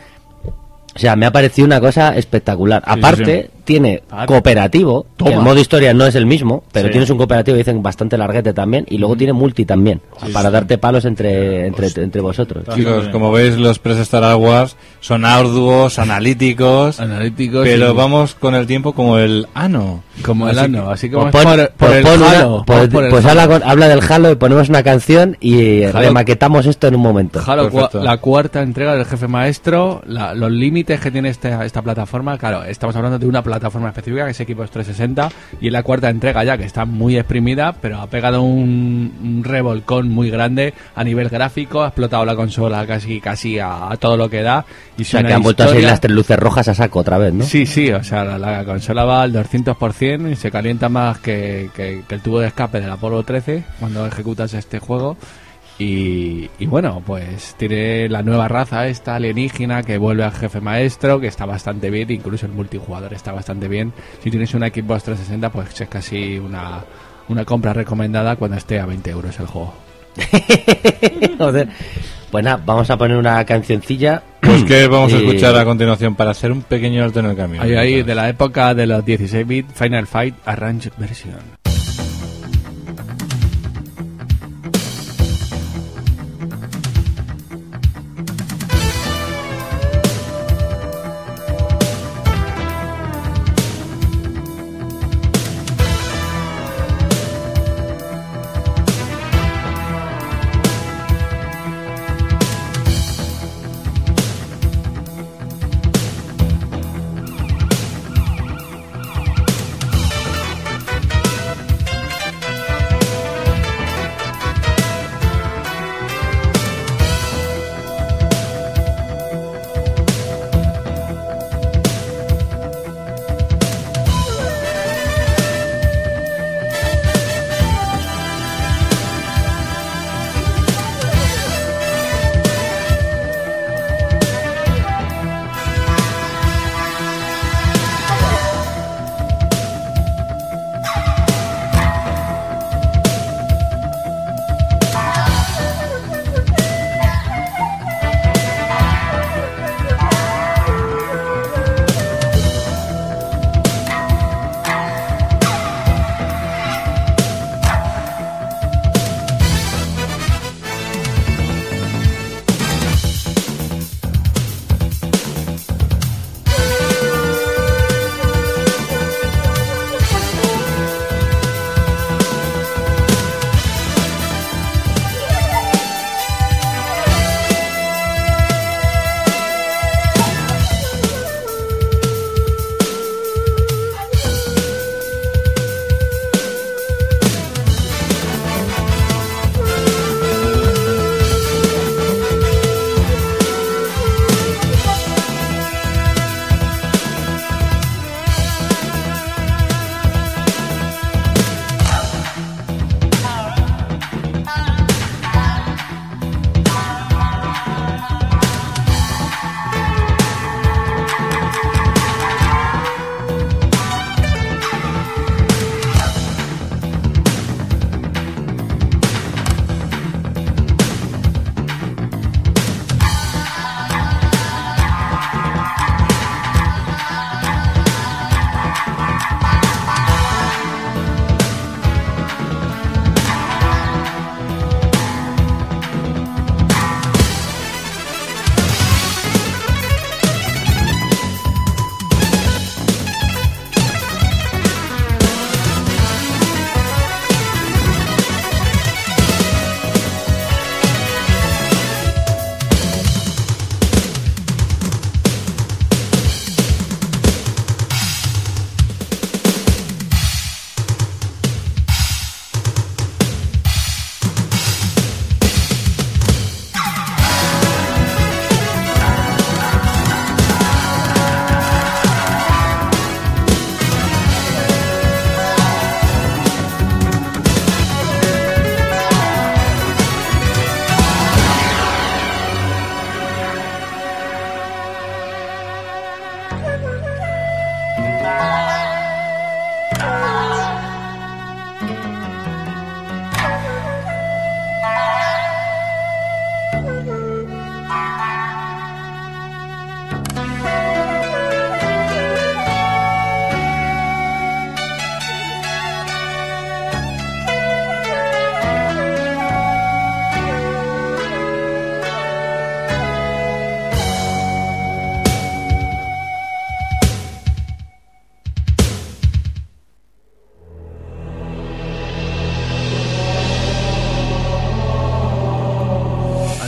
O sea, me ha parecido una cosa espectacular. Sí, Aparte, sí, tiene Ah, cooperativo, que toma. el modo historia no es el mismo, pero Sí. tienes un cooperativo, dicen, bastante larguete también, y luego tiene multi también, para darte palos entre, entre, entre vosotros. Chicos, como veis, los Press-Star Awards son arduos, analíticos, Analíticos pero y- vamos con el tiempo como el ano. Como el Así ano, que- así que Pues vamos pon- por, por pues el pon una- Halo. pues vamos por el pues Halo. habla, con- habla del Halo y ponemos una canción y Halo- remaquetamos esto en un momento. Halo, cua- Perfecto. la cuarta entrega del Jefe Maestro, la- los límites que tiene esta, esta plataforma, claro, estamos hablando de una plataforma específica que es Xbox trescientos sesenta y es la cuarta entrega ya que está muy exprimida, pero ha pegado un, un revolcón muy grande a nivel gráfico, ha explotado la consola casi casi a, a todo lo que da y O sea, que han vuelto a salir las tres luces rojas a saco otra vez, ¿no? Sí, sí, o sea, la, la consola va al doscientos por ciento y se calienta más que, que- que el tubo de escape del Apolo trece cuando ejecutas este juego. Y, y bueno, pues tiene la nueva raza esta alienígena que vuelve al Jefe Maestro, que está bastante bien, incluso el multijugador está bastante bien. Si tienes una Xbox trescientos sesenta, pues es casi una, una compra recomendada cuando esté a veinte euros el juego. Joder. Pues nada, vamos a poner una cancioncilla. Pues que vamos a Y- escuchar a continuación para hacer un pequeño alto en el camino. Ahí, ahí, de la época de los dieciséis bit, Final Fight Arranged Version. Thank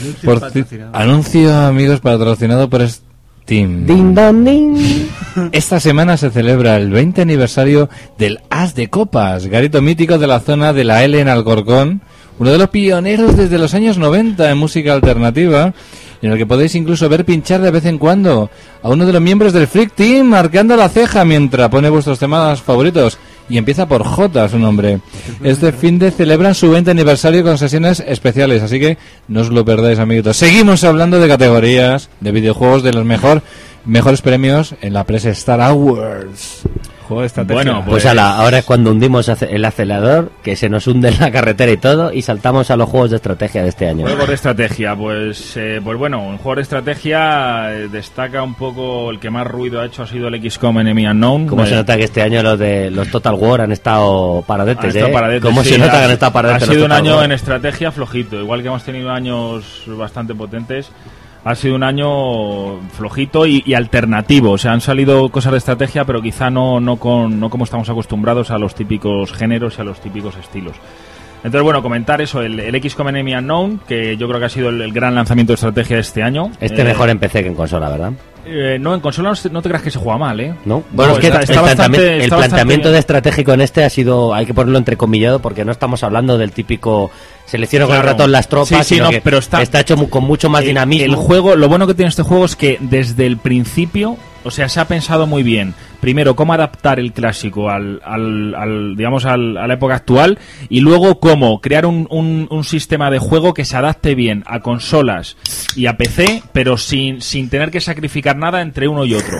Por ci- anuncio, amigos, patrocinado por Steam. Ding dong ding. Esta semana se celebra el veinte aniversario del As de Copas, garito mítico de la zona de la L en Alcorcón, uno de los pioneros desde los años noventa en música alternativa, en el que podéis incluso ver pinchar de vez en cuando a uno de los miembros del Freak Team marcando la ceja mientras pone vuestros temas favoritos. Y empieza por J, su nombre. Este fin de celebran su veinte aniversario con sesiones especiales, así que no os lo perdáis, amiguitos. Seguimos hablando de categorías, de videojuegos, de los mejor, mejores premios en la Press Star Awards. Juego de estrategia. Bueno, Pues ala, ahora es cuando hundimos ace- el acelerador, que se nos hunde en la carretera y todo, y saltamos a los juegos de estrategia de este año. Juegos de estrategia, pues eh, pues bueno, en juegos de estrategia eh, destaca un poco, el que más ruido ha hecho ha sido el X COM Enemy Unknown. Como Eh, se nota que este año los de los Total War han estado paradetes, ha estado ¿eh? paradetes, Como sí, se nota ha- que han estado paradetes Ha los sido un Total año War. en estrategia flojito, igual que hemos tenido años bastante potentes. Ha sido un año flojito y, y alternativo, o sea, han salido cosas de estrategia, pero quizá no no con no como estamos acostumbrados a los típicos géneros y a los típicos estilos. Entonces, bueno, comentar eso, el, el X COM Enemy Unknown, que yo creo que ha sido el, el gran lanzamiento de estrategia de este año. Este Eh, mejor en P C que en consola, ¿verdad? eh, no, en consola no, se- no te creas que se juega mal, ¿eh? ¿No? Bueno, No, es que está- el, está bastante- planteamiento, el está bastante planteamiento bien. de estratégico en este ha sido, hay que ponerlo entrecomillado, porque no estamos hablando del típico selecciono con el Claro. ratón las tropas, Sí, sí, sino no, que pero está- hecho mu- con mucho más El- dinamismo. El juego, lo bueno que tiene este juego es que desde el principio, o sea, se ha pensado muy bien. Primero, cómo adaptar el clásico al, al, al, digamos, al, a la época actual, y luego cómo crear un, un, un sistema de juego que se adapte bien a consolas y a P C, pero sin, sin tener que sacrificar nada entre uno y otro.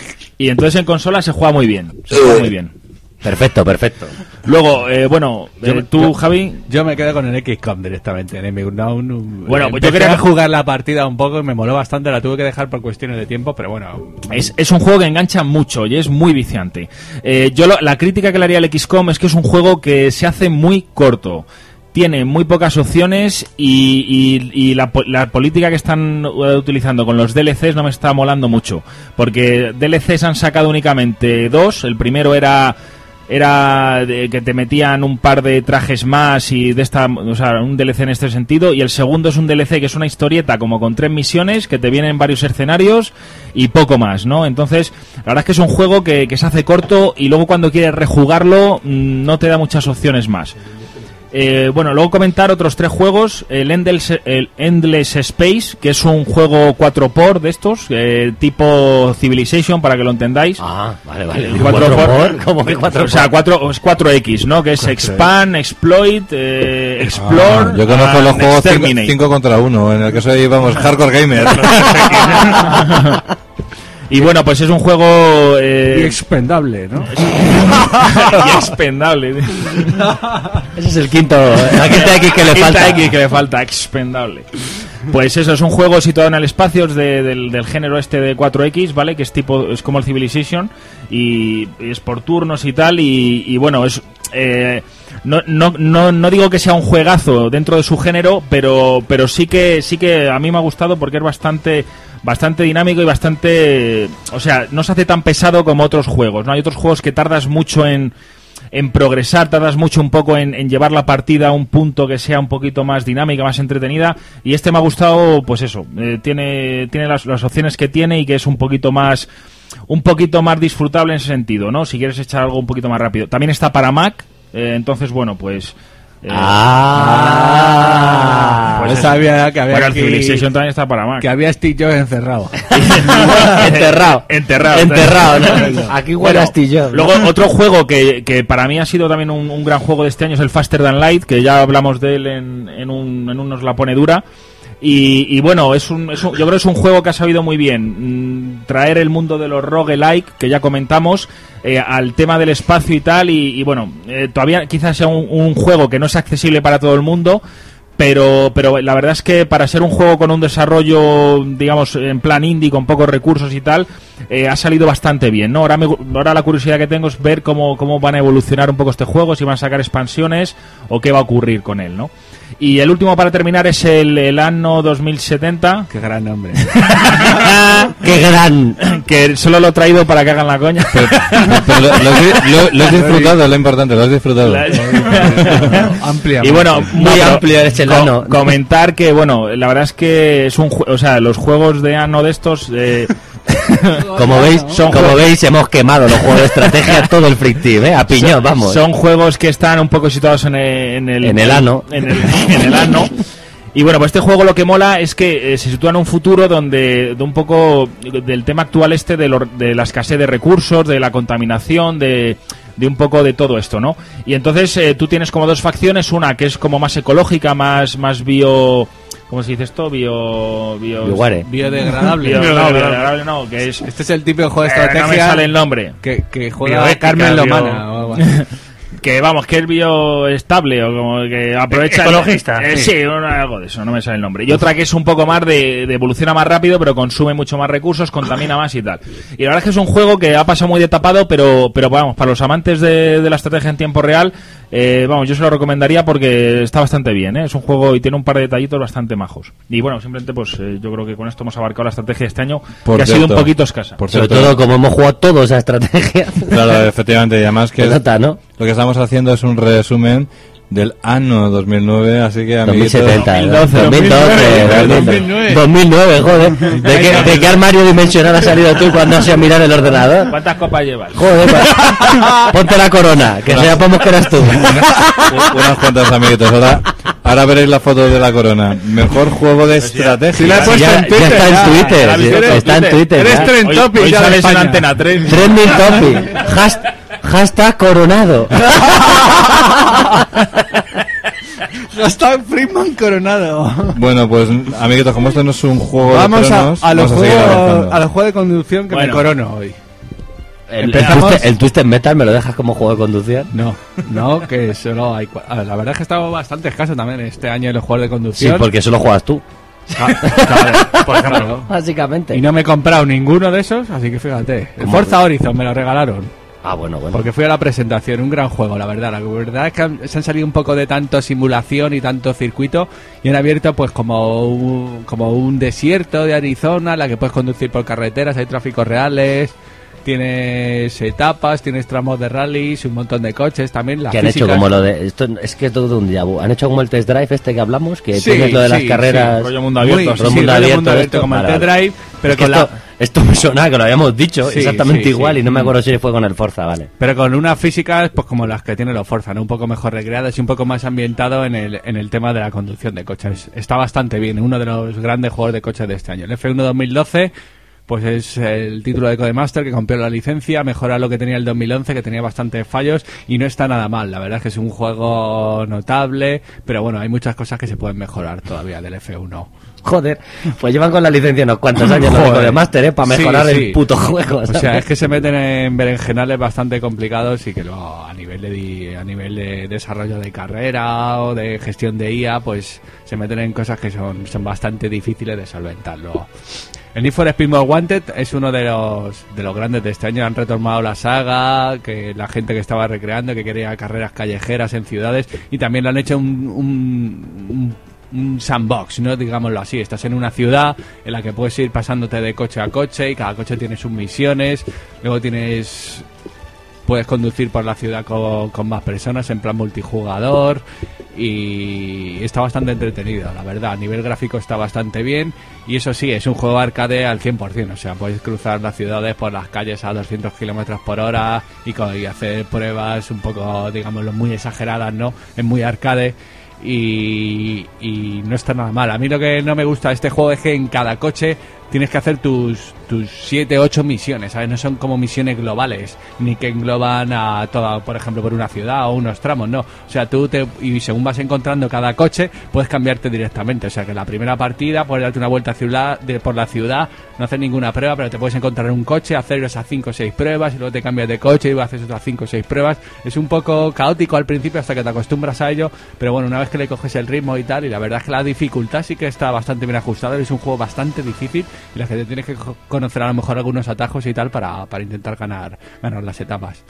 Y entonces en consola se juega muy bien, se juega muy bien. Perfecto, perfecto. Luego, eh, bueno, Yo eh, me- tú, yo- Javi. Yo me quedo con el X COM directamente, Enemy Unknown. Bueno, Eh, pues yo empecé quería a que- jugar la partida un poco y me moló bastante, la tuve que dejar por cuestiones de tiempo, pero bueno. Es, es un juego que engancha mucho y es muy viciante. Eh, yo lo- la crítica que le haría al X COM es que es un juego que se hace muy corto. Tiene muy pocas opciones y, y- y la, po- la política que están eh, utilizando con los D L Cs no me está molando mucho. Porque D L Cs han sacado únicamente dos. El primero era... Era de que te metían un par de trajes más y de esta, o sea, un D L C en este sentido, y el segundo es un D L C que es una historieta como con tres misiones que te vienen varios escenarios y poco más, ¿no? Entonces, la verdad es que es un juego que, que se hace corto y luego cuando quieres rejugarlo mmm, no te da muchas opciones más. Eh, bueno, luego comentar otros tres juegos. El Endless, el Endless Space, que es un juego cuatro por de estos, eh, tipo Civilization, para que lo entendáis. Ah, vale, vale. El ¿Cuatro cuatro por? por? ¿Cómo que cuatro O sea, por? cuatro, es cuatro X, ¿no? Que es Expand, Exploit, eh, Explore. Ah, yo conozco and los juegos Exterminate. cinco contra uno, en el que soy, vamos, hardcore gamer. Y bueno, pues es un juego... Eh, Y expendable, ¿no? y expendable. Ese es el quinto, la quinta X que le Quinta falta. X que le falta, expendable. Pues eso, es un juego situado en el espacio, es de- del, del género este de cuatro X, ¿vale? Que es tipo, es como el Civilization, y, y es por turnos y tal, y, y bueno, es... Eh, no, no, no, no digo que sea un juegazo dentro de su género, pero, pero sí que sí que a mí me ha gustado porque es bastante bastante dinámico y bastante, o sea, no se hace tan pesado como otros juegos, ¿no? Hay otros juegos que tardas mucho en en progresar, tardas mucho un poco en, en llevar la partida a un punto que sea un poquito más dinámica, más entretenida, y este me ha gustado, pues eso, eh, tiene tiene las, las opciones que tiene y que es un poquito más un poquito más disfrutable en ese sentido, ¿no? Si quieres echar algo un poquito más rápido. También está para Mac, eh, entonces bueno, pues eh, Ah, pues no eso. sabía que había Bueno, el aquí- Civilization también está para Mac. que había Steve Jobs encerrado. enterrado. Enterrado. Enterrado, ¿no? Aquí huele Bueno, a Steve Jobs, ¿no? Luego, otro juego que, que para mí ha sido también un, un gran juego de este año es el Faster Than Light, que ya hablamos de él en, en, un, en unos La Pone Dura. Y, y bueno, es un, es un- yo creo que es un juego que ha sabido muy bien mm, traer el mundo de los roguelike, que ya comentamos, eh, al tema del espacio y tal. Y, y bueno, eh, todavía quizás sea un, un juego que no es accesible para todo el mundo, pero pero la verdad es que para ser un juego con un desarrollo, digamos, en plan indie, con pocos recursos y tal, eh, ha salido bastante bien, ¿no? Ahora, me gu- ahora la curiosidad que tengo es ver cómo, cómo van a evolucionar un poco este juego, si van a sacar expansiones o qué va a ocurrir con él, ¿no? Y el último para terminar es el, el Anno dos mil setenta. Qué gran nombre. ¡Qué gran! Que solo lo he traído para que hagan la coña. Pero, pero lo, lo, lo, lo has disfrutado, es lo importante, lo has disfrutado. Amplia. Y bueno, Muy bueno, amplio es el co- Anno. Comentar que, bueno, la verdad es que es un jue- o sea, los juegos de Anno de estos... Eh, Como veis, Son como juegos- veis, hemos quemado los juegos de estrategia todo el Freak Team, ¿eh? A piñón, vamos. Son juegos que están un poco situados en el... En el, En el ano. En el, en el ano. Y bueno, pues este juego lo que mola es que eh, se sitúa en un futuro donde de un poco del tema actual este de, lo- de la escasez de recursos, de la contaminación, de, de un poco de todo esto, ¿no? Y entonces eh, tú tienes como dos facciones, una que es como más ecológica, más, más bio... ¿Cómo se dice esto? Bio... bio Bioguare. Biodegradable. bio- no, biodegradable no, que es... Este es el típico juego de Eh, no estrategia me sale el nombre. que, que juega Bioética, Carmen bio- Lomana o algo así. Que vamos, que es bioestable o como que aprovecha... Ecologista, Eh, sí. sí, una- algo de eso, no me sale el nombre. Y otra que es un poco más de, de evoluciona más rápido, pero consume mucho más recursos, contamina más y tal. Y la verdad es que es un juego que ha pasado muy de tapado, pero, pero vamos, para los amantes de, de la estrategia en tiempo real, eh, vamos, yo se lo recomendaría porque está bastante bien, ¿eh? Es un juego y tiene un par de detallitos bastante majos. Y bueno, simplemente pues eh, yo creo que con esto hemos abarcado la estrategia de este año, Por que ha sido cierto, un poquito escasa. Por Sobre cierto, todo, como hemos jugado todos a estrategia. claro, efectivamente, y además que Se es- nota, ¿no? lo que estamos haciendo es un resumen del año dos mil nueve, así que dos mil amiguitos... setenta, ¿no? dos mil doce, dos mil doce, dos mil nueve. dos mil nueve, joder. ¿De qué, ¿De qué armario dimensional has salido tú cuando has ido a mirar el ordenador? ¿Cuántas copas llevas? Joder, pa- ponte la corona, que sepamos que eras tú. Unas cuantas amiguitos. Ahora, ahora veréis la foto de la corona. Mejor juego de estrategia. sí la he puesto Ya, en ya Twitter, está en ya. Twitter, ¿La sí, viste? está en Twitter. Eres ya. trend Hoy, topic hoy ya de sales en España. Antena tres. Trending topic. Has- Hashtag coronado. Está Freeman coronado. Bueno, pues amiguitos, como esto no es un juego Vamos de a, tronos, a los vamos a seguir juegos avanzando. a los juegos de conducción que Bueno. me corono hoy. El, el, Empezamos. Twisted, el Twisted Metal me lo dejas como juego de conducción. No, no, que solo hay... cua- a ver, la verdad es que he estado bastante escaso también este año en los juegos de Sí, conducción. porque solo juegas tú. Ah, claro, por ejemplo. Básicamente. Y no me he comprado ninguno de esos, así que fíjate. El ¿Cómo? Forza Horizon me lo regalaron. Ah, bueno, bueno. Porque fui a la presentación, un gran juego, la verdad. La verdad es que han- se han salido un poco de tanto simulación y tanto circuito y han abierto pues como un, como un desierto de Arizona, en la que puedes conducir por carreteras, hay tráficos reales, tienes etapas, tienes tramos de rallies, un montón de coches también. Las Que han hecho físicas- como lo de... Esto es que es todo un déjà vu. Han hecho como el test drive este que hablamos, que Sí, tienes lo de las sí, carreras... sí, rollo mundo abierto, Muy- así. Todo sí, mundo rollo abierto, mundo abierto esto, como el vale, test vale. drive, pero Es que con esto, la... esto me suena que lo habíamos dicho Sí, exactamente sí, igual sí. y no me acuerdo si fue con el Forza, vale. Pero con unas físicas pues como las que tiene los Forza, ¿no? Un poco mejor recreadas y un poco más ambientado en el, en el tema de la conducción de coches. Está bastante bien, uno de los grandes juegos de coches de este año. El F uno dos mil doce pues es el título de Codemaster que compró la licencia, mejora lo que tenía el dos mil once, que tenía bastantes fallos y no está nada mal. La verdad es que es un juego notable, pero bueno, hay muchas cosas que se pueden mejorar todavía del F uno. Joder, pues llevan con la licencia unos cuantos años los Joder. de Master, ¿eh? Para Sí, mejorar sí. el puto juego. O ¿sabes? sea, es que se meten en berenjenales bastante complicados y que luego a nivel de di- a nivel de desarrollo de carrera o de gestión de I A, pues se meten en cosas que son, son bastante difíciles de solventar luego. El Need for Speed Most Wanted es uno de los de los grandes de este año. Han retomado la saga, que la gente que estaba recreando, que quería carreras callejeras en ciudades, y también lo han hecho un, un, un un sandbox, ¿no? Digámoslo así. Estás en una ciudad en la que puedes ir pasándote de coche a coche y cada coche tiene sus misiones. Luego tienes... Puedes conducir por la ciudad con, con más personas en plan multijugador y está bastante entretenido, la verdad. A nivel gráfico está bastante bien y eso sí, es un juego arcade al cien por ciento. O sea, puedes cruzar las ciudades por las calles a doscientos kilómetros por hora y, co- y hacer pruebas un poco, digámoslo, muy exageradas, ¿no? Es muy arcade. Y, y no está nada mal. A mí lo que no me gusta de este juego es que en cada coche tienes que hacer tus tus siete, ocho misiones, ¿sabes? No son como misiones globales, ni que engloban a toda, por ejemplo, por una ciudad o unos tramos, no. O sea, tú te, y según vas encontrando cada coche, puedes cambiarte directamente. O sea, que en la primera partida puedes darte una vuelta ciudad, de, por la ciudad, no hacer ninguna prueba, pero te puedes encontrar un coche, hacer esas cinco o seis pruebas y luego te cambias de coche y haces otras cinco o seis pruebas. Es un poco caótico al principio hasta que te acostumbras a ello, pero bueno, una vez que le coges el ritmo y tal, y la verdad es que la dificultad sí que está bastante bien ajustada. Es un juego bastante difícil y la gente tienes que co- conocer a lo mejor algunos atajos y tal para, para intentar ganar ganar las etapas.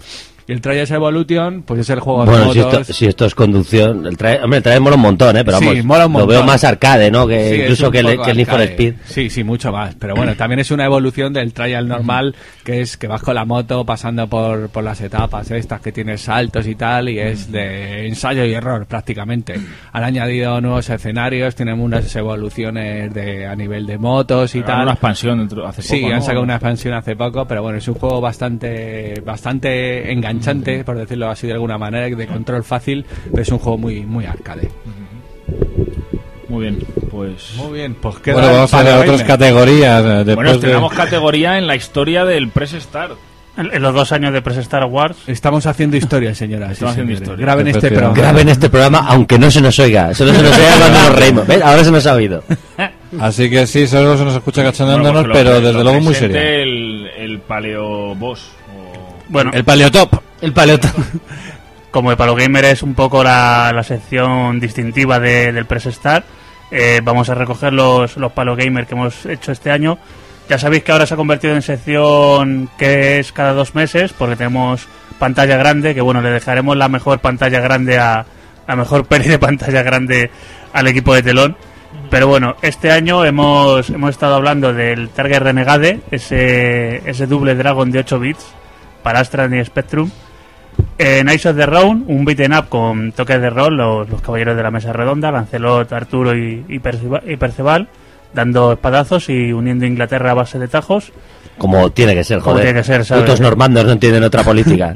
Y el Trials Evolution, pues es el juego Bueno, de si motos. esto, si esto es conducción, el trae, hombre, el trae mola un montón, ¿eh? Pero Sí, vamos, mola un lo montón. veo más arcade, ¿no? Que Sí, es incluso un que, el, poco que el Need for arcade. Speed. Sí, sí, mucho más. Pero bueno, también es una evolución del trial normal, que es que vas con la moto pasando por, por las etapas estas que tienes saltos y tal, y es de ensayo y error prácticamente. Han añadido nuevos escenarios, tienen unas evoluciones de a nivel de motos y Pero tal. una expansión dentro, hace Sí, poco, han ¿no? sacado una expansión hace poco, pero bueno, es un juego bastante bastante enganchante, por decirlo así de alguna manera, de control fácil, pero es un juego muy muy arcade. Muy bien, pues... Muy bien, pues queda Bueno, el vamos a ver Palo otras Gamer. categorías. eh, Después Bueno, de- estrenamos categoría en la historia del Press Start. En, en los dos años de Press Star Awards. Estamos haciendo historia, señoras. Estamos y haciendo señores. historia. Graben este Efectivamente. programa. Graben este programa aunque no se nos oiga. Solo se nos oiga cuando nos reímos. ¿Ves? Ahora se nos ha oído. Así que sí, solo se nos escucha cachondeándonos, Bueno, pues que lo- pero que desde lo luego muy presente serio. El, el Paleo Boss. o- Bueno, El paleotop. El paleota. como el Palo Gamer es un poco la, la sección distintiva de- del Press Start, eh, vamos a recoger los, los Palo Gamer que hemos hecho este año. Ya sabéis que ahora se ha convertido en sección que es cada dos meses, porque tenemos pantalla grande, que bueno, le dejaremos la mejor pantalla grande a la mejor peli de pantalla grande al equipo de telón. Pero bueno, este año hemos, hemos estado hablando del Target Renegade, ese, ese Double Dragon de ocho bits para Astra y Spectrum. Eh, Knights of the Round, un beat'em up con toques de rol, los, los caballeros de la mesa redonda, Lancelot, Arturo y, y, Percival, y Perceval, dando espadazos y uniendo Inglaterra a base de tajos. Como tiene que ser, Como joder. tiene que ser, ¿sabes? Putos normandos no entienden otra política.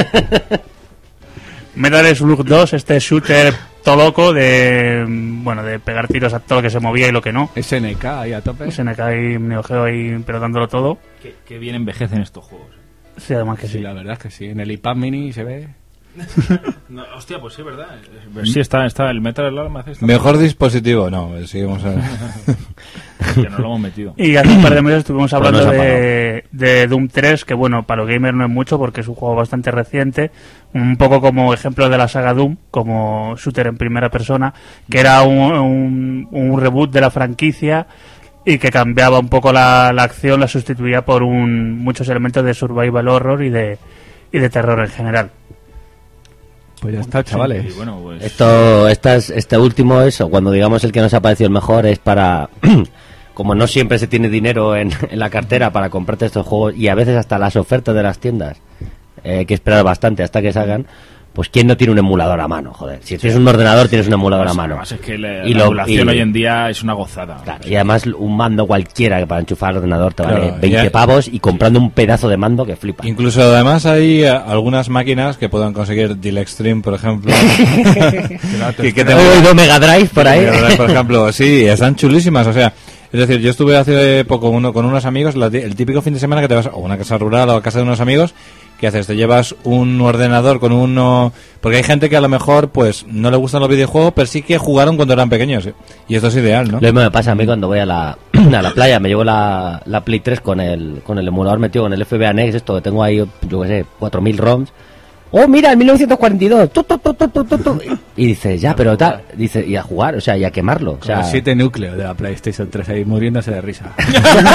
Metal Slug dos, este shooter todo loco de, bueno, de pegar tiros a todo lo que se movía y lo que no. S N K ahí a tope. S N K y Neo Geo ahí, pero dándolo todo. Qué, qué bien envejecen estos juegos. Sí, además que Sí, sí. la verdad es que sí. En el iPad mini se ve. No, hostia, pues sí, ¿verdad? Sí, está, está el Metal Slug me hace esta- Mejor dispositivo, no, seguimos a ver. que no lo hemos metido. Y hace un par de meses estuvimos Pues hablando no se ha de, de Doom tres, que bueno, para los gamers no es mucho porque es un juego bastante reciente, un poco como ejemplo de la saga Doom, como shooter en primera persona, que era un, un, un reboot de la franquicia y que cambiaba un poco la, la acción, la sustituía por un, muchos elementos de survival horror y de, y de terror en general. Pues ya está, Y chavales. bueno, pues... Esto, estas, este último, eso, cuando digamos el que nos ha parecido el mejor, es para. Como no siempre se tiene dinero en, en la cartera para comprarte estos juegos y a veces hasta las ofertas de las tiendas, eh, hay que esperar bastante hasta que salgan. Pues ¿quién no tiene un emulador a mano? Joder, si tienes un ordenador tienes un emulador a mano. Además es que la, Y la lo- emulación y- hoy en día es una gozada. Claro, y además un mando cualquiera que para enchufar al ordenador te vale Claro, veinte ya- pavos y comprando un pedazo de mando que flipa. Incluso además hay eh, algunas máquinas que puedan conseguir Deal Extreme, por ejemplo. que, que te- He oído Mega Drive por ahí. Mega Drive, por ejemplo, sí, están chulísimas, o sea, es decir, yo estuve hace poco uno con unos amigos, la ti- el típico fin de semana que te vas a una casa rural o a casa de unos amigos, ¿qué haces? Te llevas un ordenador con uno... Porque hay gente que a lo mejor pues no le gustan los videojuegos, pero sí que jugaron cuando eran pequeños. ¿eh? Y esto es ideal, ¿no? Lo mismo me pasa a mí cuando voy a la, a la playa, me llevo la, la Play tres con el, con el emulador metido, con el F B A Next, esto que tengo ahí, yo qué sé, cuatro mil ROMs. ¡Oh, mira, el mil novecientos cuarenta y dos! Tu, tu, tu, tu, tu, tu, tu. Y dices, ya, pero tal, dice, y a jugar, o sea, y a quemarlo. O sea, Los siete núcleos de la PlayStation tres ahí muriéndose de risa. que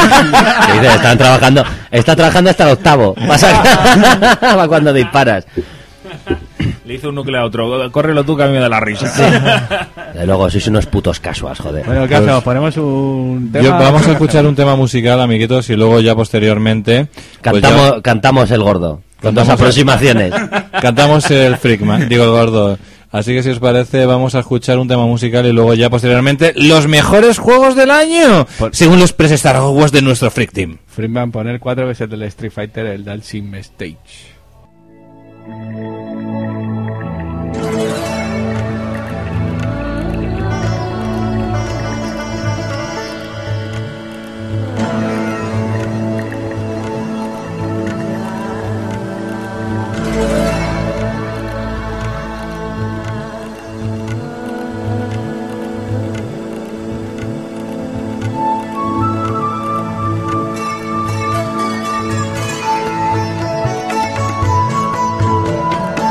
dice, están trabajando, está trabajando hasta el octavo. Pasa para cuando disparas. Le hizo un núcleo a otro. Córrelo tú que a mí me da la risa. De luego, sois unos putos casuas, joder. Bueno, ¿qué Pues- hacemos? Ponemos un tema. Yo- vamos a escuchar un tema musical, amiguitos, y luego ya posteriormente... pues Cantamos, ya- cantamos el gordo, con dos Cantamos el- aproximaciones. Cantamos el Freakman, digo el gordo. Así que si os parece, vamos a escuchar un tema musical y luego ya posteriormente los mejores juegos del año, Por- según los Press Star Awards de nuestro Freak Team. Freeman poner cuatro veces del Street Fighter el Dancing Stage. Thank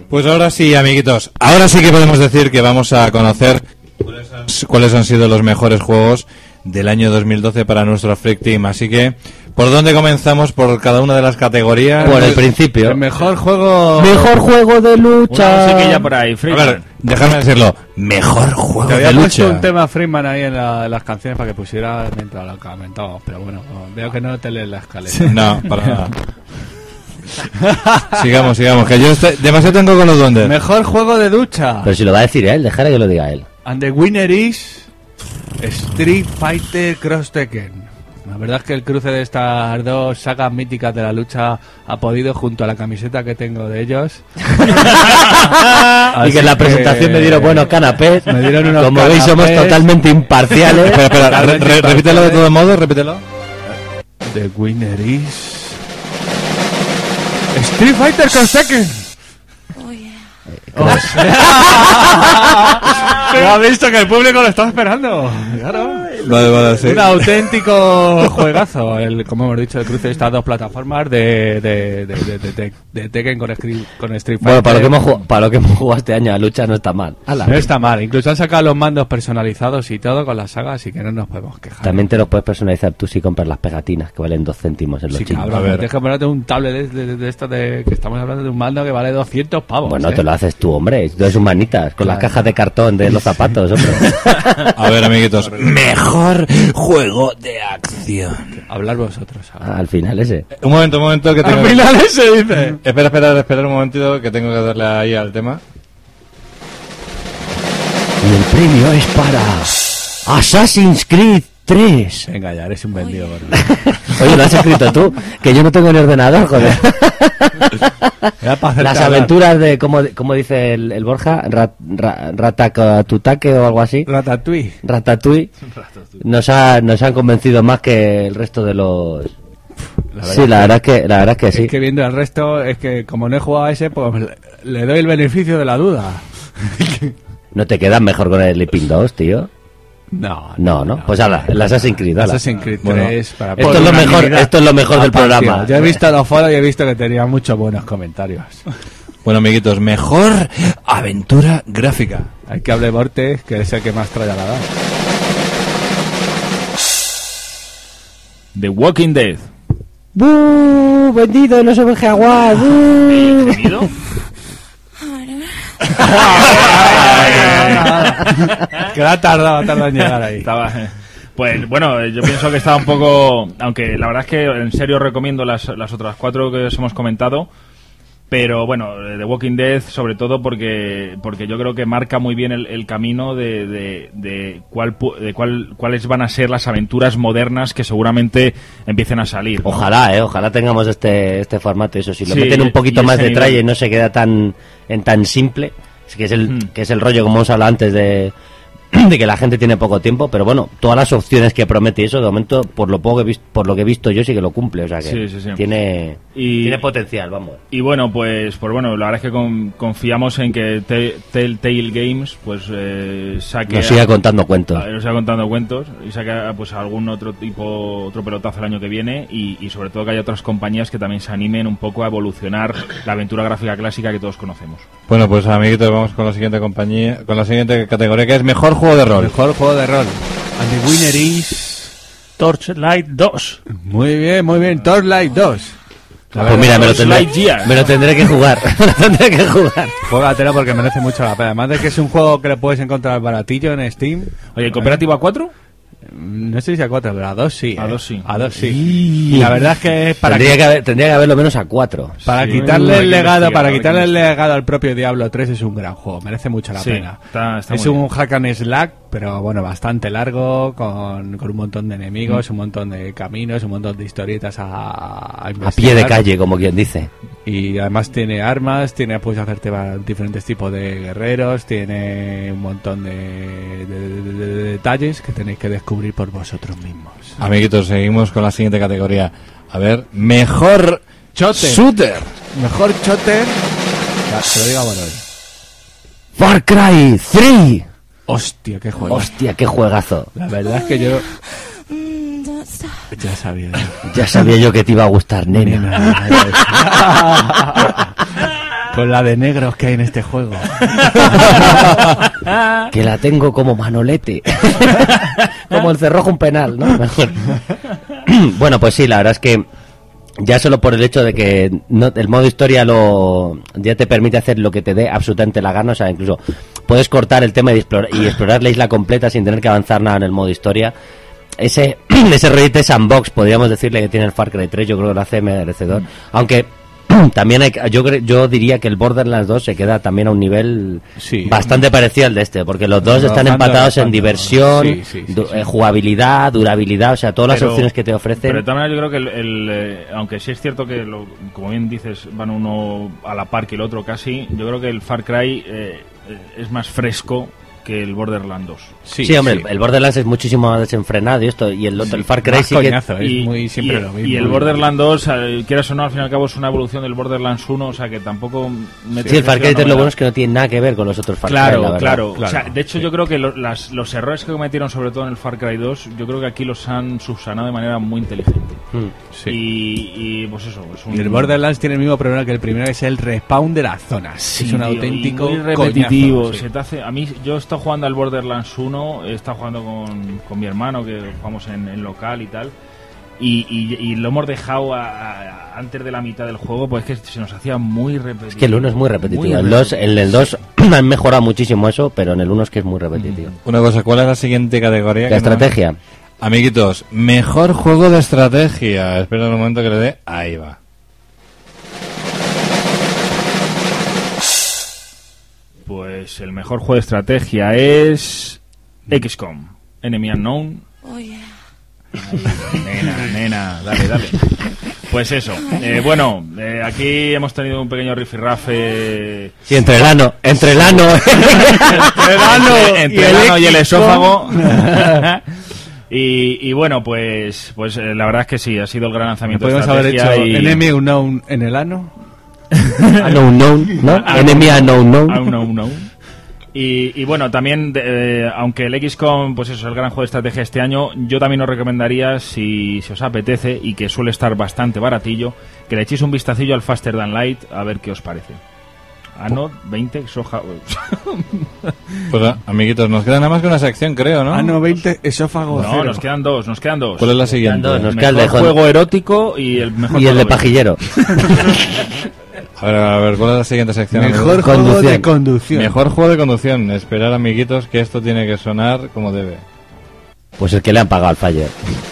Pues ahora sí, amiguitos, ahora sí que podemos decir que vamos a conocer cuáles han, cuáles han sido los mejores juegos del año dos mil doce para nuestro Freak Team. Así que, ¿por dónde comenzamos? ¿Por cada una de las categorías? Por el principio. El mejor juego... Mejor juego de lucha. Una musiquilla por ahí, A Freeman. ver, déjame decirlo. Mejor juego Te había de puesto lucha. un tema Freeman ahí en, la- en las canciones para que pusiera mientras lo comentábamos, pero bueno, veo que no te lees la escaleta. No, para nada. Sigamos, sigamos, que yo estoy demasiado tengo con los duendes. Mejor juego de ducha. Pero si lo va a decir él, déjale que lo diga él. And the winner is Street Fighter Cross Tekken. La verdad es que el cruce de estas dos sagas míticas de la lucha ha podido, junto a la camiseta que tengo de ellos. Y que en la presentación me dieron buenos canapés. Me dieron unos Como veis, somos canapés. totalmente imparciales. Espera, espera, re- re- repítelo de todo modo, repítelo. The winner is Street Fighter Cross Tekken. Pero ha visto que el público lo estaba esperando. Claro. Vale, vale, sí. Un auténtico juegazo, el, como hemos dicho, el cruce de estas dos plataformas de, de, de, de, de, de- de Tekken con, Screen- con Street Fighter. Bueno, para lo, que hemos jugado, para lo que hemos jugado este año a lucha no está mal. Ala. No está mal, incluso han sacado los mandos personalizados y todo con la saga, así que no nos podemos quejar. También te los puedes personalizar tú si compras las pegatinas que valen dos céntimos en los Sí, chinos. cabrón, A ver. tienes que ponerte un tablet de, de, de, de esto de que estamos hablando de un mando que vale doscientos pavos. Bueno, ¿eh? te lo haces tú, hombre. Tú eres un manitas con las Claro. cajas de cartón de los zapatos, hombre. A ver, amiguitos, mejor juego de acción. Hablar vosotros ahora. Ah, al final ese. Un momento, un momento que tengo. Al final ese dice. Espera, espera, espera un momentito que tengo que darle ahí al tema. Y el premio es para Assassin's Creed tres. Venga, ya eres un vendido, gordo. Oye, lo has escrito tú, que yo no tengo ni ordenador, joder. Era para hacerte Las hablar. aventuras de, como, como dice el, el Borja, rat, ra- Ratatouille o algo así, Ratatouille. Ratatouille, nos, ha, nos han convencido más que el resto de los... La verdad Sí, la verdad es que, la verdad es que sí. Es que viendo el resto, es que como no he jugado a ese, pues le- le doy el beneficio de la duda. ¿No te quedas mejor con el Sleeping dos, tío? No, No, ¿no? Pues ala, el Assassin's Creed, ala. Assassin's Creed Bueno, tres para Esto es lo mejor, unanimidad. esto es lo mejor del Aparte, programa. Yo he visto los foros y he visto que tenía muchos buenos comentarios. Bueno, amiguitos, mejor aventura gráfica. Hay que hable Vortex, que es el que más trae a la edad. The Walking Dead. ¡Bú! ¡Vendido! ¡No somos jaguar! ¡Bú! ¿Tenido? Que ha tardado, ha tardado en llegar ahí. Estaba, eh, pues bueno, eh, yo pienso que estaba un poco... Aunque la verdad es que en serio recomiendo las, las otras cuatro que os hemos comentado. Pero bueno, eh, The Walking Dead sobre todo porque porque yo creo que marca muy bien el, el camino de, de, de, cuál, pu- de cuál, cuáles van a ser las aventuras modernas que seguramente empiecen a salir, ¿no? Ojalá, eh, ojalá tengamos este este formato, eso, si lo Sí, meten un y- poquito y más ese de tralla nivel. y no se queda tan en tan simple, es que es el Hmm. que es el rollo como hemos hablado antes de de que la gente tiene poco tiempo, pero bueno, todas las opciones que promete eso de momento por lo poco que he visto, por lo que he visto yo sí que lo cumple, o sea que Sí, sí, sí. tiene Y- tiene potencial, vamos. Y bueno, pues pues bueno, la verdad es que con- confiamos en que Te- Telltale Games pues eh, saque Nos siga contando cuentos. nos siga contando cuentos y saque pues algún otro tipo otro pelotazo el año que viene y, y sobre todo que haya otras compañías que también se animen un poco a evolucionar la aventura gráfica clásica que todos conocemos. Bueno, pues amiguitos, vamos con la siguiente compañía, con la siguiente categoría que es mejor juego de rol. Mejor juego de rol. And the winner is... Torchlight dos. Muy bien, muy bien. Torchlight dos. La Pues mira, me lo, tendré, Lightyear. me lo tendré que jugar, me lo tendré que jugar. Juégatelo porque merece mucho la pena. Además de que es un juego que le puedes encontrar baratillo en Steam. Oye, ¿cooperativa a cuatro? No sé si a cuatro, pero a dos sí. A ¿eh? dos sí. A dos sí. Y la verdad es que es para, Tendría qui- que, haber, tendría que haberlo menos a cuatro. para Sí. quitarle Hay el que legado, investigar, para hay que quitarle el investigar. legado al propio Diablo tres es un gran juego. Merece mucho la Sí, pena. está- está es muy un bien. hack and slack, pero bueno, bastante largo, con, con un montón de enemigos, Mm. un montón de caminos, un montón de historietas a, a A investigar. pie de calle, como quien dice. Y además tiene armas, tiene puedes hacerte va- diferentes tipos de guerreros, tiene un montón de, de- de- de- de detalles que tenéis que descubrir por vosotros mismos. Amiguitos, seguimos con la siguiente categoría. A ver, mejor Shooter. shooter. Mejor shooter, ya, te lo digo por hoy. Far Cry tres. Hostia, qué juego. Hostia, qué juegazo. La verdad es que yo ya sabía. Ya sabía yo que te iba a gustar, nena. Con la de negros que hay en este juego. Que la tengo como Manolete. Como el cerrojo un penal, ¿no? Mejor. Bueno, pues sí, la verdad es que ya solo por el hecho de que no, el modo historia lo ya te permite hacer lo que te dé absolutamente la gana, o sea, incluso puedes cortar el tema y explorar, y explorar la isla completa sin tener que avanzar nada en el modo historia. Ese ese rollito de sandbox, podríamos decirle, que tiene el Far Cry tres, yo creo que lo hace merecedor. Aunque también hay, yo cre- yo diría que el Borderlands dos se queda también a un nivel Sí. bastante parecido al de este, porque los dos están Bajando, empatados en bajando. diversión, Sí, sí, sí, du- sí. eh, jugabilidad, durabilidad, o sea, todas las Pero- opciones que te ofrecen. Pero de todas maneras yo creo que el, el, eh, aunque sí es cierto que lo- como bien dices van uno a la par que el otro casi, yo creo que el Far Cry eh, eh, es más fresco que el Borderlands dos. Sí, hombre, El, el Borderlands es muchísimo más desenfrenado y esto, y el otro, el Far Cry Más sí que... coñazo, es Y, muy siempre y- lo mismo. y el Borderlands dos, eh, quieras o no, al fin y al cabo es una evolución del Borderlands uno, o sea que tampoco... mete Sí, el Far Cry presión, tres lo novedad. bueno es que no tiene nada que ver con los otros Far Cry, Claro, la verdad. claro, Claro, O sea, de hecho sí. yo creo que lo- las- los errores que cometieron sobre todo en el Far Cry dos, yo creo que aquí los han subsanado de manera muy inteligente. Mm. Sí. Y, y, pues eso, es un... Y el Borderlands tiene el mismo problema que el primero, que es el respawn de las zonas. Sí, es un tío, auténtico y muy repetitivo. coñazo, sí. Se te hace, a mí, yo he estado jugando al Borderlands uno, he estado jugando con, con mi hermano, que jugamos en, en local y tal, y, y, y lo hemos dejado a- a- antes de la mitad del juego, pues es que se nos hacía muy repetitivo. Es que el uno es muy repetitivo. Muy el dos, repetitivo. en el dos han mejorado muchísimo eso, pero en el uno es que es muy repetitivo. Una cosa, ¿cuál es la siguiente categoría? La Que no- estrategia. Amiguitos, mejor juego de estrategia. Espera un momento que le dé. Ahí va. Pues el mejor juego de estrategia es X COM, Enemy Unknown. Oh, yeah. Nena, nena, dale, dale. Pues eso. Eh, bueno, eh, aquí hemos tenido un pequeño rifirrafe. Sí, entre el ano, entre el ano. Entre el ano, entre y el el ano y el X COM. esófago. y, y bueno, pues pues eh, la verdad es que sí, ha sido el gran lanzamiento de Podemos haber hecho estrategia y... Enemy Unknown en el ano. Unknown, known, ¿no? Ah, Enemy unknown, known. Aún no, aún no. Y, y bueno, también, de- eh, aunque el X COM, pues eso es el gran juego de estrategia este año, yo también os recomendaría, si, si os apetece, y que suele estar bastante baratillo, que le echéis un vistacillo al Faster Than Light, a ver qué os parece. Ano veinte, soja... Pues ah, amiguitos, nos queda nada más que una sección, creo, ¿no? Ano veinte, esófago No, cero. nos quedan dos, nos quedan dos. ¿Cuál es la siguiente? Nos El queda el de mejor Hon- juego erótico y el mejor Y el de juego pajillero. A ver, a ver, ¿cuál es la siguiente sección? Mejor amiguitos? juego de Conducción. conducción. Mejor juego de conducción. Esperar, amiguitos, que esto tiene que sonar como debe. Pues el que le han pagado al Fire.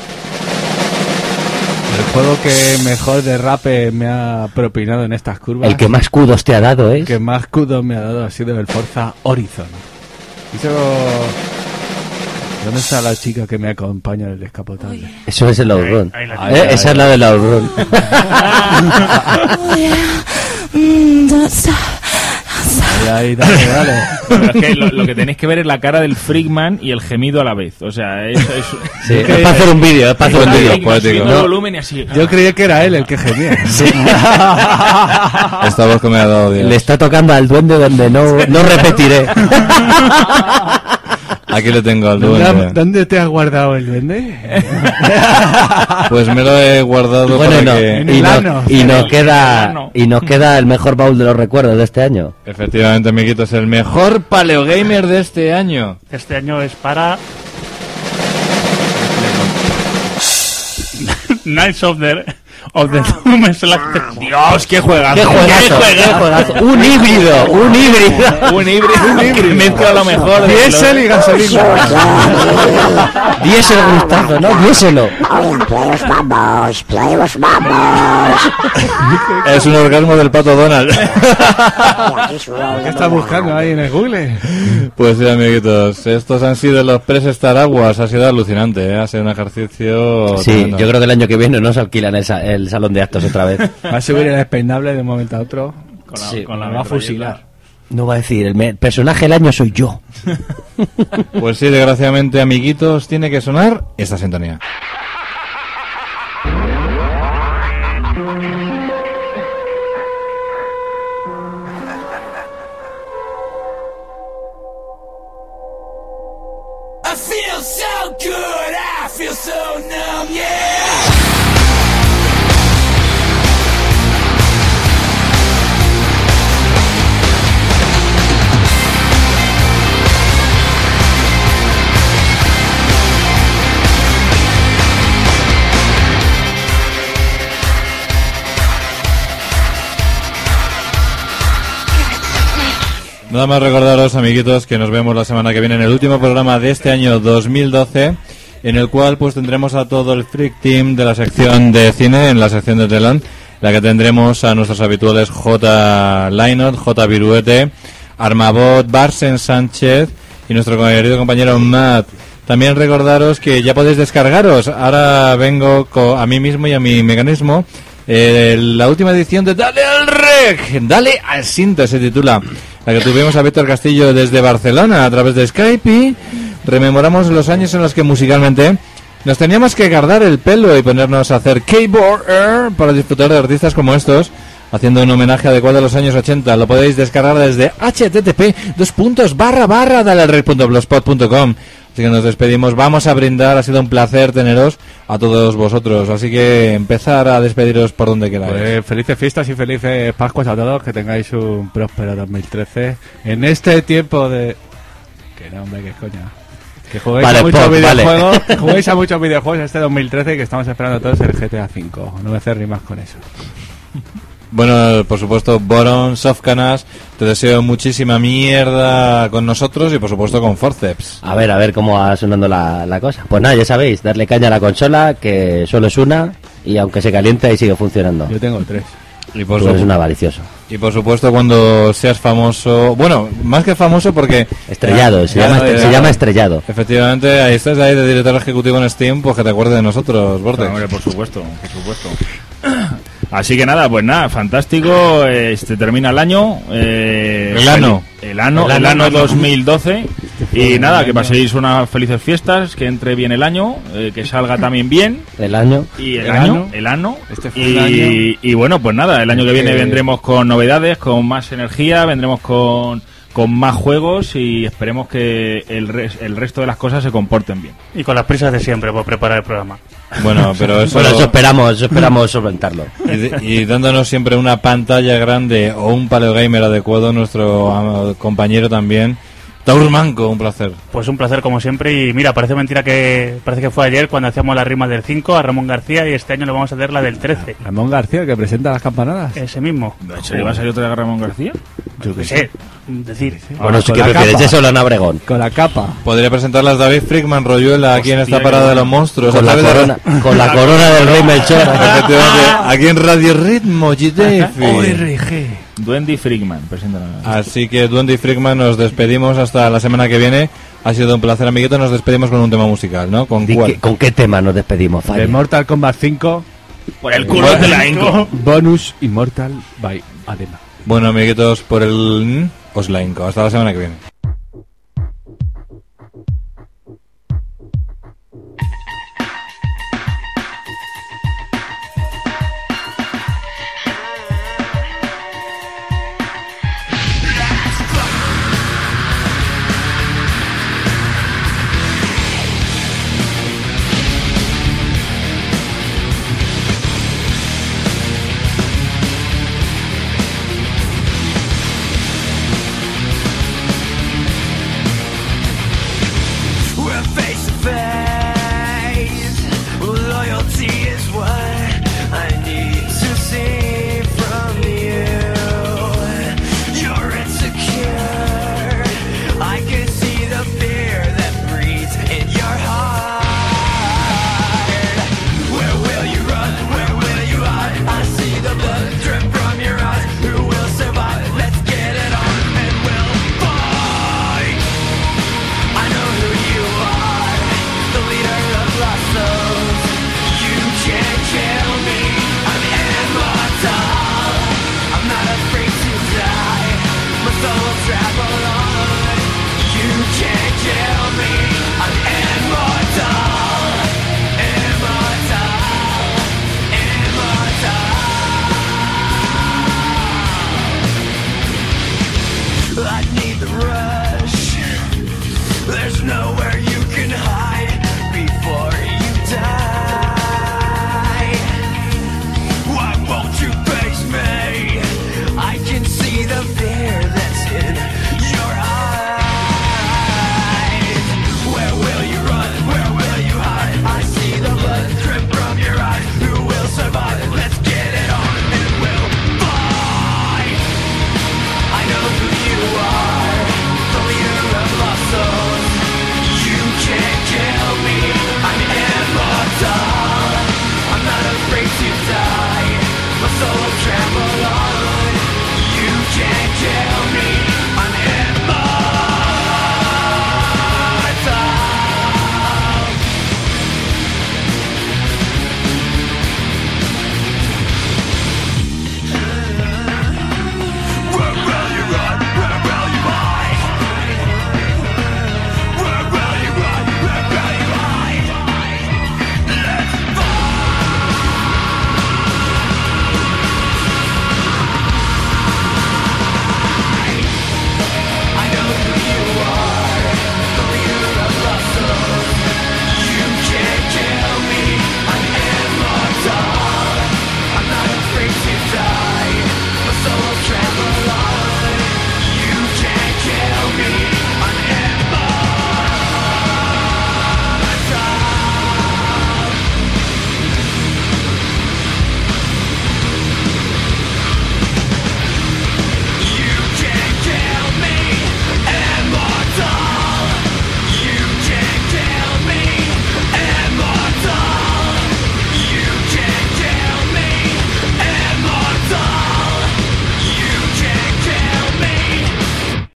El juego que mejor derrape me ha propinado en estas curvas. El que más kudos te ha dado, ¿eh? El que más kudos me ha dado ha sido el Forza Horizon. Eso... ¿Dónde está la chica que me acompaña en el descapotable? Eso es el Outrun. ahí la Eh, tienes. esa es la del Outrun. Oh, yeah. Mm, don't stop. Ahí, ahí, dale, dale. Pero es que lo, lo que tenéis que ver es la cara del Freakman y el gemido a la vez. O sea, es... es Sí, es para hacer un vídeo, es para hacer un el vídeo. Freakman poético. subiendo el No. volumen y así. Yo creía que era él el que gemía. Esta voz que me ha dado Dios. Le está tocando al duende donde no, no repetiré. Aquí le tengo al ¿Dónde, duende. dónde te has guardado el duende? Pues me lo he guardado Bueno, para no, que... En y, el no- ano. y En nos el queda ano. y nos queda el mejor baúl de los recuerdos de este año. Efectivamente, amiguitos, el mejor paleogamer de este año. Este año es para Knights of the of the Doom Slayer. Dios, qué juegazo. ¡Qué juegazo! ¡Qué juegazo! ¡Un híbrido! ¡Un híbrido! Un híbrido, un híbrido. Mezcla lo mejor de Diésel y gasolina. Diésel gustazo, ¿no? Diéselo. Es un orgasmo del pato Donald. ¿Qué estás buscando ahí en el Google? Pues sí, amiguitos, estos han sido los Press Star Aguas. Ha sido alucinante, ¿eh? Ha sido un ejercicio... Sí, tremendo. yo creo que el año que viene nos alquilan el, sa- el salón de actos otra vez. Va a subir el despeinable de un momento a otro. Con la, Sí, con la Me va a metralleta. fusilar. No va a decir, el me- personaje del año soy yo. Pues sí, desgraciadamente, amiguitos, tiene que sonar esta sintonía. I feel so good, I feel so numb, yeah. Nada más recordaros, amiguitos, que nos vemos la semana que viene en el último programa de este año dos mil doce, en el cual pues tendremos a todo el Freak Team de la sección de cine, en la sección de telón, la que tendremos a nuestros habituales J. Lainot, J. Viruete, Armabot, Barsen Sánchez y nuestro querido compañero Matt. También recordaros que ya podéis descargaros, ahora vengo co- a mí mismo y a mi mecanismo, eh, la última edición de Dale al Rec, Dale al Cinta se titula, la que tuvimos a Víctor Castillo desde Barcelona a través de Skype y rememoramos los años en los que musicalmente nos teníamos que guardar el pelo y ponernos a hacer keyboard para disfrutar de artistas como estos, haciendo un homenaje adecuado a los años ochenta. Lo podéis descargar desde http dos puntos barra barra dalerrec punto blogspot punto com. Así que nos despedimos, vamos a brindar, ha sido un placer teneros a todos vosotros, así que empezar a despediros por donde queráis. Pues felices fiestas y felices Pascuas a todos, que tengáis un próspero dos mil trece en este tiempo de... Que no, hombre, que coña. Que juguéis Vale, a muchos pop, videojuegos, vale. juguéis a muchos videojuegos este dos mil trece, que estamos esperando todos el G T A cinco. No me hacer rimas con eso. Bueno, por supuesto, Boron, Softcanas, te deseo muchísima mierda con nosotros y por supuesto con Forceps. A ver, a ver cómo va sonando la, la cosa. Pues nada, ya sabéis, darle caña a la consola, que solo es una, y aunque se caliente ahí sigue funcionando. Yo tengo tres. Y por, Tú eres supu- un avaricioso. y por supuesto cuando seas famoso, bueno, más que famoso porque... Estrellado, se, Ya, llama, ya, estre- ya. se llama estrellado. Efectivamente, ahí estás ahí de director ejecutivo en Steam, pues que te acuerdes de nosotros, Vortex. Hombre, por supuesto, por supuesto. Así que nada, pues nada, fantástico. Este termina el año. Eh, El ano. El ano, El el ano, ano ano. dos mil doce. Y nada, que paséis unas felices fiestas, que entre bien el año, eh, que salga también bien. El año. Y el, El año, ano. el ano. Este fue y, el año. y bueno, pues nada, el año que viene Que- vendremos con novedades, con más energía, vendremos con, con más juegos y esperemos que el, res- el resto de las cosas se comporten bien. Y con las prisas de siempre por preparar el programa. Bueno, pero eso... Bueno, eso esperamos, eso esperamos solventarlo. Y, de- y dándonos siempre una pantalla grande o un paleo gamer adecuado, nuestro ah, compañero también, Taur Manco, un placer. Pues un placer como siempre y mira, parece mentira que parece que fue ayer cuando hacíamos la rima del cinco a Ramón García y este año le vamos a hacer la del trece. Ramón García, que presenta las campanadas. Ese mismo. ¿Se le va a salir otra de Ramón García? Yo Que qué sé, decir. Bueno, si con que la prefieres capa. eso o Lana Obregón. Con la capa. Podría presentarlas David Frickman Royuela aquí en esta Hostia, parada qué de los bueno. monstruos. Con a la, través de corona, con la corona del rey Melchor. Efectivamente, aquí en Radio Ritmo, G D F. Duendy Frickman, preséntanos. Así que Duende y Frickman, nos despedimos hasta la semana que viene. Ha sido un placer, amiguito. Nos despedimos con un tema musical, ¿no? ¿Con Di cuál? que- ¿Con qué tema nos despedimos, De Falla? Mortal Kombat cinco, Por el culo de la Inco. bonus Immortal by Adema. Bueno, amiguitos, por el... Os la hinco. Hasta la semana que viene.